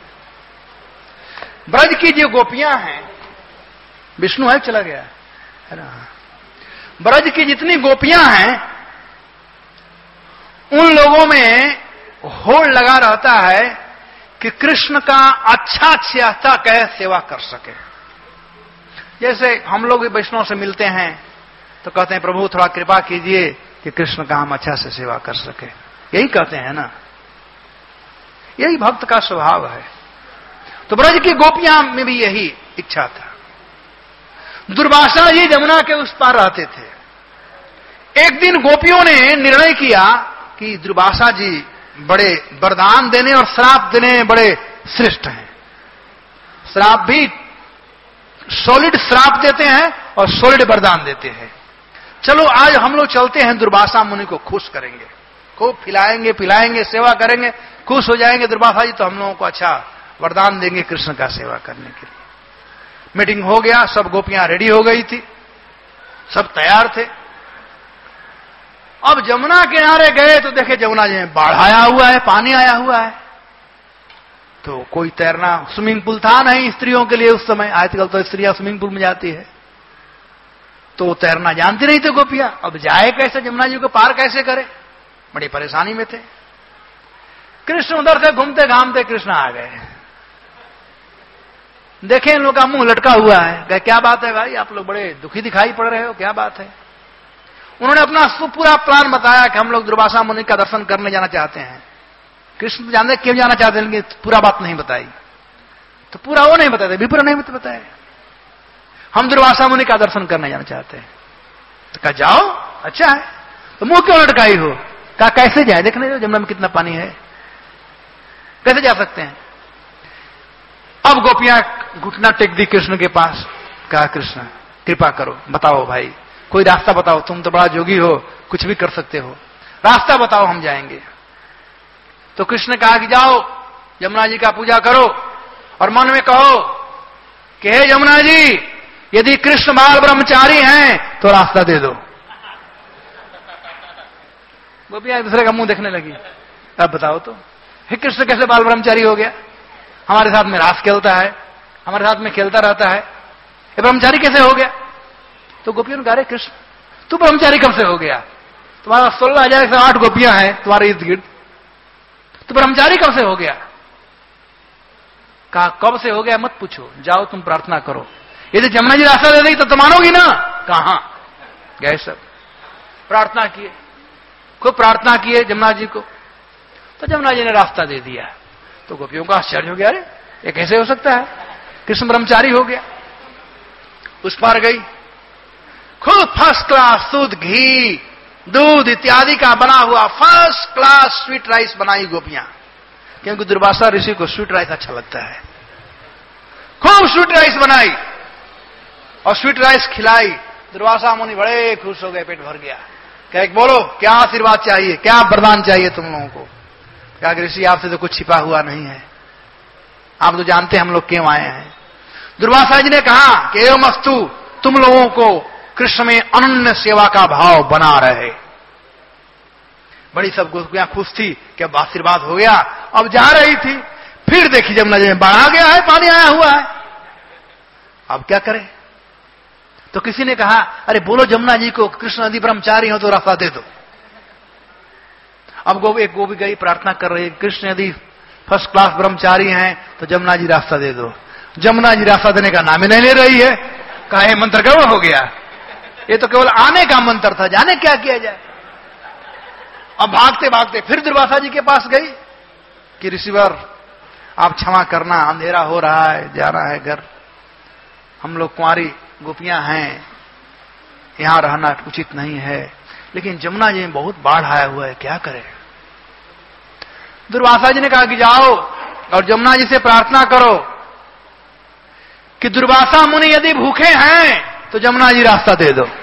ब्रज की जो गोपियां हैं, विष्णु है चला गया है ना, ब्रज की जितनी गोपियां हैं उन लोगों में होड़ लगा रहता है कि कृष्ण का अच्छा चाहता कह सेवा कर सके। जैसे हम लोग भी वैष्णव से मिलते हैं तो कहते हैं प्रभु थोड़ा कृपा कीजिए कि कृष्ण का हम अच्छा से सेवा कर सके, यही कहते हैं ना। यही भक्त का स्वभाव है। तो ब्रज की गोपियां में भी यही इच्छा था। दुर्वासा जी जमुना के उस पार रहते थे। एक दिन गोपियों ने निर्णय किया कि दुर्वासा जी बड़े वरदान देने और श्राप देने में बड़े श्रेष्ठ हैं। श्राप भी सॉलिड श्राप देते हैं और सॉलिड वरदान देते हैं। चलो आज हम लोग चलते हैं, दुर्वासा मुनि को खुश करेंगे, खूब खिलाएंगे पिलाएंगे, सेवा करेंगे, खुश हो जाएंगे दुर्वासा जी, तो हम लोगों को अच्छा वरदान देंगे कृष्ण का सेवा करने के लिए। मीटिंग हो गया, सब गोपियां रेडी हो गई थी, सब तैयार थे। अब जमुना किनारे गए तो देखे जमुना जी में बाढ़ आया हुआ है, पानी आया हुआ है। तो कोई तैरना, स्विमिंग पूल था नहीं स्त्रियों के लिए उस समय, आजकल तो स्त्रियां स्विमिंग पूल में जाती है। तो वो तैरना जानती नहीं थे गोपियां। अब जाए कैसे, जमुना जी को पार कैसे करे, बड़ी परेशानी में थे। कृष्ण उधर से घूमते घामते कृष्ण आ गए। देखे इन लोग का मुंह लटका हुआ है। कहे क्या बात है भाई, आप लोग बड़े दुखी दिखाई पड़ रहे हो, क्या बात है। उन्होंने अपना पूरा प्लान बताया कि हम लोग दुर्वासा मुनि का दर्शन करने जाना चाहते हैं। कृष्ण जानते क्यों जाना चाहते हैं, पूरा बात नहीं बताई। तो पूरा वो नहीं बताते, विप्र नहीं बताए, हम दुर्वासा मुनि का दर्शन करने जाना चाहते हैं। तो कहा जाओ, अच्छा है। तो मुंह क्यों लटकाई हो। कहा कैसे जाए, देखने दो जमुना में कितना पानी है, कैसे जा सकते हैं। अब गोपियां घुटना टेक दी कृष्ण के पास। कहा कृष्ण कृपा करो, बताओ भाई, कोई रास्ता बताओ, तुम तो बड़ा जोगी हो, कुछ भी कर सकते हो, रास्ता बताओ, हम जाएंगे। तो कृष्ण ने कहा कि जाओ यमुना जी का पूजा करो और मन में कहो कि हे यमुना जी, यदि कृष्ण बाल ब्रह्मचारी हैं तो रास्ता दे दो। गोपियां एक दूसरे का मुंह देखने लगी। अब बताओ तो, हे कृष्ण कैसे बाल ब्रह्मचारी हो गया, हमारे साथ में रास खेलता है, हमारे साथ में खेलता रहता है, ये ब्रह्मचारी कैसे हो गया। तो गोपियों ने कहा रे कृष्ण, तू ब्रह्मचारी कब से हो गया, तुम्हारा सोलह हजार एक सौ आठ गोपियां हैं तुम्हारे इर्द गिर्द, तो ब्रह्मचारी कब से हो गया। कहा कब से हो गया मत पूछो, जाओ तुम प्रार्थना करो, यदि जमुना जी रास्ता दे देगी तो तुम मानोगी ना। कहां गए सब, प्रार्थना किए, खूब प्रार्थना किए जमुना जी को। तो जमुना जी ने रास्ता दे दिया। तो गोपियों का आश्चर्य हो गया, अरे ये कैसे हो सकता है, कृष्ण ब्रह्मचारी हो गया। उस पार गई, खूब फर्स्ट क्लास दूध घी दूध इत्यादि का बना हुआ फर्स्ट क्लास स्वीट राइस बनाई गोपियां, क्योंकि दुर्वासा ऋषि को स्वीट राइस अच्छा लगता है। खूब स्वीट राइस बनाई और स्वीट राइस खिलाई। दुर्वासा मुनि बड़े खुश हो गए, पेट भर गया। कहे बोलो क्या आशीर्वाद चाहिए, क्या वरदान चाहिए तुम लोगों को। कहा ऋषि आपसे तो कुछ छिपा हुआ नहीं है, आप तो जानते हैं हम लोग क्यों आए हैं। दुर्वासा जी ने कहा कि एवं अस्तु, तुम लोगों को कृष्ण में अनन्य सेवा का भाव बना रहे। बड़ी सब गोपियां खुश थी कि अब आशीर्वाद हो गया। अब जा रही थी, फिर देखी जमुना जी में बाढ़ आ गया है, पानी आया हुआ है, अब क्या करें। तो किसी ने कहा अरे बोलो जमुना जी को कृष्ण यदि ब्रह्मचारी हो तो रास्ता दे दो। अब गो एक गोपी गई प्रार्थना कर रही, कृष्ण यदि फर्स्ट क्लास ब्रह्मचारी हैं तो जमुना जी रास्ता दे दो। जमुना जी रास्ता देने का नाम ही नहीं ले रही है। कहा यह मंत्र गड़बड़ हो गया, ये तो केवल आने का मंत्र था, जाने क्या किया जाए। अब भागते भागते फिर दुर्वासा जी के पास गई कि ऋषिवर आप क्षमा करना, अंधेरा हो रहा है, जाना है घर, हम लोग कुंवारी गोपियां हैं, यहां रहना उचित नहीं है, लेकिन जमुना जी में बहुत बाढ़ आया हुआ है, क्या करें। दुर्वासा जी ने कहा कि जाओ और जमुना जी से प्रार्थना करो कि दुर्वासा मुनि यदि भूखे हैं तो जमुना जी रास्ता दे दो।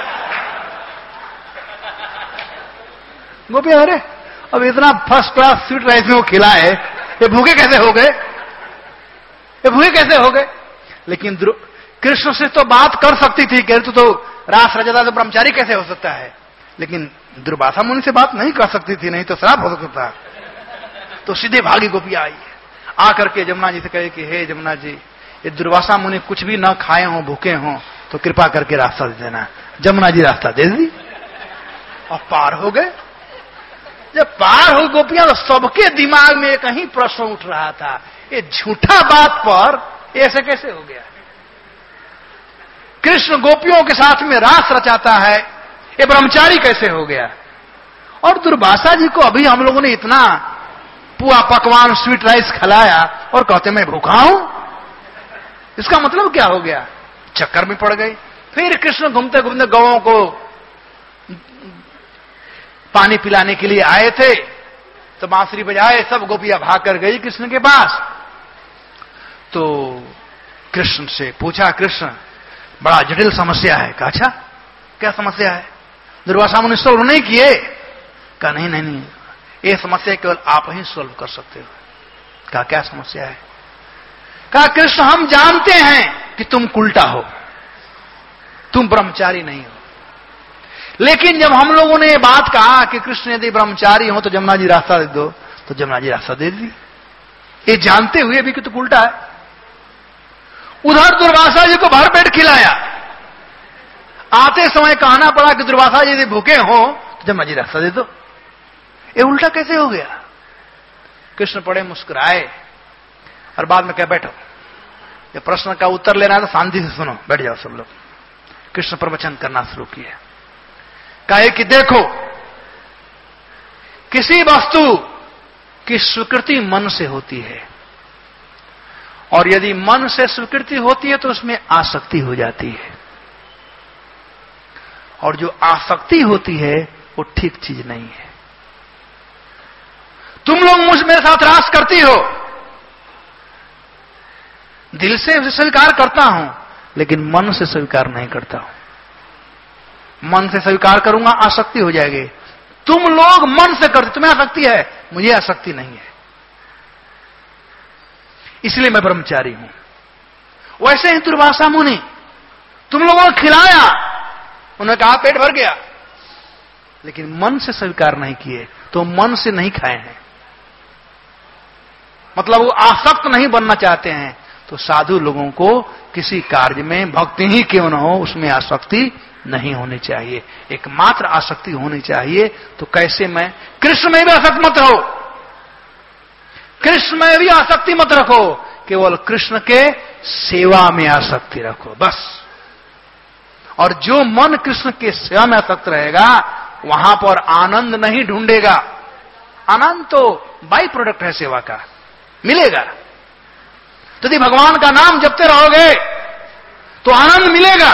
गोपियां अरे अब इतना फर्स्ट क्लास स्वीट राइस में वो खिलाए, ये भूखे कैसे हो गए, ये भूखे कैसे हो गए। लेकिन कृष्ण से तो बात कर सकती थी, कहते तो रास रजता तो ब्रह्मचारी कैसे हो सकता है, लेकिन दुर्वासा मुनि से बात नहीं कर सकती थी, नहीं तो श्राप हो सकता था। तो सीधे भागी गोपियां आई, आकर के जमुना जी से कहे कि हे जमुना जी, ये दुर्वासा मुनि कुछ भी न खाए हों, भूखे हों, तो कृपा करके रास्ता दे देना। जमुना जी रास्ता दे दी और पार हो गए। जब पार हो गोपियां तो सबके दिमाग में एक ही प्रश्न उठ रहा था, ये झूठा बात पर ऐसे कैसे हो गया? कृष्ण गोपियों के साथ में रास रचाता है, ये ब्रह्मचारी कैसे हो गया? और दुर्वासा जी को अभी हम लोगों ने इतना पुआ पकवान स्वीट राइस खिलाया और कहते मैं भूखा हूं, इसका मतलब क्या हो गया? चक्कर में पड़ गई। फिर कृष्ण घूमते घूमते गौओं को पानी पिलाने के लिए आए थे, तो बांसुरी बजाए, सब गोपियां भाग कर गई कृष्ण के पास। तो कृष्ण से पूछा, कृष्ण बड़ा जटिल समस्या है। कहा अच्छा क्या समस्या है? दुर्वासा मुनि सोल्व नहीं किए? कहा नहीं नहीं नहीं, ये समस्या केवल आप ही सोल्व कर सकते हो। कहा क्या समस्या है? कहा कृष्ण हम जानते हैं कि तुम उल्टा हो, तुम ब्रह्मचारी नहीं हो, लेकिन जब हम लोगों ने ये बात कहा कि कृष्ण यदि ब्रह्मचारी हो तो जमुना जी रास्ता दे दो, तो जमुना जी रास्ता दे दी, ये जानते हुए भी कि तो उल्टा है। उधर दुर्वासा जी को भर पेट खिलाया, आते समय कहना पड़ा कि दुर्वासा जी यदि भूखे हो तो जमुना जी रास्ता दे दो, ये उल्टा कैसे हो गया? कृष्ण पड़े मुस्कुराए और बाद में क्या, बैठो, ये प्रश्न का उत्तर लेना है तो शांति से सुनो, बैठ जाओ सब लोग। कृष्ण प्रवचन करना शुरू किया। कहे कि देखो, किसी वस्तु की स्वीकृति मन से होती है, और यदि मन से स्वीकृति होती है तो उसमें आसक्ति हो जाती है, और जो आसक्ति होती है वो ठीक चीज नहीं है। तुम लोग मुझ मेरे साथ रास करती हो, दिल से उसे स्वीकार करता हूं, लेकिन मन से स्वीकार नहीं करता हूं। मन से स्वीकार करूंगा आसक्ति हो जाएगी। तुम लोग मन से करते, तुम्हें आसक्ति है, मुझे आसक्ति नहीं है, इसलिए मैं ब्रह्मचारी हूं। वैसे ही दुर्वासा मुनि, तुम लोगों ने खिलाया, उन्होंने कहा पेट भर गया, लेकिन मन से स्वीकार नहीं किए, तो मन से नहीं खाए हैं, मतलब वो आसक्त नहीं बनना चाहते हैं। तो साधु लोगों को किसी कार्य में भक्ति ही क्यों न हो, उसमें आसक्ति नहीं होनी चाहिए, एकमात्र आसक्ति होनी चाहिए। तो कैसे? मैं कृष्ण में भी आसक्त मत रहो, कृष्ण में भी आसक्ति मत रखो, केवल कृष्ण के सेवा में आसक्ति रखो बस। और जो मन कृष्ण के सेवा में आसक्त रहेगा, वहां पर आनंद नहीं ढूंढेगा, आनंद तो बाई प्रोडक्ट है सेवा का, मिलेगा। यदि भगवान का नाम जपते रहोगे तो आनंद मिलेगा,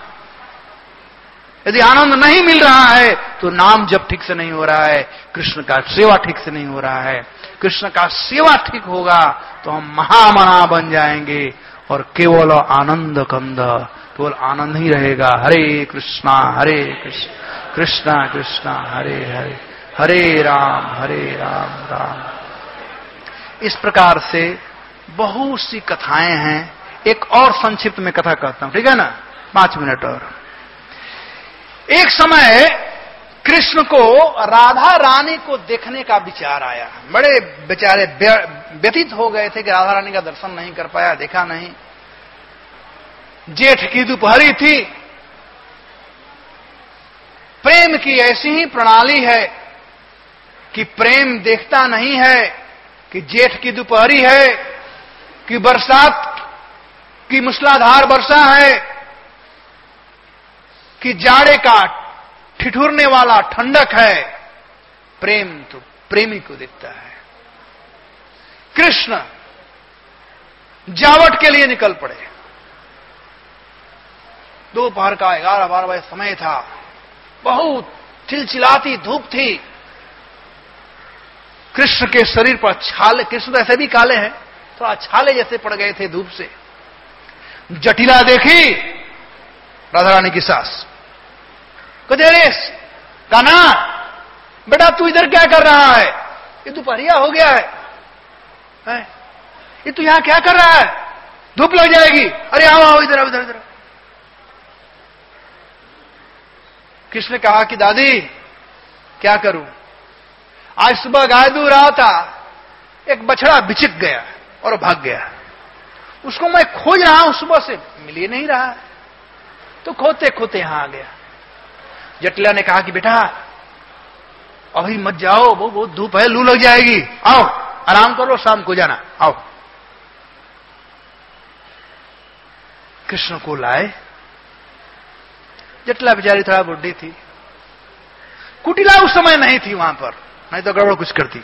यदि आनंद नहीं मिल रहा है तो नाम जप ठीक से नहीं हो रहा है, कृष्ण का सेवा ठीक से नहीं हो रहा है। कृष्ण का सेवा ठीक होगा तो हम महामना बन जाएंगे, और केवल आनंद कंद, केवल आनंद ही रहेगा। हरे कृष्णा हरे कृष्ण कृष्णा कृष्णा हरे हरे, हरे राम हरे राम राम। इस प्रकार से बहुत सी कथाएं हैं। एक और संक्षिप्त में कथा कहता हूं, ठीक है ना, पांच मिनट और। एक समय कृष्ण को राधा रानी को देखने का विचार आया। बड़े बेचारे व्यतीत हो गए थे कि राधा रानी का दर्शन नहीं कर पाया, देखा नहीं। जेठ की दोपहरी थी। प्रेम की ऐसी ही प्रणाली है कि प्रेम देखता नहीं है कि जेठ की दोपहरी है, कि बरसात की मूसलाधार वर्षा है, कि जाड़े का ठिठुरने वाला ठंडक है। प्रेम तो प्रेमी को देखता है। कृष्ण जावट के लिए निकल पड़े। दोपहर का ग्यारह बारह बजे समय था, बहुत चिलचिलाती धूप थी। कृष्ण के शरीर पर छाले, कृष्ण तो ऐसे भी काले हैं, थोड़ा छाले जैसे पड़ गए थे धूप से। जटिला देखी राधा रानी की सास, कहते अरे कान्हा बेटा तू इधर क्या कर रहा है? ये दोपहरिया हो गया है, है? ये तू यहां क्या कर रहा है? धूप लग जाएगी। अरे आओ आओ इधर आओ इधर इधर। कृष्ण ने कहा कि दादी क्या करूं, आज सुबह गाय दूह रहा था, एक बछड़ा बिचिक गया और भाग गया। उसको मैं खोज रहा हूं सुबह से, मिल ही नहीं रहा, तो खोते खोते यहां आ गया। जटिला ने कहा कि बेटा अभी मत जाओ, वो बहुत धूप है, लू लग जाएगी, आओ आराम करो, शाम को जाना, आओ। कृष्ण को लाए। जटिला बेचारी थोड़ा बुढ़ी थी, कुटिला उस समय नहीं थी वहां पर, नहीं तो गड़बड़ कुछ करती।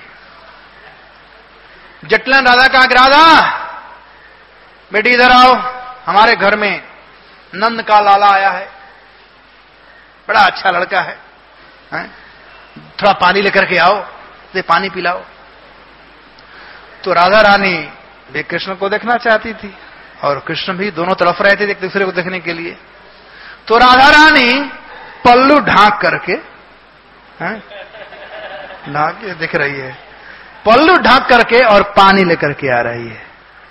जटिला राधा कहा, राधा बेटी इधर आओ, हमारे घर में नंद का लाला आया है, बड़ा अच्छा लड़का है, है? थोड़ा पानी लेकर के आओ, तो पानी पिलाओ। तो राधा रानी वे कृष्ण को देखना चाहती थी और कृष्ण भी, दोनों तरफ रहे थे एक दूसरे को देखने के लिए। तो राधा रानी पल्लू ढांक करके, ढांक के दिख रही है, पल्लू ढांक करके और पानी लेकर के आ रही है,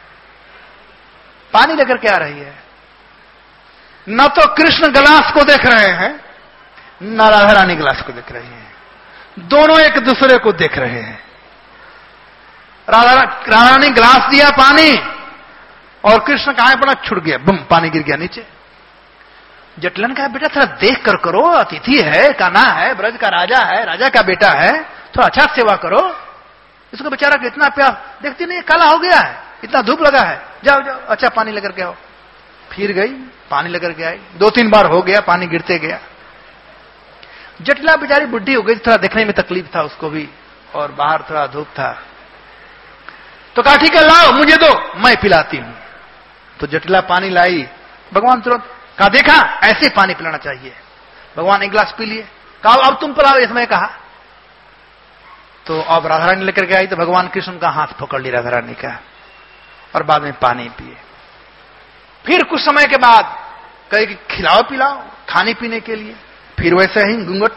पानी लेकर के आ रही है। न तो कृष्ण गिलास को देख रहे हैं, न राधा रानी गिलास को देख रही हैं, दोनों एक दूसरे को देख रहे हैं। राधा राधा रानी गिलास दिया पानी और कृष्ण कहां पड़ा, छुट गया, बुम, पानी गिर गया नीचे। जटलन कहा, बेटा थोड़ा देख कर करो, अतिथि है, कान्हा है, ब्रज का राजा है, राजा का बेटा है, थोड़ा अच्छा सेवा करो। इसको बेचारा कितना प्यार, देखती नहीं काला हो गया है, इतना धूप लगा है, जाओ जाओ अच्छा पानी लेकर के आओ। फिर गई, पानी लेकर के आई, दो तीन बार हो गया, पानी गिरते गया। जटिला बेचारी बुढ़ी हो गई, थोड़ा देखने में तकलीफ था उसको भी, और बाहर थोड़ा धूप था। तो कहा ठीक है लाओ, मुझे दो, मैं पिलाती हूं। तो जटिला पानी लाई, भगवान तुरंत कहा, देखा ऐसे पानी पिलाना चाहिए। भगवान एक गिलास पी लिए, कहा अब तुम पिलाओ, इसमें कहा। तो अब राधा रानी लेकर के आई, तो भगवान कृष्ण का हाथ पकड़ लिया राधा रानी का, और बाद में पानी पिए। फिर कुछ समय के बाद कहे कि खिलाओ पिलाओ खाने पीने के लिए, फिर वैसे ही घूंघट।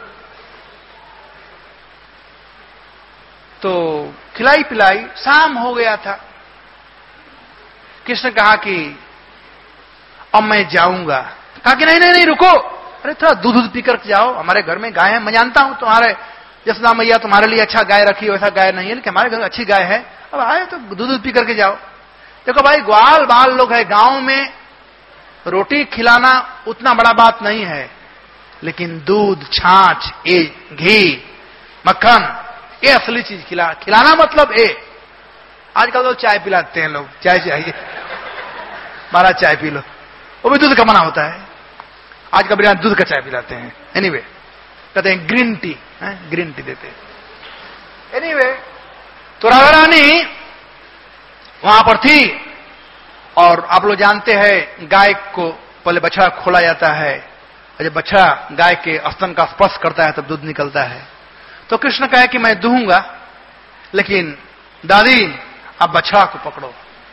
तो खिलाई पिलाई, शाम हो गया था। कृष्ण कहा कि अब मैं जाऊंगा। कहा कि नहीं नहीं नहीं रुको, अरे थोड़ा दूध दूध पीकर जाओ, हमारे घर में गाय है, मैं जानता हूं तुम्हारे यशोदा मैया तुम्हारे लिए अच्छा गाय रखी, वैसा गाय नहीं है, लेकिन हमारे घर में अच्छी गाय है, अब आए तो दूध दूध पी करके जाओ। देखो भाई, ग्वाल बाल लोग है, गांव में रोटी खिलाना उतना बड़ा बात नहीं है, लेकिन दूध, छाछ, ए घी, मक्खन, ये असली चीज खिला खिलाना मतलब ए। आजकल तो चाय पिलाते हैं लोग, चाय चाहिए, बारह चाय पी लो, वो भी दूध का मना होता है। आजकल बिना दूध का चाय पिलाते हैं। एनीवे anyway, कहते हैं ग्रीन टी, ग्रीन टी देते हैं। एनीवे anyway, तो राधा रानी वहां पर थी, और आप लोग जानते हैं गाय को पहले बछड़ा खोला जाता है, जब बछड़ा गाय के स्तन का स्पर्श करता है तब दूध निकलता है। तो कृष्ण कहे कि मैं दूंगा, लेकिन दादी अब बछड़ा को पकड़ो।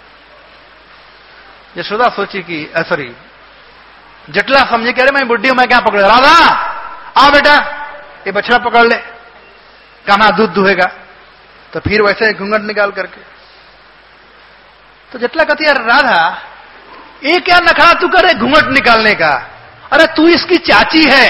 यशोदा सोची कि सॉरी जटिला समझे, कह रहे मैं बुढ़ी हूं, मैं क्या पकड़े। राधा आ बेटा, ये बछड़ा पकड़ ले, कान्हा दूध दुहेगा। तो फिर वैसे घूंघट निकाल करके, तो जटिला कहती है, राधा ये क्या नखरा तू करे घूंघट निकालने का, अरे तू इसकी चाची है,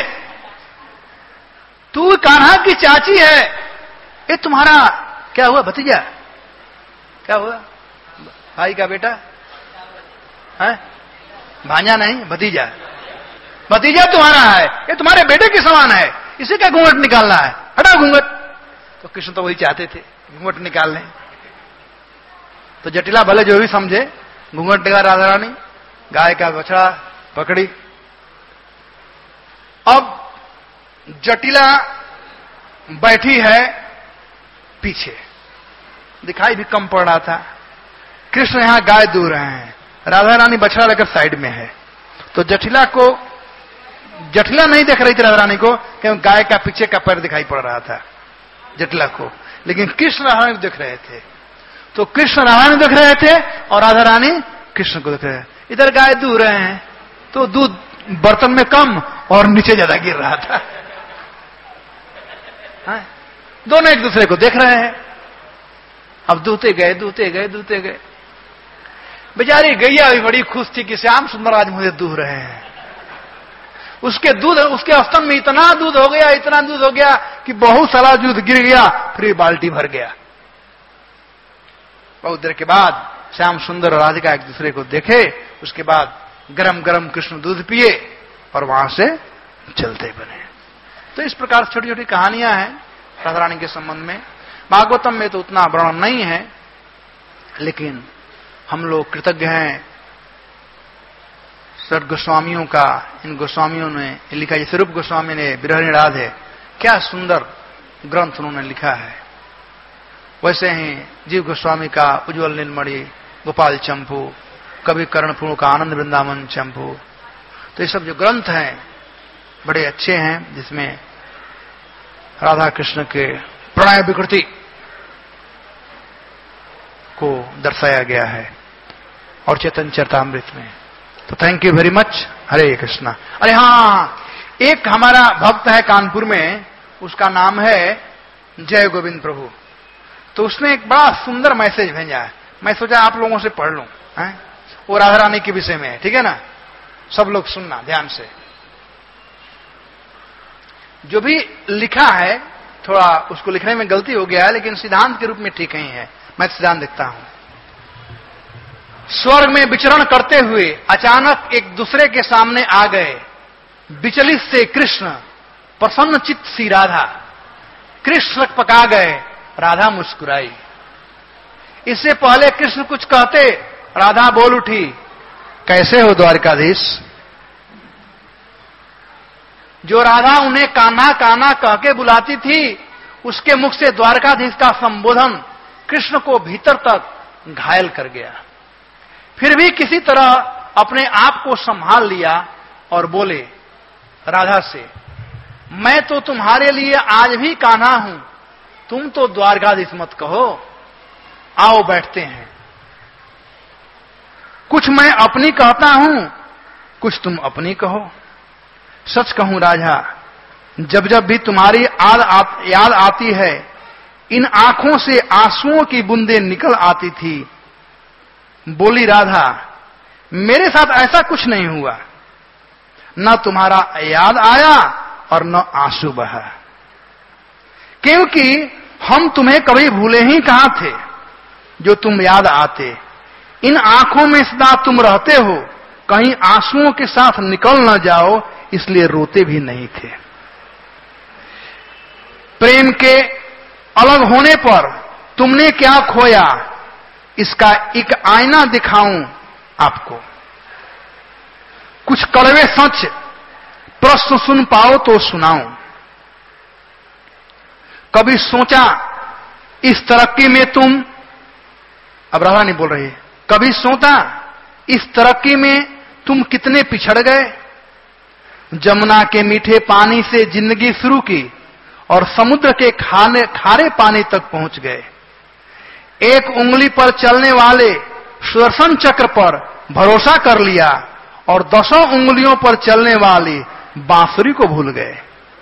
तू कान्हा की चाची है, ये तुम्हारा क्या हुआ भतीजा, क्या हुआ भाई का बेटा है, भांजा नहीं भतीजा, भतीजा तुम्हारा है, ये तुम्हारे बेटे के समान है, इसे क्या घूंघट निकालना है, हटा घूंघट। तो कृष्ण तो वही चाहते थे घूंघट निकालने। तो जटिला भले जो भी समझे, घूंघट निकाल राधा रानी, गाय का बछड़ा पकड़ी। अब जटिला बैठी है पीछे, दिखाई भी कम पड़ रहा था। कृष्ण यहां गाय दूह रहे हैं, राधा रानी बछड़ा लेकर साइड में है। तो जटिला को, जटिला नहीं देख रही थी राधा रानी को, क्योंकि गाय का पीछे का पैर दिखाई पड़ रहा था जटिला को, लेकिन कृष्ण राधा रानी को देख रहे थे। तो कृष्ण राधा रानी देख रहे थे और राधा रानी कृष्ण को देख रहे हैं। इधर गाय दूह रहे हैं, तो दूध बर्तन में कम और नीचे ज्यादा गिर रहा था। हाँ? दोनों एक दूसरे को देख रहे हैं। अब दूहते गए दूहते गए दूहते गए। बेचारी गैया भी बड़ी खुश थी कि श्याम सुंदर आज मुझे दूह रहे हैं। उसके दूध, उसके स्तन में इतना दूध हो गया, इतना दूध हो गया कि बहुत सारा दूध गिर गया, फिर बाल्टी भर गया। बहुत देर के बाद श्याम सुंदर और राधिका एक दूसरे को देखे, उसके बाद गरम गरम कृष्ण दूध पिए और वहां से चलते बने। तो इस प्रकार छोटी छोटी कहानियां हैं, राधा रानी के संबंध में। भागवतम में तो उतना वर्णन नहीं है, लेकिन हम लोग कृतज्ञ हैं सर गोस्वामियों का। इन गोस्वामियों ने लिखा, जैसे रूप गोस्वामी ने विरह निषाद है, क्या सुंदर ग्रंथ उन्होंने लिखा है। वैसे ही जीव गोस्वामी का उज्ज्वल नीलमणि, गोपाल चंपू, कवि कर्णपूर्ण का आनंद वृंदावन चंपू, तो ये सब जो ग्रंथ हैं बड़े अच्छे हैं, जिसमें राधा कृष्ण के प्रणय विकृति को दर्शाया गया है और चैतन्य चरितामृत में। तो thank you very much. Hare Krishna. अरे हाँ, एक हमारा भक्त है कानपुर में, उसका नाम है जय गोविंद प्रभु। तो उसने एक बड़ा सुंदर मैसेज भेजा है, मैं सोचा आप लोगों से पढ़ लूं। हैं? वो राधा रानी के विषय में है, ठीक है ना? सब लोग सुनना ध्यान से। जो भी लिखा है, थोड़ा उसको लिखने में गलती हो गया है, लेकिन सिद्धांत के रूप में ठीक ही है। मैं सिद्धांत देखता हूं। स्वर्ग में विचरण करते हुए अचानक एक दूसरे के सामने आ गए। विचलित से कृष्ण, प्रसन्न चित्त सी राधा। कृष्ण पका गए, राधा मुस्कुराई। इससे पहले कृष्ण कुछ कहते, राधा बोल उठी, कैसे हो द्वारकाधीश? जो राधा उन्हें कान्हा कान्हा कह के बुलाती थी, उसके मुख से द्वारकाधीश का संबोधन कृष्ण को भीतर तक घायल कर गया। फिर भी किसी तरह अपने आप को संभाल लिया और बोले राधा से, मैं तो तुम्हारे लिए आज भी कान्हा हूं, तुम तो द्वारकाधीश मत कहो, आओ बैठते हैं। कुछ मैं अपनी कहता हूं, कुछ तुम अपनी कहो। सच कहूं राजा, जब जब भी तुम्हारी याद आ, याद आती है, इन आंखों से आंसुओं की बूंदें निकल आती थी। बोली राधा, मेरे साथ ऐसा कुछ नहीं हुआ, न तुम्हारा याद आया और न आंसू बहा, क्योंकि हम तुम्हें कभी भूले ही कहां थे जो तुम याद आते। इन आंखों में सदा तुम रहते हो, कहीं आंसुओं के साथ निकल न जाओ, इसलिए रोते भी नहीं थे। प्रेम के अलग होने पर तुमने क्या खोया, इसका एक आईना दिखाऊं आपको। कुछ कड़वे सच प्रश्न सुन पाओ तो सुनाऊं। कभी सोचा इस तरक्की में तुम, अब राधा नहीं बोल रही, कभी सोचा इस तरक्की में तुम कितने पिछड़ गए। जमुना के मीठे पानी से जिंदगी शुरू की और समुद्र के खाने खारे पानी तक पहुंच गए। एक उंगली पर चलने वाले सुदर्शन चक्र पर भरोसा कर लिया और दसों उंगलियों पर चलने वाली बांसुरी को भूल गए।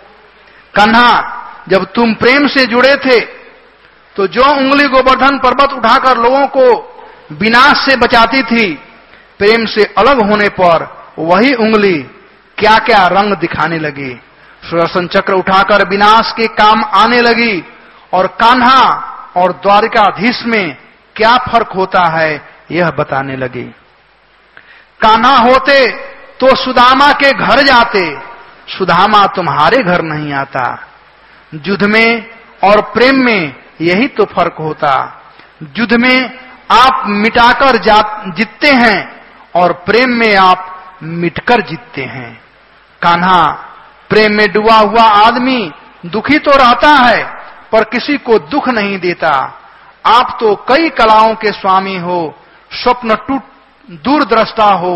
कन्हा, जब तुम प्रेम से जुड़े थे तो जो उंगली गोवर्धन पर्वत उठाकर लोगों को विनाश से बचाती थी, प्रेम से अलग होने पर वही उंगली क्या क्या रंग दिखाने लगी। सुदर्शन चक्र उठाकर विनाश के काम आने लगी और कान्हा और द्वारकाधीश में क्या फर्क होता है यह बताने लगी। कान्हा होते तो सुदामा के घर जाते, सुदामा तुम्हारे घर नहीं आता। युद्ध में और प्रेम में यही तो फर्क होता। युद्ध में आप मिटाकर जीतते हैं और प्रेम में आप मिटकर जीतते हैं। कान्हा, प्रेम में डूबा हुआ आदमी दुखी तो रहता है पर किसी को दुख नहीं देता। आप तो कई कलाओं के स्वामी हो, स्वप्न टूट दूरदृष्टा हो,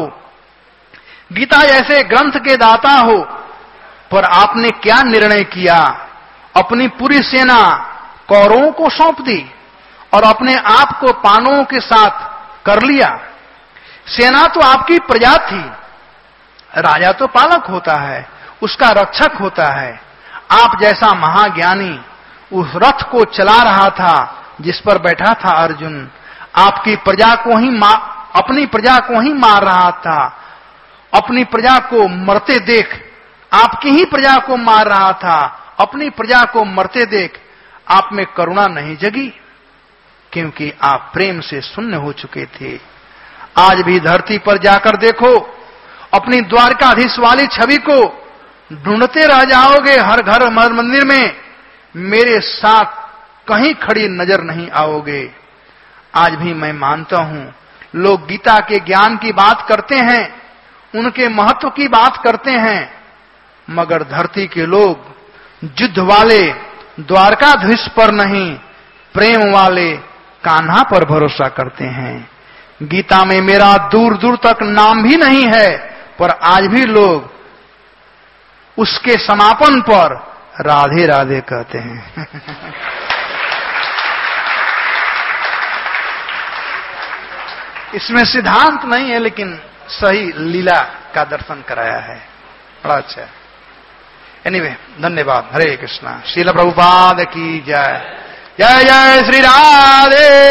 गीता जैसे ग्रंथ के दाता हो, पर आपने क्या निर्णय किया? अपनी पूरी सेना कौरवों को सौंप दी और अपने आप को पांडवों के साथ कर लिया। सेना तो आपकी प्रजा थी, राजा तो पालक होता है, उसका रक्षक होता है। आप जैसा महाज्ञानी उस रथ को चला रहा था जिस पर बैठा था अर्जुन, आपकी प्रजा को ही अपनी प्रजा को ही मार रहा था। अपनी प्रजा को मरते देख आपकी ही प्रजा को मार रहा था। अपनी प्रजा को मरते देख आप में करुणा नहीं जगी, क्योंकि आप प्रेम से शून्य हो चुके थे। आज भी धरती पर जाकर देखो, अपनी द्वारकाधीश वाली छवि को ढूंढते रह जाओगे हर घर हर मंदिर में, मेरे साथ कहीं खड़ी नजर नहीं आओगे। आज भी मैं मानता हूं लोग गीता के ज्ञान की बात करते हैं, उनके महत्व की बात करते हैं, मगर धरती के लोग युद्ध वाले द्वारकाधीश पर नहीं, प्रेम वाले कान्हा पर भरोसा करते हैं। गीता में मेरा दूर दूर तक नाम भी नहीं है, पर आज भी लोग उसके समापन पर राधे राधे कहते हैं। इसमें सिद्धांत नहीं है, लेकिन सही लीला का दर्शन कराया है। बड़ा अच्छा है। एनीवे, धन्यवाद। हरे कृष्णा। श्रील प्रभुपाद की जय। जय जय श्री राधे